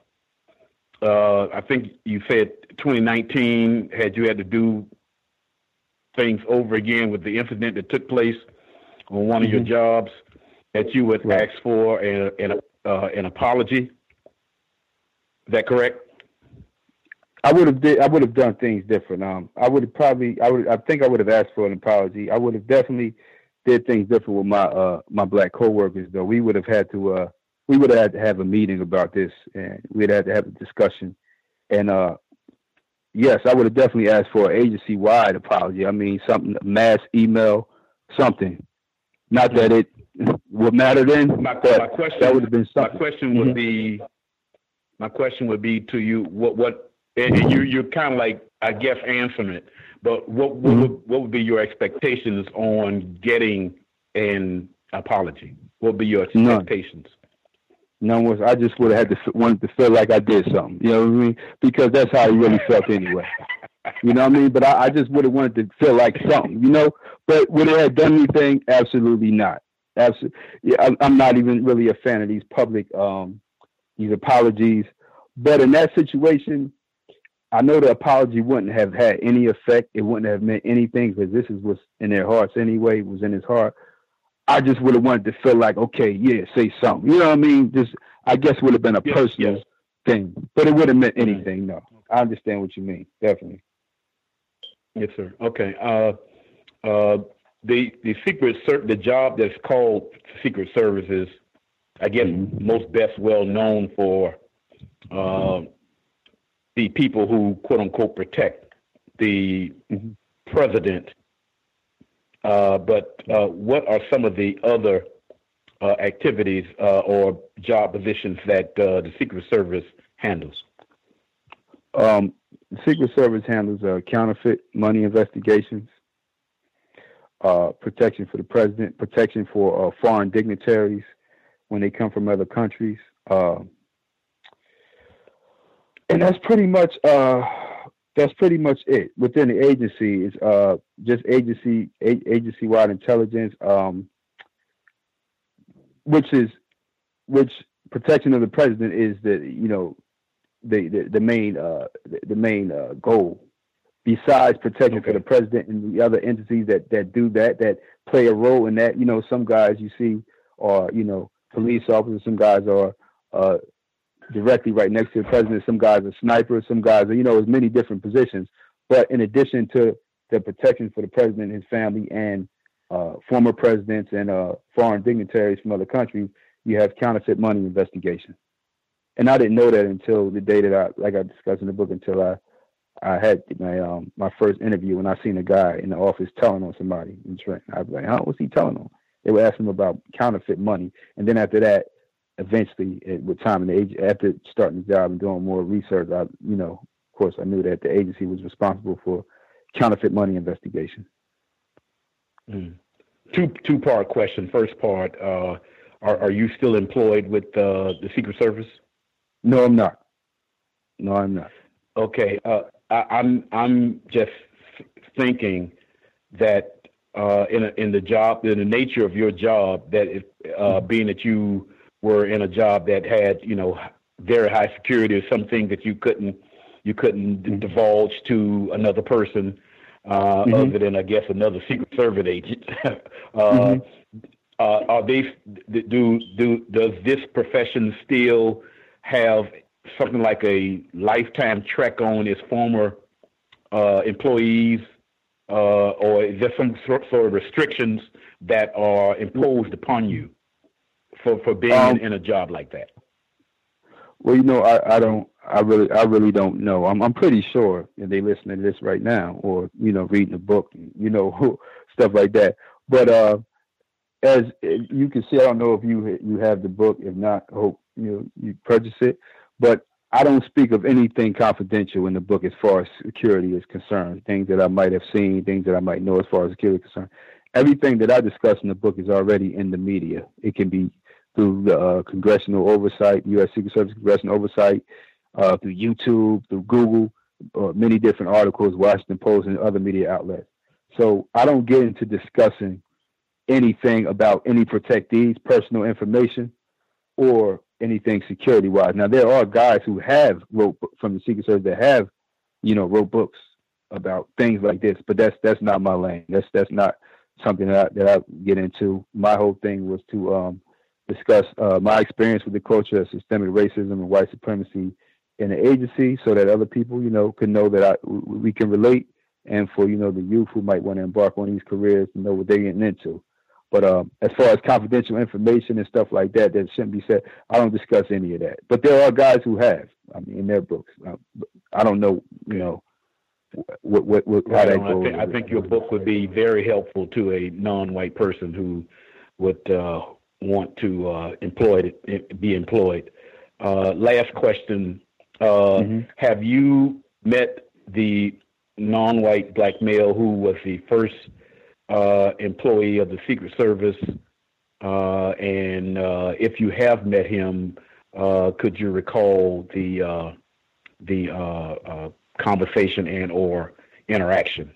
I think you said 2019, had you had to do things over again with the incident that took place on one of your jobs, that you would ask for an apology. Is that correct? I would have done things different. I think I would have asked for an apology. I would have definitely did things different with my black coworkers, though. We would have had to have a meeting about this, and we'd had to have a discussion. And yes, I would have definitely asked for an agency-wide apology. I mean, something, mass email, something. Not that it would matter then. My question would be to you, what and you're kind of like, I guess, answering it, but what would be your expectations on getting an apology? What would be your expectations? None was. I just would have wanted to feel like I did something. You know what I mean? Because that's how he really felt anyway. You know what I mean? But I just would have wanted to feel like something, But would it have done anything? Absolutely not. Absolutely. Yeah, I'm not even really a fan of these public these apologies. But in that situation, I know the apology wouldn't have had any effect. It wouldn't have meant anything because this is what's in their hearts anyway. It was in his heart. I just would have wanted to feel like, okay, yeah, say something. You know what I mean? Just, I guess would have been a personal thing, but it wouldn't have meant anything. No, I understand what you mean. Definitely. Yes, sir. Okay. The job that's called Secret Service is, I guess, most best well known for the people who quote unquote protect the president. But what are some of the other activities or job positions that the Secret Service handles? The Secret Service handles counterfeit money investigations, protection for the president, protection for foreign dignitaries when they come from other countries, and that's pretty much it. Within the agency is just agency-wide intelligence, which protection of the president is the main goal. Besides protection for the president and the other entities that do that play a role in that, some guys you see are police officers, some guys are directly right next to the president, some guys are snipers, some guys are there's many different positions. But in addition to the protection for the president and his family and former presidents and foreign dignitaries from other countries, you have counterfeit money investigation. And I didn't know that until the day that I discussed in the book, until I had my first interview when I seen a guy in the office telling on somebody in Trenton. I was like, what's he telling on? They were asking him about counterfeit money. And then after that, eventually, with time and age, after starting the job and doing more research, of course, I knew that the agency was responsible for counterfeit money investigation. Two-part question. First part, are you still employed with the Secret Service? No, I'm not. Okay. I'm just thinking that in the nature of your job, that being that you were in a job that had very high security or something that you couldn't divulge to another person other than, I guess, another Secret Service agent. Does this profession still have something like a lifetime check on its former employees, or is there some sort of restrictions that are imposed upon you for being in a job like that? Well, I really don't know. I'm pretty sure if they listening to this right now, or reading a book, stuff like that. But as you can see, I don't know if you have the book. If not, I hope you purchase it. But I don't speak of anything confidential in the book as far as security is concerned. Things that I might have seen, things that I might know as far as security is concerned. Everything that I discuss in the book is already in the media. It can be through the congressional oversight, U.S. Secret Service congressional oversight, through YouTube, through Google, many different articles, Washington Post, and other media outlets. So I don't get into discussing anything about any protectees' personal information or anything security-wise. Now, there are guys who have wrote from the Secret Service that have, wrote books about things like this, but that's not my lane. That's not something that I get into. My whole thing was to discuss my experience with the culture of systemic racism and white supremacy in the agency, so that other people, can know that we can relate, and for the youth who might want to embark on these careers to know what they're getting into. But as far as confidential information and stuff like that shouldn't be said, I don't discuss any of that. But there are guys who have, in their books. I don't know, what how that goes. I think your book would be very helpful to a non-white person who would want to be employed. Last question: have you met the non-white black male who was the first employee of the Secret Service, and if you have met him, could you recall the conversation and or interaction?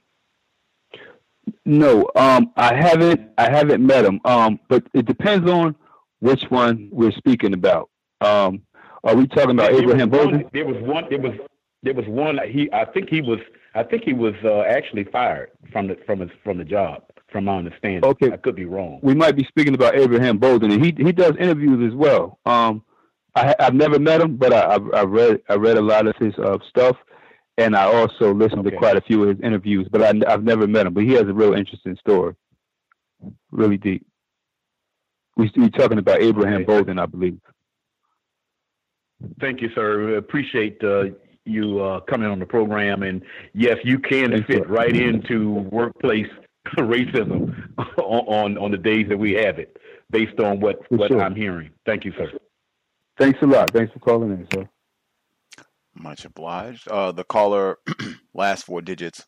No, I haven't met him. But it depends on which one we're speaking about. Are we talking about Abraham Bozeman? There was one. I think he was actually fired from the job from my understanding. Okay. I could be wrong. We might be speaking about Abraham Bolden, and he does interviews as well. I've never met him, but I read a lot of his stuff, and I also listened to quite a few of his interviews. But I've never met him. But he has a real interesting story, really deep. We're talking about Abraham Bolden, I believe. Thank you, sir. We appreciate you coming on the program. And yes, you can fit right into workplace racism on the days that we have it, based on what I'm hearing. Thank you, sir. Thanks a lot. Thanks for calling in, sir. Much obliged. The caller, last 4 digits,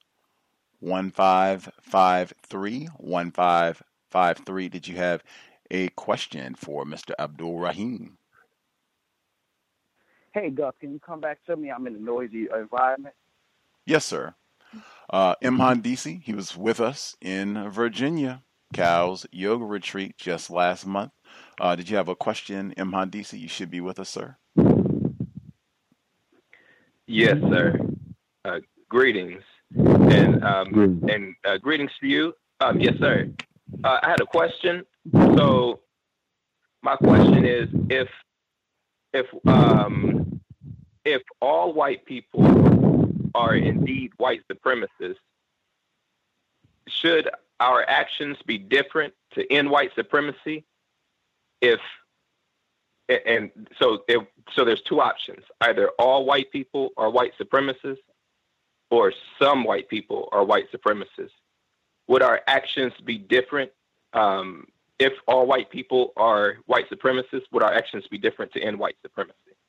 1553, 1553. Did you have a question for Mr. Abdul Rahim? Hey, Gus, can you come back to me? I'm in a noisy environment. Yes, sir. Imhan DC, he was with us in Virginia, Cal's yoga retreat just last month. Did you have a question, Imhan DC? You should be with us, sir. Yes, sir. Greetings. And greetings to you. Yes, sir. I had a question. So my question is, if all white people are indeed white supremacists, should our actions be different to end white supremacy? So there's 2 options: either all white people are white supremacists, or some white people are white supremacists. Would our actions be different? If all white people are white supremacists, would our actions be different to end white supremacy?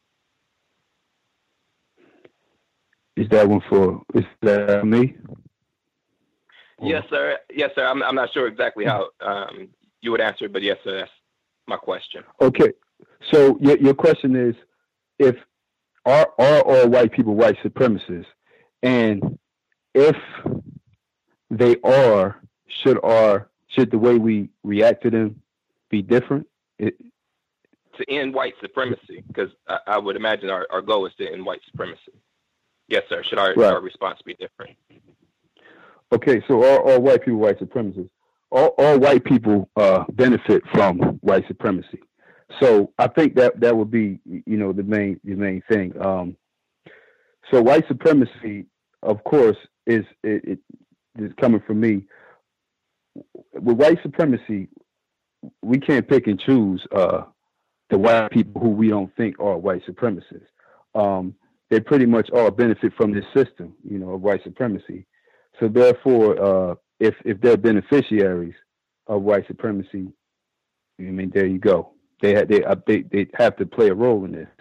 Is that me? Yes, sir. Yes, sir. I'm not sure exactly how you would answer, but yes, sir, that's my question. Okay. So your question is, are all white people white supremacists? And if they are, should the way we react to them be different? To end white supremacy, because I would imagine our goal is to end white supremacy. Yes, sir. Should our response be different? Okay, so all white people white supremacists. All white people benefit from white supremacy. So I think that would be, the main thing. So white supremacy, of course, is coming from me. With white supremacy, we can't pick and choose the white people who we don't think are white supremacists. They pretty much all benefit from this system, of white supremacy. So therefore, if they're beneficiaries of white supremacy, there you go. They have to play a role in this.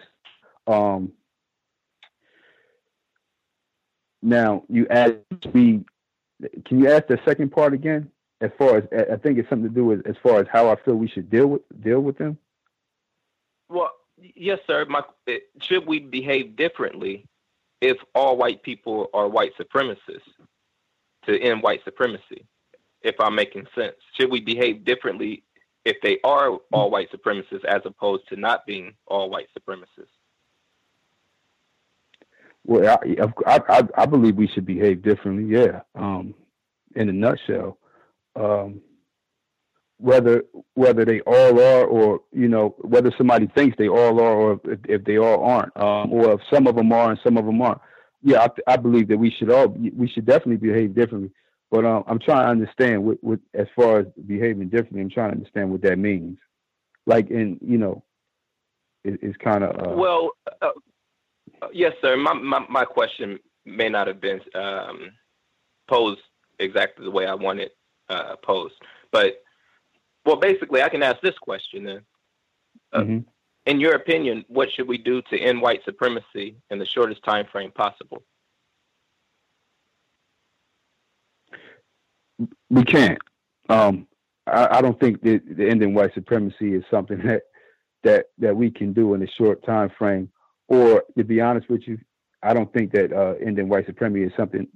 Now you asked me. Can you ask the second part again? As far as I think it's something to do with as far as how I feel we should deal with them. Well, yes, sir. Should we behave differently if all white people are white supremacists to end white supremacy? If I'm making sense, should we behave differently if they are all white supremacists as opposed to not being all white supremacists? Well, I believe we should behave differently. Yeah. In a nutshell, whether they all are, or whether somebody thinks they all are, or if they all aren't, or if some of them are and some of them aren't. Yeah, I believe that we should definitely behave differently. But I'm trying to understand what as far as behaving differently. I'm trying to understand what that means. Like it's kind of well. Yes, sir. My question may not have been posed exactly the way I want it posed, but basically, I can ask this question then. In your opinion, what should we do to end white supremacy in the shortest time frame possible? We can't. I don't think that the ending white supremacy is something that we can do in a short time frame. Or to be honest with you, I don't think that ending white supremacy is something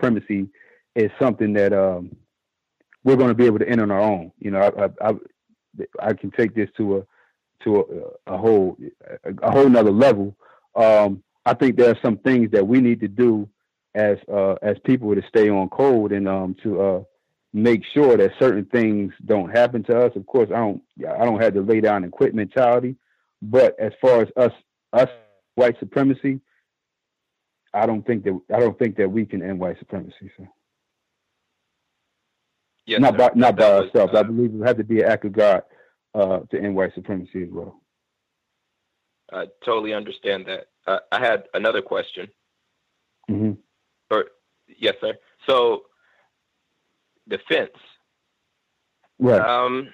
that we're going to be able to end on our own. I can take this to a whole nother level. I think there are some things that we need to do as people to stay on code and make sure that certain things don't happen to us. Of course, I don't have the lay down and quit mentality, but as far as us white supremacy, I don't think that we can end white supremacy. So. Yes, not by ourselves. I believe we have to be an act of God to end white supremacy as well. I totally understand that. I had another question. Mm-hmm. Yes, sir. So, defense. Right.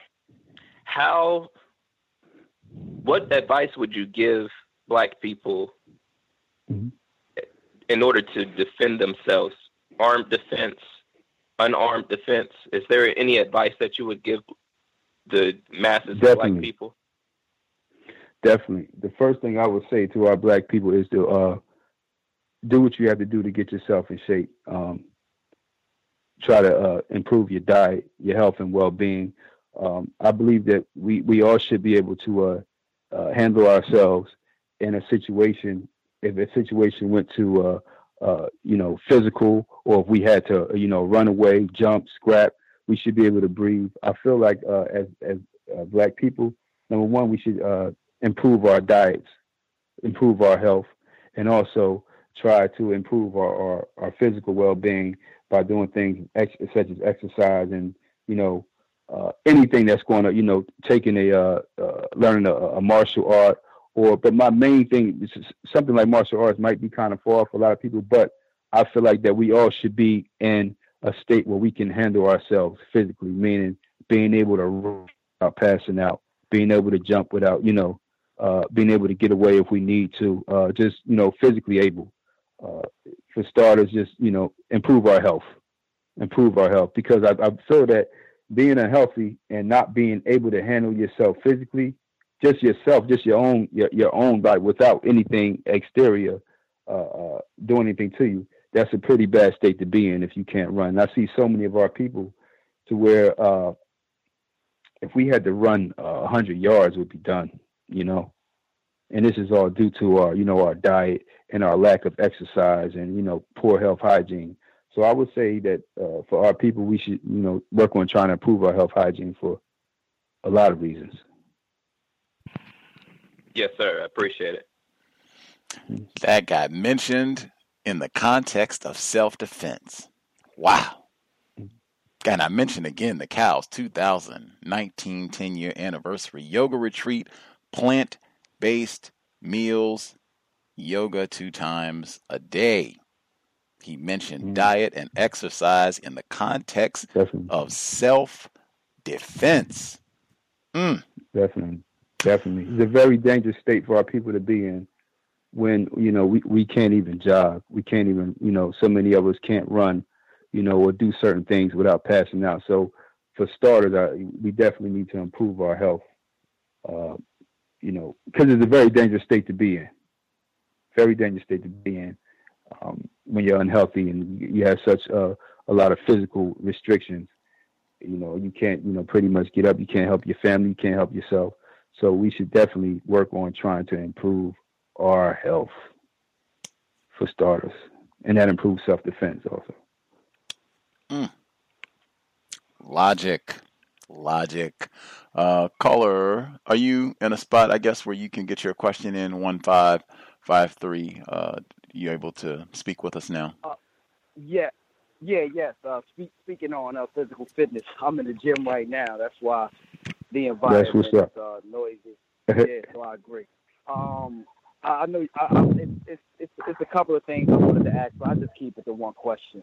What advice would you give Black people in order to defend themselves? Armed defense, unarmed defense. Is there any advice that you would give the masses of Black people? Definitely. The first thing I would say to our Black people is to do what you have to do to get yourself in shape. Try to improve your diet, your health, and well-being. I believe that we all should be able to handle ourselves in a situation. If a situation went to physical, or if we had to run away, jump, scrap, we should be able to breathe. I feel like as Black people, number one, we should improve our diets, improve our health, and also try to improve our physical well-being by doing things such as exercise and anything that's going to taking learning a martial art. But my main thing is something like martial arts might be kind of far for a lot of people, but I feel like that we all should be in a state where we can handle ourselves physically, meaning being able to run without passing out, being able to jump without, being able to get away if we need to, just, physically able. For starters, just, improve our health, because I feel that being unhealthy and not being able to handle yourself physically, just yourself, just your own body without anything exterior doing anything to you, that's a pretty bad state to be in if you can't run. And I see so many of our people to where if we had to run 100 yards, we'd be done, And this is all due to our diet and our lack of exercise and, poor health hygiene. So I would say that for our people, we should, work on trying to improve our health hygiene for a lot of reasons. Yes, sir. I appreciate it. That got mentioned in the context of self-defense. Wow. And I mentioned again the COWS 2019 10-year anniversary yoga retreat, plant-based meals, yoga 2 times a day. He mentioned diet and exercise in the context of self-defense. Definitely. It's a very dangerous state for our people to be in when, we can't even jog. We can't even, so many of us can't run, or do certain things without passing out. So for starters, we definitely need to improve our health, because it's a very dangerous state to be in. Very dangerous state to be in when you're unhealthy and you have such a lot of physical restrictions. You can't, pretty much get up. You can't help your family. You can't help yourself. So we should definitely work on trying to improve our health for starters. And that improves self-defense also. Logic. Caller, are you in a spot, I guess, where you can get your question in 1553? You able to speak with us now? Yes. Speaking on physical fitness, I'm in the gym right now. That's why the environment is noisy. Yeah, so I agree. I know it's a couple of things I wanted to ask, but I just keep it to one question.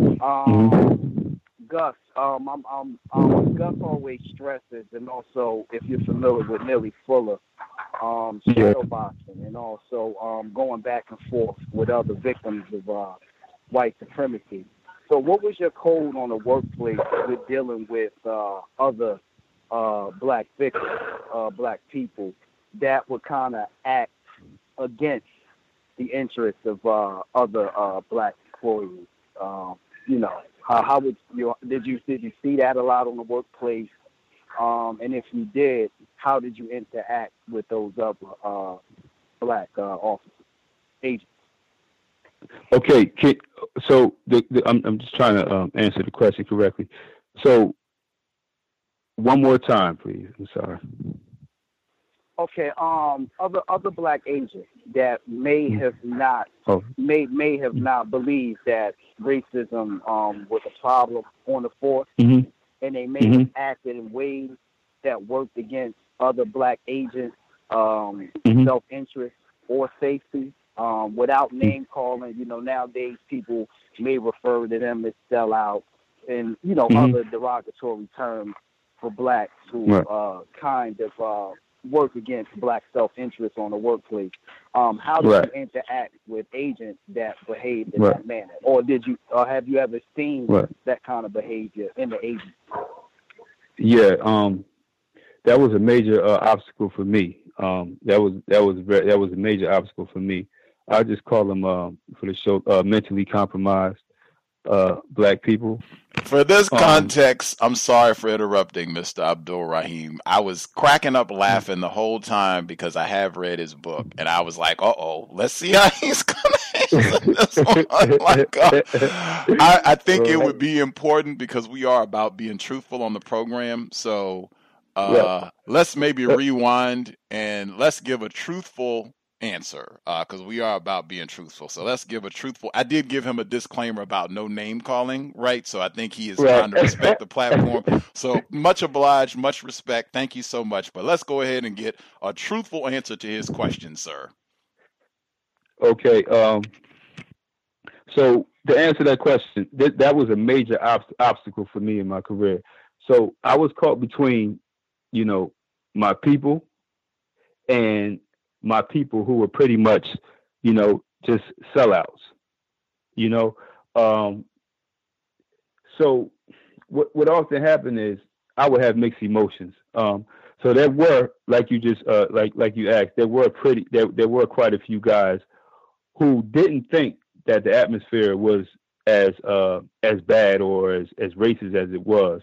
Gus, Gus always stresses, and also if you're familiar with Neely Fuller, shadow boxing, and also going back and forth with other victims of white supremacy. So what was your code on the workplace with dealing with other black victims, black people that would kind of act against the interests of other black employees? How would did you see that a lot on the workplace? And if you did, how did you interact with those other black officers, agents? Okay, so I'm just trying to answer the question correctly. So one more time, please. I'm sorry. Okay. Other black agents that may have not may have not believed that racism was a problem on the force, and they may have acted in ways that worked against other black agents' self-interest or safety. Without name calling, nowadays people may refer to them as sellouts and, other derogatory terms for blacks who kind of work against black self-interest on the workplace. How do you interact with agents that behave in that manner? Or have you ever seen that kind of behavior in the agency? Yeah, that was a major obstacle for me. That was a major obstacle for me. I just call them for the show mentally compromised black people. For this context, I'm sorry for interrupting, Mr. Abdul Rahim. I was cracking up laughing the whole time because I have read his book, and I was like, let's see how he's going to answer this one. I think it would be important because we are about being truthful on the program. So let's maybe rewind and let's give a truthful answer because we are about being truthful. So let's give a truthful. I did give him a disclaimer about no name calling, right? So I think he is trying to respect the platform. So much obliged, much respect. Thank you so much. But let's go ahead and get a truthful answer to his question, sir. Okay. So to answer that question, that was a major obstacle for me in my career. So I was caught between, my people and my people who were pretty much, just sellouts, So what often happened is I would have mixed emotions. So there were, like you just, like you asked, there were quite a few guys who didn't think that the atmosphere was as bad or as racist as it was.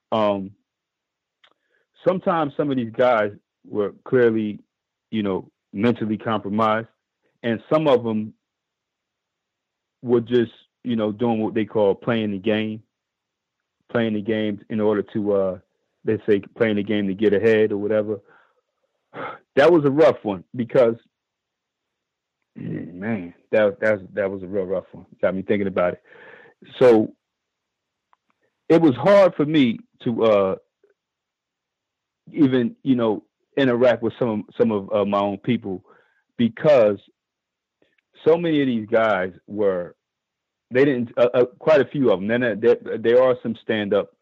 Sometimes some of these guys were clearly, mentally compromised, and some of them were just, doing what they call playing the game in order to, let's say, playing the game to get ahead or whatever. That was a rough one because, man, that was a real rough one. Got me thinking about it. So it was hard for me to even, interact with some of my own people because so many of these guys quite a few of them. Then there are some stand up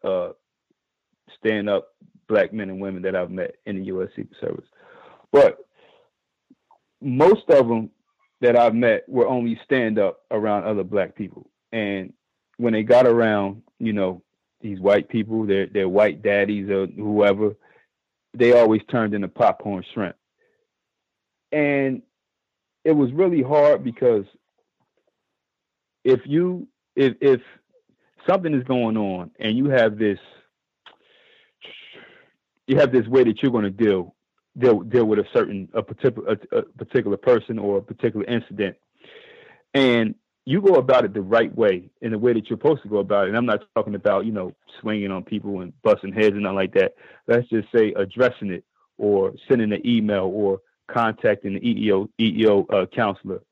black men and women that I've met in the U.S. Secret Service, but most of them that I've met were only stand up around other black people. And when they got around, these white people, their white daddies or whoever, they always turned into popcorn shrimp. And it was really hard because if something is going on and you have this way that you're going to deal with a particular person or a particular incident, and you go about it the right way, in the way that you're supposed to go about it. And I'm not talking about, swinging on people and busting heads and nothing like that. Let's just say addressing it or sending an email or contacting the EEO counselor.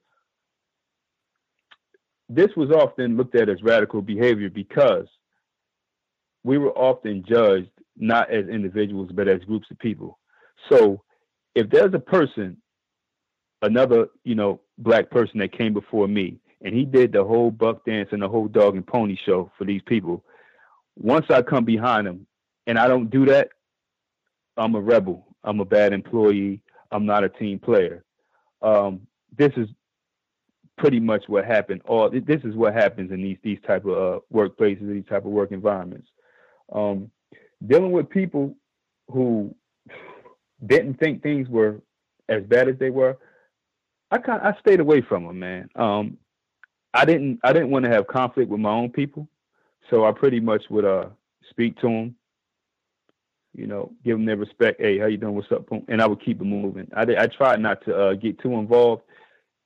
This was often looked at as radical behavior because we were often judged not as individuals, but as groups of people. So if there's a person, another, black person that came before me, and he did the whole buck dance and the whole dog and pony show for these people, once I come behind them and I don't do that, I'm a rebel. I'm a bad employee. I'm not a team player. This is pretty much what happened. This is what happens in these type of workplaces, these type of work environments. Dealing with people who didn't think things were as bad as they were, I stayed away from them, man. I didn't want to have conflict with my own people, so I pretty much would speak to them, give them their respect. Hey, how you doing? What's up? And I would keep it moving. I tried not to get too involved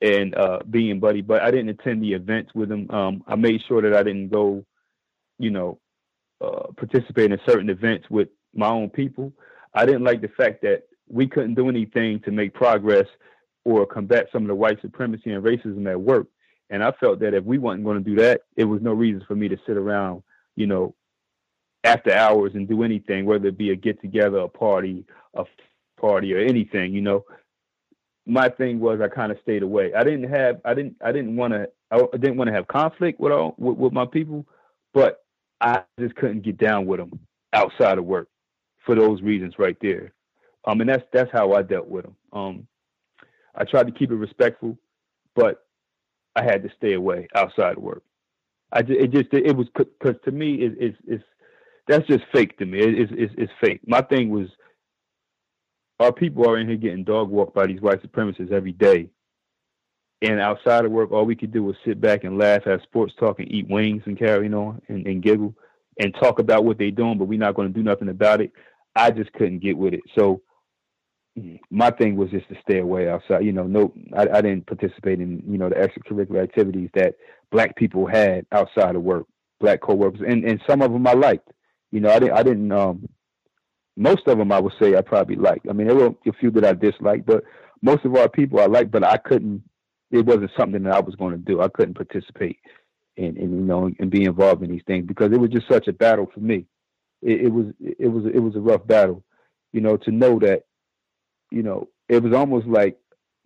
and being buddy, but I didn't attend the events with them. I made sure that I didn't go, participate in certain events with my own people. I didn't like the fact that we couldn't do anything to make progress or combat some of the white supremacy and racism at work. And I felt that if we weren't going to do that, it was no reason for me to sit around, after hours and do anything, whether it be a get together, a party or anything, My thing was I kind of stayed away. I didn't want to have conflict with my people, but I just couldn't get down with them outside of work for those reasons right there. And that's how I dealt with them. I tried to keep it respectful, but I had to stay away outside of work. It was because to me that's just fake to me. It's fake. My thing was, our people are in here getting dog walked by these white supremacists every day. And outside of work, all we could do was sit back and laugh, have sports talk, and eat wings and carry on and giggle and talk about what they're doing, but we're not going to do nothing about it. I just couldn't get with it. So my thing was just to stay away outside. I didn't participate in, the extracurricular activities that black people had outside of work, black coworkers, and some of them I liked. I didn't. Most of them I would say I probably liked. I mean, there were a few that I disliked, but most of our people I liked. But I couldn't. It wasn't something that I was going to do. I couldn't participate in be involved in these things because it was just such a battle for me. It was a rough battle, to know that, it was almost like,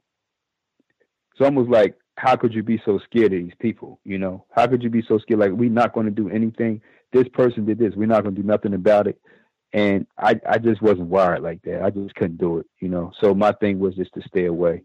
how could you be so scared of these people? How could you be so scared? Like, we're not going to do anything. This person did this. We're not going to do nothing about it. And I just wasn't wired like that. I just couldn't do it, So my thing was just to stay away.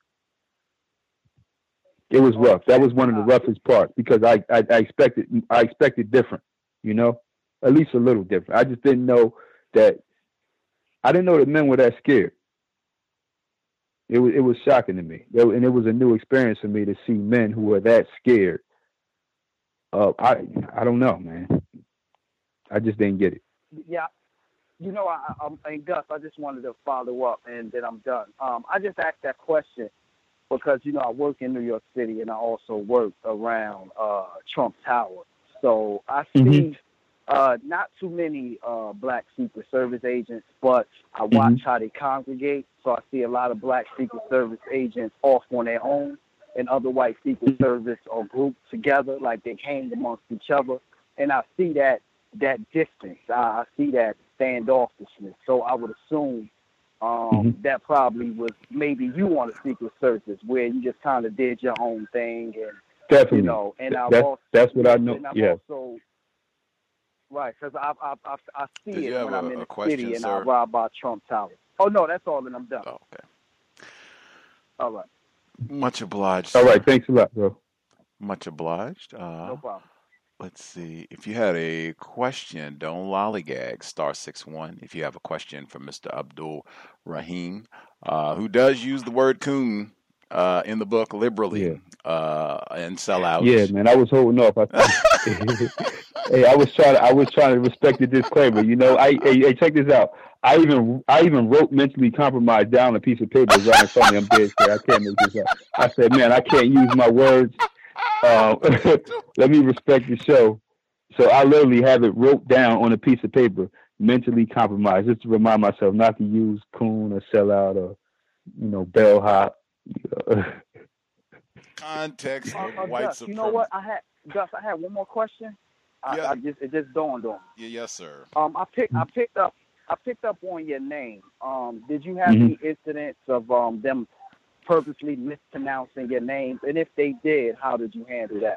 It was rough. That was one of the roughest parts because I expected different, at least a little different. I just didn't know that. I didn't know that men were that scared. It was shocking to me, and it was a new experience for me to see men who were that scared. I don't know, man. I just didn't get it. Yeah, and Gus, I just wanted to follow up, and then I'm done. I just asked that question because I work in New York City, and I also work around Trump Tower, so I see not too many black Secret Service agents, but I watch how they congregate. So I see a lot of black Secret Service agents off on their own, and other white Secret Service are grouped together, like they hang amongst each other. And I see that distance. I see that standoffishness. So I would assume that probably was maybe you on a Secret Service where you just kind of did your own thing, and definitely, and that's what I know. Yeah. Also, right, because I see Did it when I'm in the city and sir? I ride by Trump Tower. Oh, no, that's all, and I'm done. Oh, okay. All right. Much obliged. All right, thanks a lot, bro. Much obliged. No problem. Let's see. If you had a question, don't lollygag. *61. If you have a question for Mr. Abdul Rahim, who does use the word coon in the book liberally, and sell out. Yeah, man, I was holding off. Hey, I was trying to respect the disclaimer. Hey, check this out. I even wrote mentally compromised down a piece of paper right in front of me. I'm dead serious. I can't make this up. I said, man, I can't use my words. Let me respect the show. So I literally have it wrote down on a piece of paper, mentally compromised, just to remind myself not to use coon or sellout or, bellhop. Context of white Gus, supremacy. You know what? I had one more question. It just dawned on me. Yes, sir. I picked up on your name. Did you have any incidents of them purposely mispronouncing your name? And if they did, how did you handle that?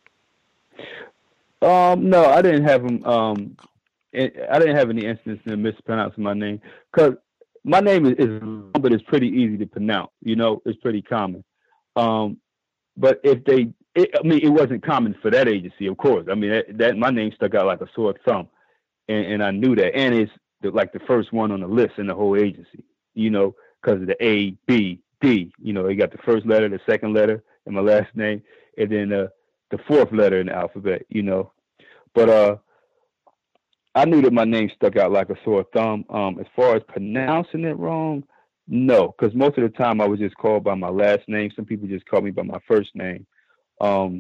No, I didn't have them. I didn't have any instances of mispronouncing my name because my name is long, but it's pretty easy to pronounce. It's pretty common. But if it wasn't common for that agency, of course. I mean, that my name stuck out like a sore thumb, and I knew that. And it's the first one on the list in the whole agency, because of the A, B, D. They got the first letter, the second letter, and my last name, and then the fourth letter in the alphabet. But I knew that my name stuck out like a sore thumb. As far as pronouncing it wrong, No, because most of the time I was just called by my last name. Some people just called me by my first name. So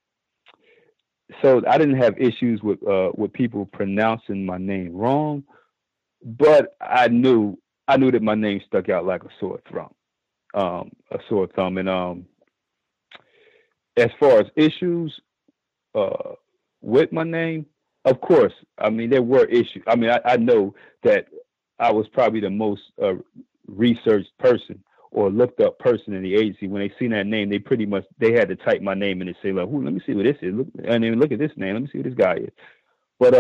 I didn't have issues with people pronouncing my name wrong, but I knew that my name stuck out like a sore thumb. And as far as issues with my name, of course, I mean, there were issues. I mean, I know that I was probably the most researched person or looked up person in the agency. When they seen that name, they had to type my name in and say, like, "Ooh, let me see what this is. Look at this name. Let me see what this guy is." But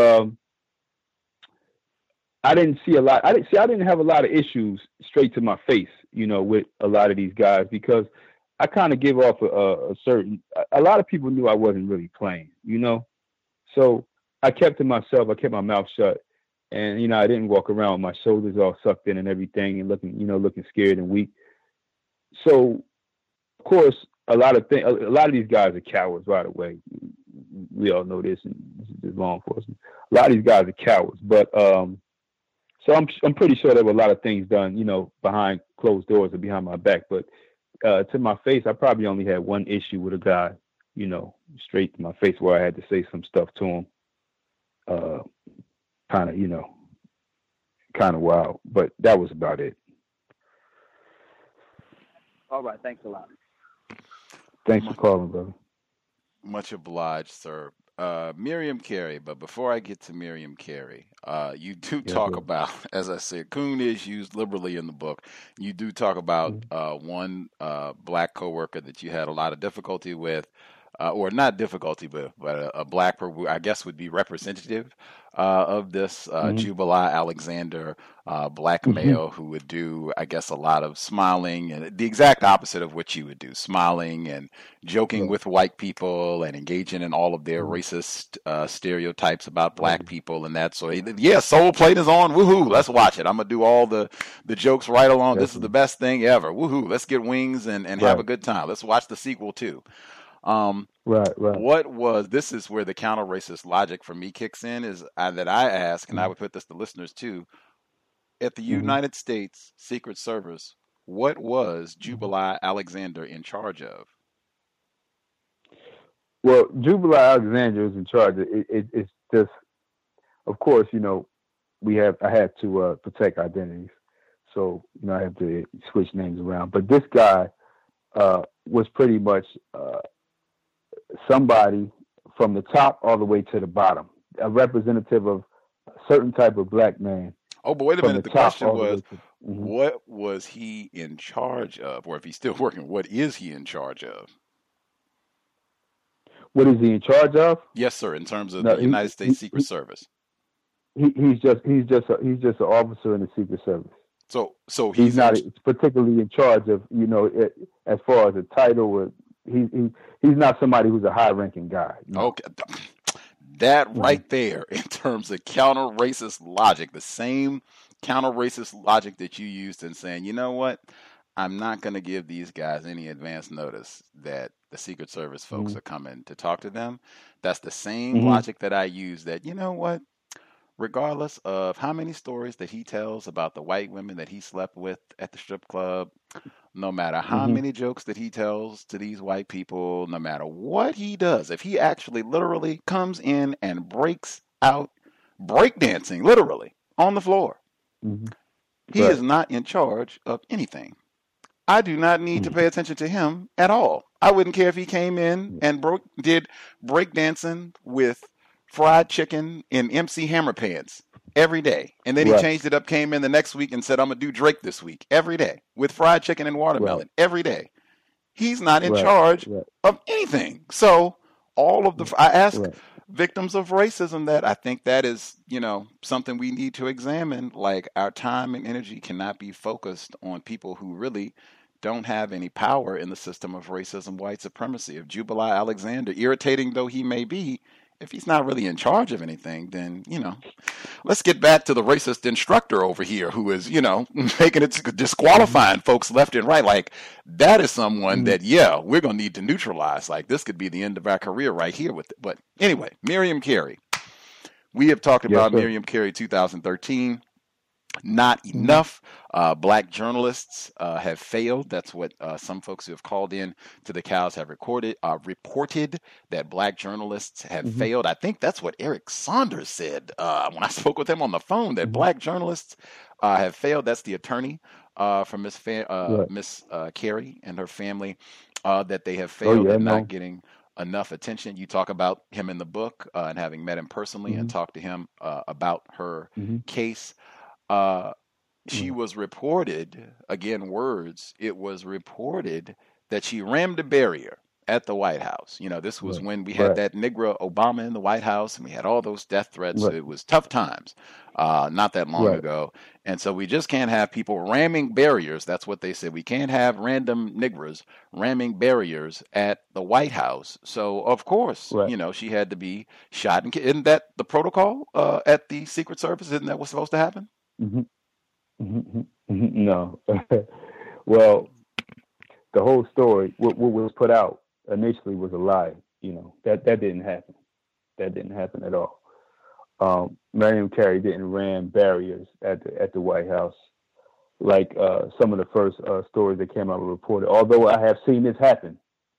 I didn't see a lot. I didn't have a lot of issues straight to my face, with a lot of these guys, because I kind of give off a lot of people knew I wasn't really playing, so I kept to myself. I kept my mouth shut, and, I didn't walk around with my shoulders all sucked in and everything and looking scared and weak. So, of course, a lot of these guys are cowards, by the way. We all know this, and this is law enforcement. A lot of these guys are cowards, but so I'm pretty sure there were a lot of things done, behind closed doors or behind my back. But to my face, I probably only had one issue with a guy, straight to my face, where I had to say some stuff to him. Kind of wild, but that was about it. All right, thanks a lot. Thanks for calling, brother. Much obliged, sir. Miriam Carey, but before I get to Miriam Carey, you do talk about, as I said, coon is used liberally in the book. You do talk about one black coworker that you had a lot of difficulty with, or not difficulty, but a black, I guess, would be representative of this Jubilee Alexander, black male who would do, I guess, a lot of smiling and the exact opposite of what you would do, smiling and joking with white people and engaging in all of their racist stereotypes about black people and that. So, yeah, Soul Plate is on. Woohoo! Let's watch it. I'm gonna do all the jokes right along. This is the best thing ever. Woohoo! Let's get wings and have a good time. Let's watch the sequel too. Right. This is where the counter racist logic for me kicks in, is that I ask, and I would put this to listeners too, at the United States Secret Service, what was Jubilee Alexander in charge of? Well, Jubilee Alexander is in charge of it's just, of course, I had to protect identities. So, I have to switch names around. But this guy was pretty much somebody from the top all the way to the bottom, a representative of a certain type of black man. Oh, but wait a minute. The question was, what was he in charge of? Or if he's still working, what is he in charge of? What is he in charge of? Yes, sir. In terms of the United States Secret Service, he's just an officer in the Secret Service. So he's not particularly in charge of, as far as a title. Or he's not somebody who's a high-ranking guy. Okay, that right there, in terms of counter-racist logic, the same counter-racist logic that you used in saying, you know what, I'm not going to give these guys any advance notice that the Secret Service folks are coming to talk to them. That's the same logic that I use, that, you know what, regardless of how many stories that he tells about the white women that he slept with at the strip club, no matter how many jokes that he tells to these white people, no matter what he does, if he actually literally comes in and breaks out breakdancing, literally, on the floor, he is not in charge of anything. I do not need to pay attention to him at all. I wouldn't care if he came in and did breakdancing with fried chicken in MC Hammer pants every day. And then he changed it up, came in the next week and said, I'm going to do Drake this week, every day, with fried chicken and watermelon, every day. He's not in charge of anything. So all of I ask victims of racism that I think that is, something we need to examine. Like, our time and energy cannot be focused on people who really don't have any power in the system of racism, white supremacy. If Jubilee Alexander, irritating though he may be, if he's not really in charge of anything, then, let's get back to the racist instructor over here who is, making it, disqualifying folks left and right. Like, that is someone that, we're going to need to neutralize. Like, this could be the end of our career right here with it. But anyway, Miriam Carey. We have talked about Miriam Carey 2013. not enough. Black journalists have failed. That's what some folks who have called in to the cows have reported that black journalists have failed. I think that's what Eric Saunders said when I spoke with him on the phone, that black journalists have failed. That's the attorney for Miss Carey and her family, that they have failed at not getting enough attention. You talk about him in the book and having met him personally and talked to him about her case. She was reported, again, it was reported that she rammed a barrier at the White House. You know, this was when we had that Negro Obama in the White House and we had all those death threats. It was tough times, not that long ago. And so we just can't have people ramming barriers. That's what they said. We can't have random Negroes ramming barriers at the White House. So, of course, you know, she had to be shot. And isn't that the protocol at the Secret Service? Isn't that what's supposed to happen? No. Well, the whole story, what was put out initially was a lie. You know, that didn't happen. That didn't happen at all. Mariam Carey didn't ram barriers at the White House like some of the first stories that came out were reported. Although I have seen this happen.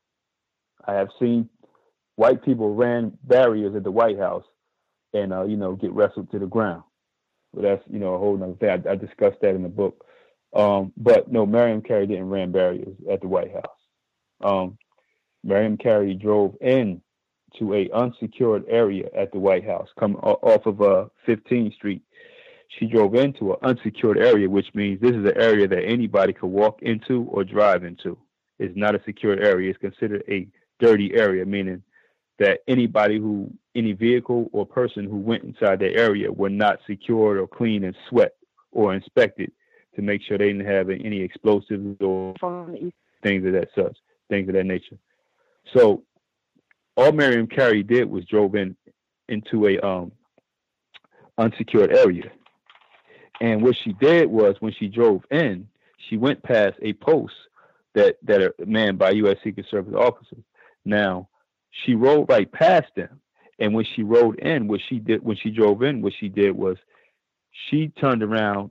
I have seen white people ran barriers at the White House and you know, get wrestled to the ground. But that's, you know, a whole nother thing. I discussed that in the book. But no, Mariam Carey didn't ram barriers at the White House. Mariam Carey drove in to a unsecured area at the White House, coming off of 15th Street. She drove into an unsecured area, which means this is an area that anybody could walk into or drive into. It's not a secured area. It's considered a dirty area, meaning that any vehicle or person who went inside that area were not secured or clean and swept or inspected to make sure they didn't have any explosives or things of that nature. So all Mariam Carey did was drove into a unsecured area. And what she did was, when she drove in, she went past a post that are manned by U.S. Secret Service officers. Now, she rode right past them. And when she rode in, when she drove in, what she did was she turned around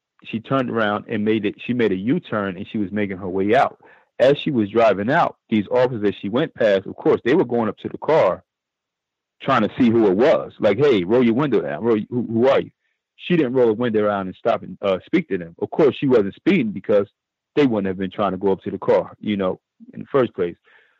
and she made a U-turn, and she was making her way out. As she was driving out, these officers that she went past, of course, they were going up to the car trying to see who it was. Like, hey, roll your window down. Who are you? She didn't roll the window down and stop and speak to them. Of course, she wasn't speeding because they wouldn't have been trying to go up to the car, you know, in the first place.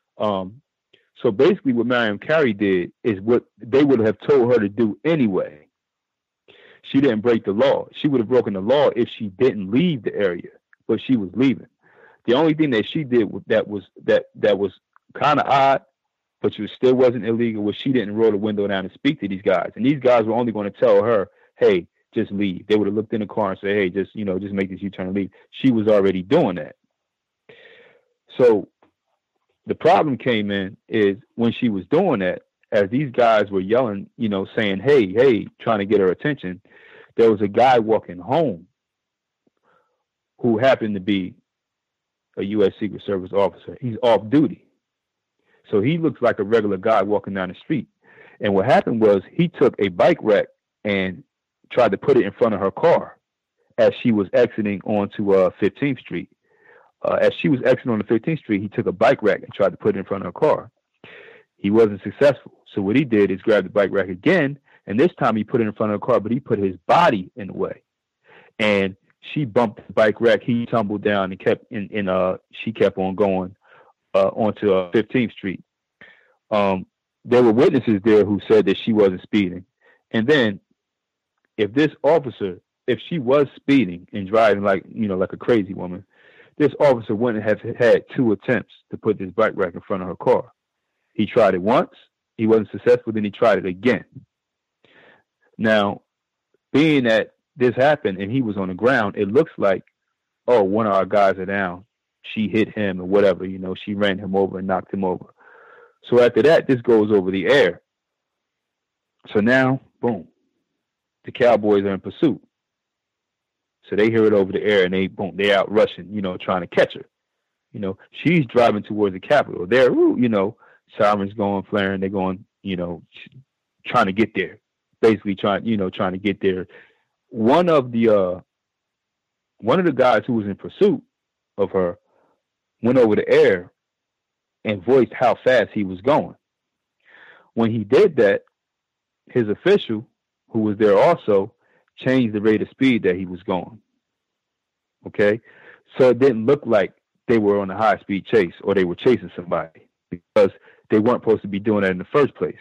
So basically what Mariam Carey did is what they would have told her to do anyway. She didn't break the law. She would have broken the law if she didn't leave the area, but she was leaving. The only thing that she did that was kind of odd, but it still wasn't illegal, was she didn't roll the window down and speak to these guys. And these guys were only going to tell her, hey, just leave. They would have looked in the car and said, hey, just make this U-turn and leave. She was already doing that. So the problem came in is when she was doing that, as these guys were yelling, you know, saying, hey, trying to get her attention, there was a guy walking home who happened to be a U.S. Secret Service officer. He's off duty. So he looks like a regular guy walking down the street. And what happened was he took a bike rack and tried to put it in front of her car as she was exiting onto 15th Street. As she was exiting on the 15th Street, he took a bike rack and tried to put it in front of her car. He wasn't successful. So what he did is grab the bike rack again, and this time he put it in front of her car, but he put his body in the way. And she bumped the bike rack. He tumbled down and she kept on going onto 15th Street. There were witnesses there who said that she wasn't speeding. And then if this officer, if she was speeding and driving like a crazy woman, this officer wouldn't have had two attempts to put this bike rack in front of her car. He tried it once. He wasn't successful. Then he tried it again. Now, being that this happened and he was on the ground, it looks like, oh, one of our guys are down. She hit him or whatever, she ran him over and knocked him over. So after that, this goes over the air. So now, boom, the Cowboys are in pursuit. So they hear it over the air and they out rushing, trying to catch her. She's driving towards the Capitol. There, sirens going, flaring. They're going, trying to get there. Basically trying to get there. One of the one of the guys who was in pursuit of her went over the air and voiced how fast he was going. When he did that, his official, who was there also, changed the rate of speed that he was going. Okay? So it didn't look like they were on a high-speed chase or they were chasing somebody, because they weren't supposed to be doing that in the first place.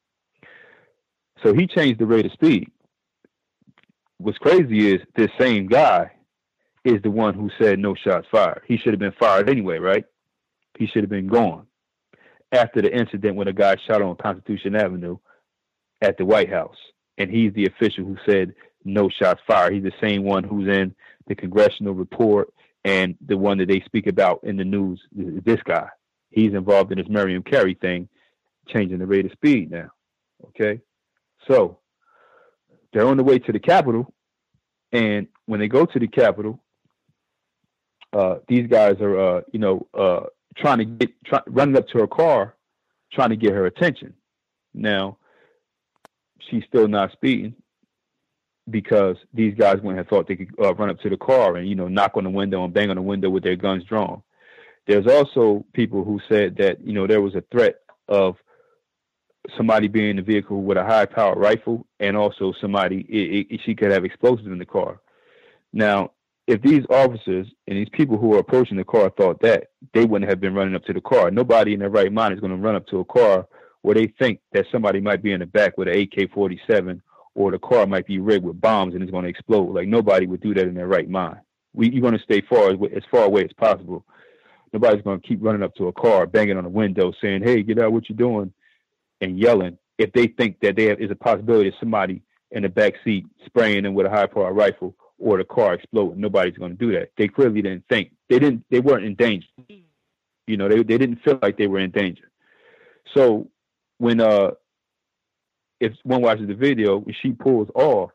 So he changed the rate of speed. What's crazy is this same guy is the one who said no shots fired. He should have been fired anyway, right? He should have been gone after the incident when a guy shot on Constitution Avenue at the White House. And he's the official who said no shots fired. He's the same one who's in the congressional report and the one that they speak about in the news. This guy, he's involved in this Mariam Carey thing, changing the rate of speed now. Okay? So they're on the way to the Capitol. And when they go to the Capitol, these guys are, running up to her car, trying to get her attention. Now, she's still not speeding because these guys wouldn't have thought they could run up to the car and, knock on the window and bang on the window with their guns drawn. There's also people who said that, there was a threat of somebody being in the vehicle with a high-powered rifle, and also she could have explosives in the car. Now, if these officers and these people who are approaching the car thought that, they wouldn't have been running up to the car. Nobody in their right mind is going to run up to a car where they think that somebody might be in the back with an AK-47, or the car might be rigged with bombs and it's going to explode. Like, nobody would do that in their right mind. You're going to stay as far away as possible. Nobody's going to keep running up to a car, banging on the window, saying, "Hey, get out, what you doing?" and yelling if they think that is a possibility of somebody in the back seat spraying them with a high-powered rifle or the car exploding. Nobody's going to do that. They clearly didn't think. They weren't in danger. They didn't feel like they were in danger. So when if one watches the video, she pulls off,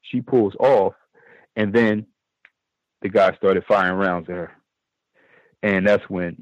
and then the guy started firing rounds at her. And that's when,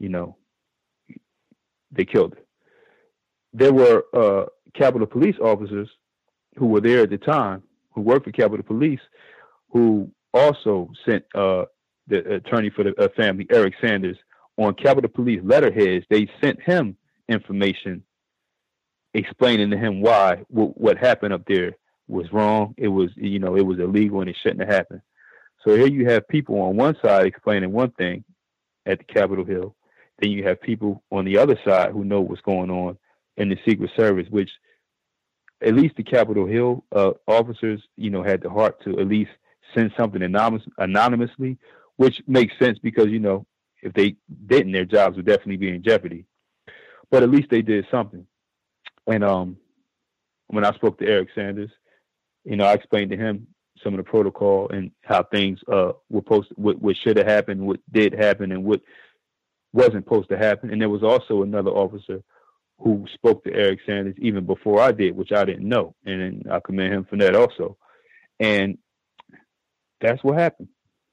they killed her. There were Capitol Police officers who were there at the time, who worked for Capitol Police, who also sent the attorney for the family, Eric Sanders, on Capitol Police letterheads. They sent him information explaining to him why what happened up there was wrong. It was, it was illegal and it shouldn't have happened. So here you have people on one side explaining one thing at the Capitol Hill. Then you have people on the other side who know what's going on in the Secret Service, which at least the Capitol Hill officers, had the heart to at least send something anonymously, which makes sense because, if they didn't, their jobs would definitely be in jeopardy. But at least they did something. And when I spoke to Eric Sanders, I explained to him some of the protocol and how things were what should have happened, what did happen, and what wasn't supposed to happen. And there was also another officer who spoke to Eric Sanders even before I did, which I didn't know. And I commend him for that also. And that's what happened.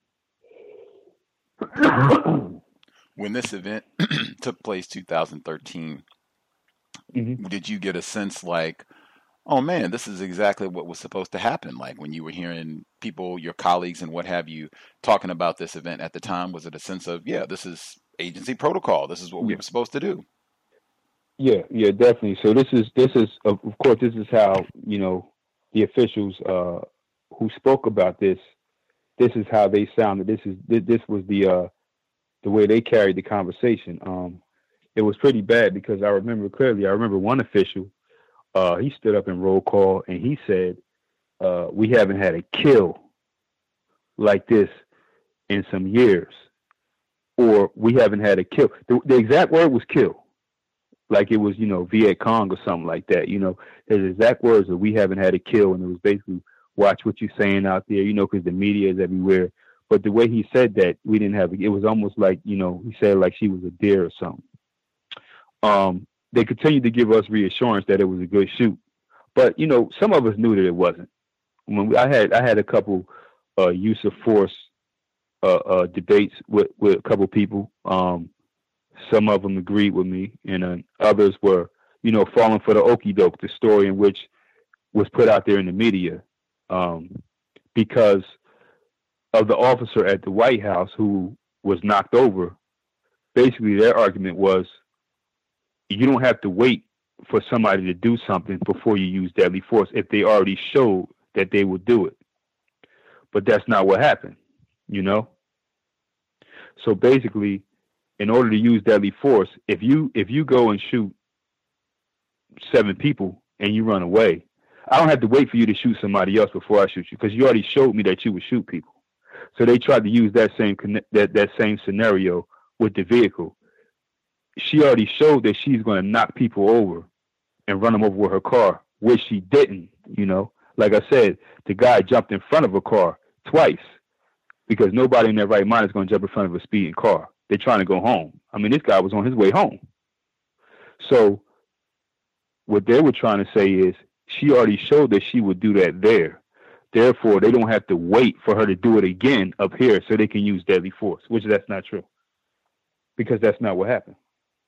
When this event took place 2013, did you get a sense like, oh man, this is exactly what was supposed to happen? Like when you were hearing people, your colleagues and what have you, talking about this event at the time, was it a sense of, yeah, this is agency protocol, this is what we were supposed to do? Yeah, definitely. So this is of course, this is how, the officials who spoke about this is how they sounded. This was the way they carried the conversation. It was pretty bad because I remember clearly. I remember one official, he stood up in roll call and he said, "We haven't had a kill like this in some years," or "We haven't had a kill." The exact word was "kill." Like it was, Viet Cong or something like that. His exact words are, "We haven't had a kill," and it was basically, watch what you're saying out there, because the media is everywhere. But the way he said that, we didn't have, it was almost like, he said like she was a deer or something. They continued to give us reassurance that it was a good shoot. But, some of us knew that it wasn't. When I had a couple use of force debates with a couple people. Some of them agreed with me, and others were, falling for the okie doke, the story in which was put out there in the media, because of the officer at the White House who was knocked over, basically their argument was, you don't have to wait for somebody to do something before you use deadly force if they already showed that they would do it. But that's not what happened, you know? So basically, in order to use deadly force, if you go and shoot 7 people and you run away, I don't have to wait for you to shoot somebody else before I shoot you, because you already showed me that you would shoot people. So they tried to use that same scenario with the vehicle. She already showed that she's going to knock people over and run them over with her car, which she didn't, you know. Like I said, the guy jumped in front of a car twice, because nobody in their right mind is going to jump in front of a speeding car. They're trying to go home. I mean, this guy was on his way home. So what they were trying to say is, she already showed that she would do that there. Therefore, they don't have to wait for her to do it again up here so they can use deadly force, which that's not true, because that's not what happened.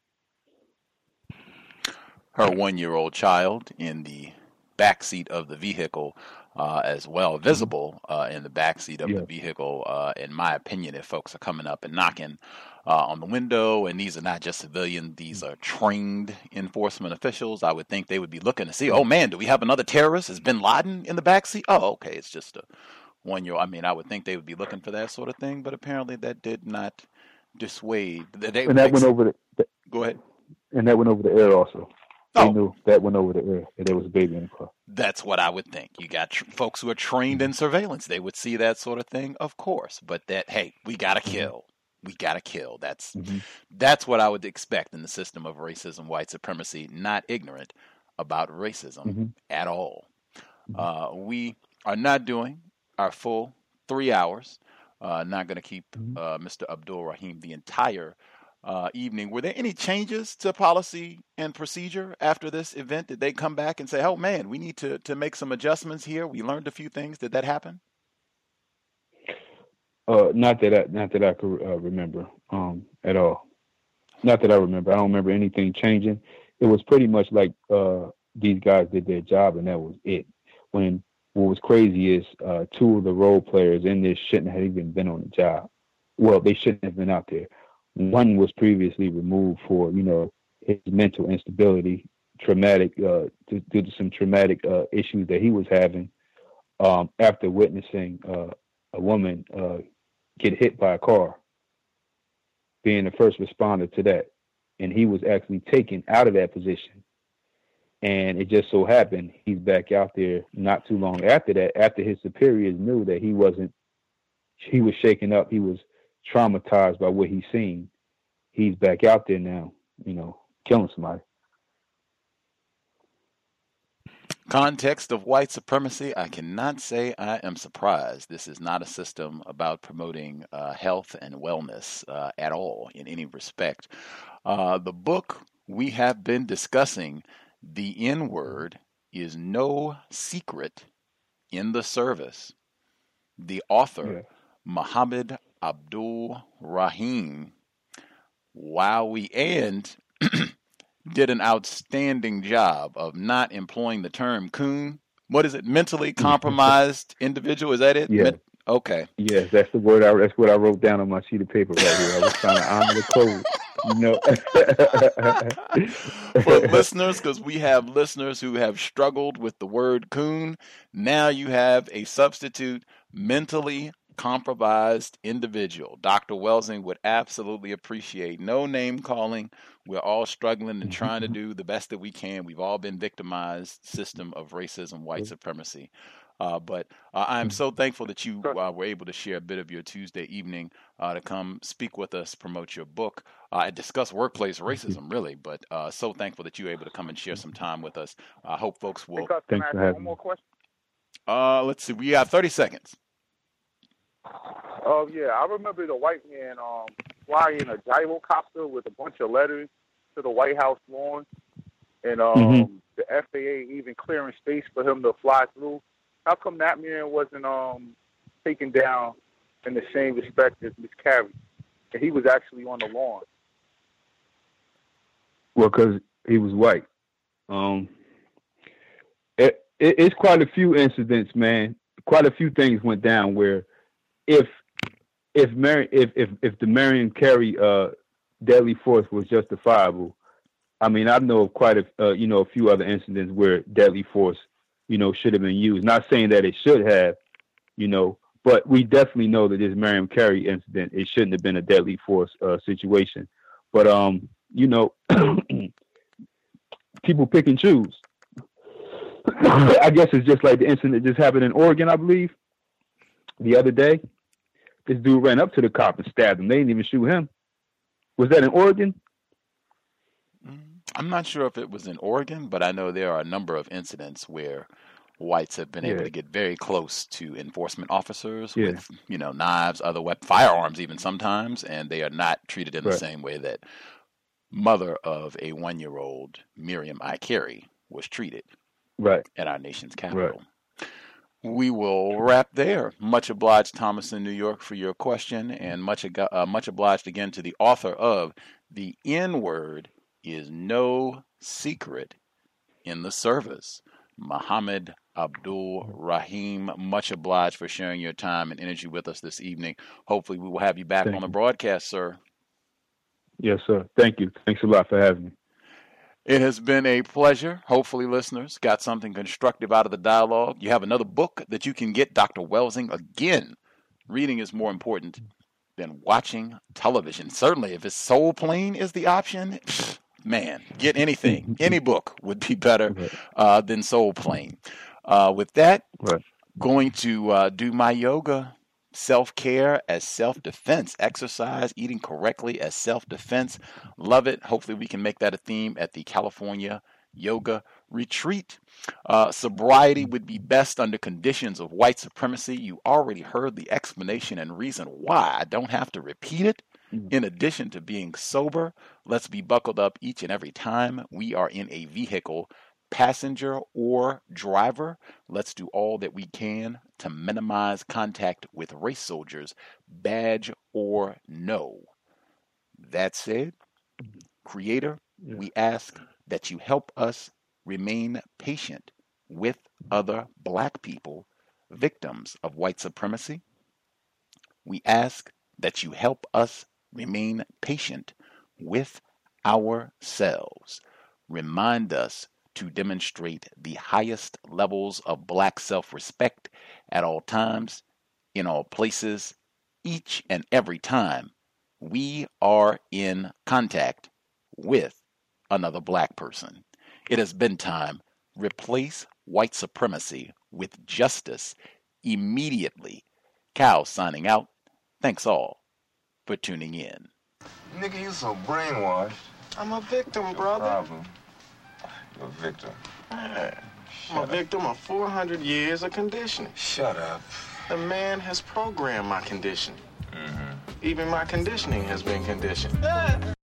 Her 1-year-old child in the backseat of the vehicle as well, visible in the backseat of the vehicle. In my opinion, if folks are coming up and knocking on the window, and these are not just civilians, these are trained enforcement officials, I would think they would be looking to see, oh man, do we have another terrorist? Is bin Laden in the backseat? Oh, okay, it's just a 1-year-old. I mean, I would think they would be looking for that sort of thing, but apparently that did not dissuade. And that went over the. Go ahead. And that went over the air also. They knew that went over the air, that there was a baby in the car. That's what I would think. You got folks who are trained in surveillance. They would see that sort of thing, of course. But that, hey, we got to kill. We got to kill. That's what I would expect in the system of racism, white supremacy, not ignorant about racism at all. We are not doing our full 3 hours. Not going to keep Mr. Abdul Rahim the entire evening. Were there any changes to policy and procedure after this event? Did they come back and say, oh man, we need to make some adjustments here? We learned a few things. Did that happen? Not that I could remember at all. Not that I remember. I don't remember anything changing. It was pretty much like these guys did their job and that was it. When what was crazy is 2 of the role players in this shouldn't have even been on the job. Well, they shouldn't have been out there. One was previously removed for, you know, his mental instability, traumatic, due to some traumatic issues that he was having after witnessing a woman get hit by a car, being the first responder to that. And he was actually taken out of that position. And it just so happened he's back out there not too long after that, after his superiors knew that he was shaken up, he was traumatized by what he's seen. He's back out there now, you know, killing somebody. Context of white supremacy, I cannot say I am surprised. This is not a system about promoting health and wellness at all in any respect. The book we have been discussing, The N-Word is No Secret in the Service. The author, Muhammad Abdul Rahim, did an outstanding job of not employing the term coon. What is it? Mentally compromised individual? Is that it? Yeah. Okay. Yes, that's the word. That's what I wrote down on my sheet of paper right here. I was trying to honor the code, you know. For listeners, because we have listeners who have struggled with the word coon, now you have a substitute, mentally compromised individual. Dr. Welsing would absolutely appreciate no name calling. We're all struggling and trying to do the best that we can. We've all been victimized. System of racism, white supremacy. But I'm so thankful that you were able to share a bit of your Tuesday evening to come speak with us, promote your book, and discuss workplace racism, really. But so thankful that you were able to come and share some time with us. I hope folks will. Thanks for having one more question. Let's see. We have 30 seconds. Oh, yeah. I remember the white man flying a gyrocopter with a bunch of letters to the White House lawn, and the FAA even clearing space for him to fly through. How come that man wasn't taken down in the same respect as Ms. Carey? And he was actually on the lawn. Well, because he was white. It's quite a few incidents, man. Quite a few things went down where if if the Marion Carey deadly force was justifiable, I mean, I know of quite a few other incidents where deadly force, should have been used. Not saying that it should have, but we definitely know that this Marion Carey incident, it shouldn't have been a deadly force situation. But people pick and choose. I guess it's just like the incident that just happened in Oregon, I believe, the other day. This dude ran up to the cop and stabbed him. They didn't even shoot him. Was that in Oregon? I'm not sure if it was in Oregon, but I know there are a number of incidents where whites have been able to get very close to enforcement officers with, knives, other firearms even sometimes, and they are not treated in the same way that mother of a 1-year-old, Miriam I. Carey, was treated at our nation's capital. We will wrap there. Much obliged, Thomas in New York, for your question, and much obliged again to the author of The N-Word Is No Secret in the Service, Muhammad Abdul Rahim. Much obliged for sharing your time and energy with us this evening. Hopefully we will have you back on the broadcast, sir. Yes, sir. Thank you. Thanks a lot for having me. It has been a pleasure. Hopefully, listeners got something constructive out of the dialogue. You have another book that you can get, Dr. Welsing. Again, reading is more important than watching television. Certainly, if it's Soul Plane is the option, man, get anything. Any book would be better than Soul Plane. With that, going to do my yoga. Self-care as self-defense, exercise, eating correctly as self-defense. Love it. Hopefully we can make that a theme at the California Yoga Retreat. Sobriety would be best under conditions of white supremacy. You already heard the explanation and reason why. I don't have to repeat it. In addition to being sober, let's be buckled up each and every time we are in a vehicle, passenger or driver. Let's do all that we can to minimize contact with race soldiers, badge or no. That said, Creator, we ask that you help us remain patient with other black people, victims of white supremacy. We ask that you help us remain patient with ourselves. Remind us to demonstrate the highest levels of black self-respect at all times, in all places, each and every time we are in contact with another black person. It has been time. Replace white supremacy with justice immediately. Cal signing out. Thanks all for tuning in. Nigga, you so brainwashed. I'm a victim, brother. Problem. You're a victim. I'm a victim of 400 years of conditioning. Shut up. The man has programmed my conditioning. Even my conditioning has been conditioned.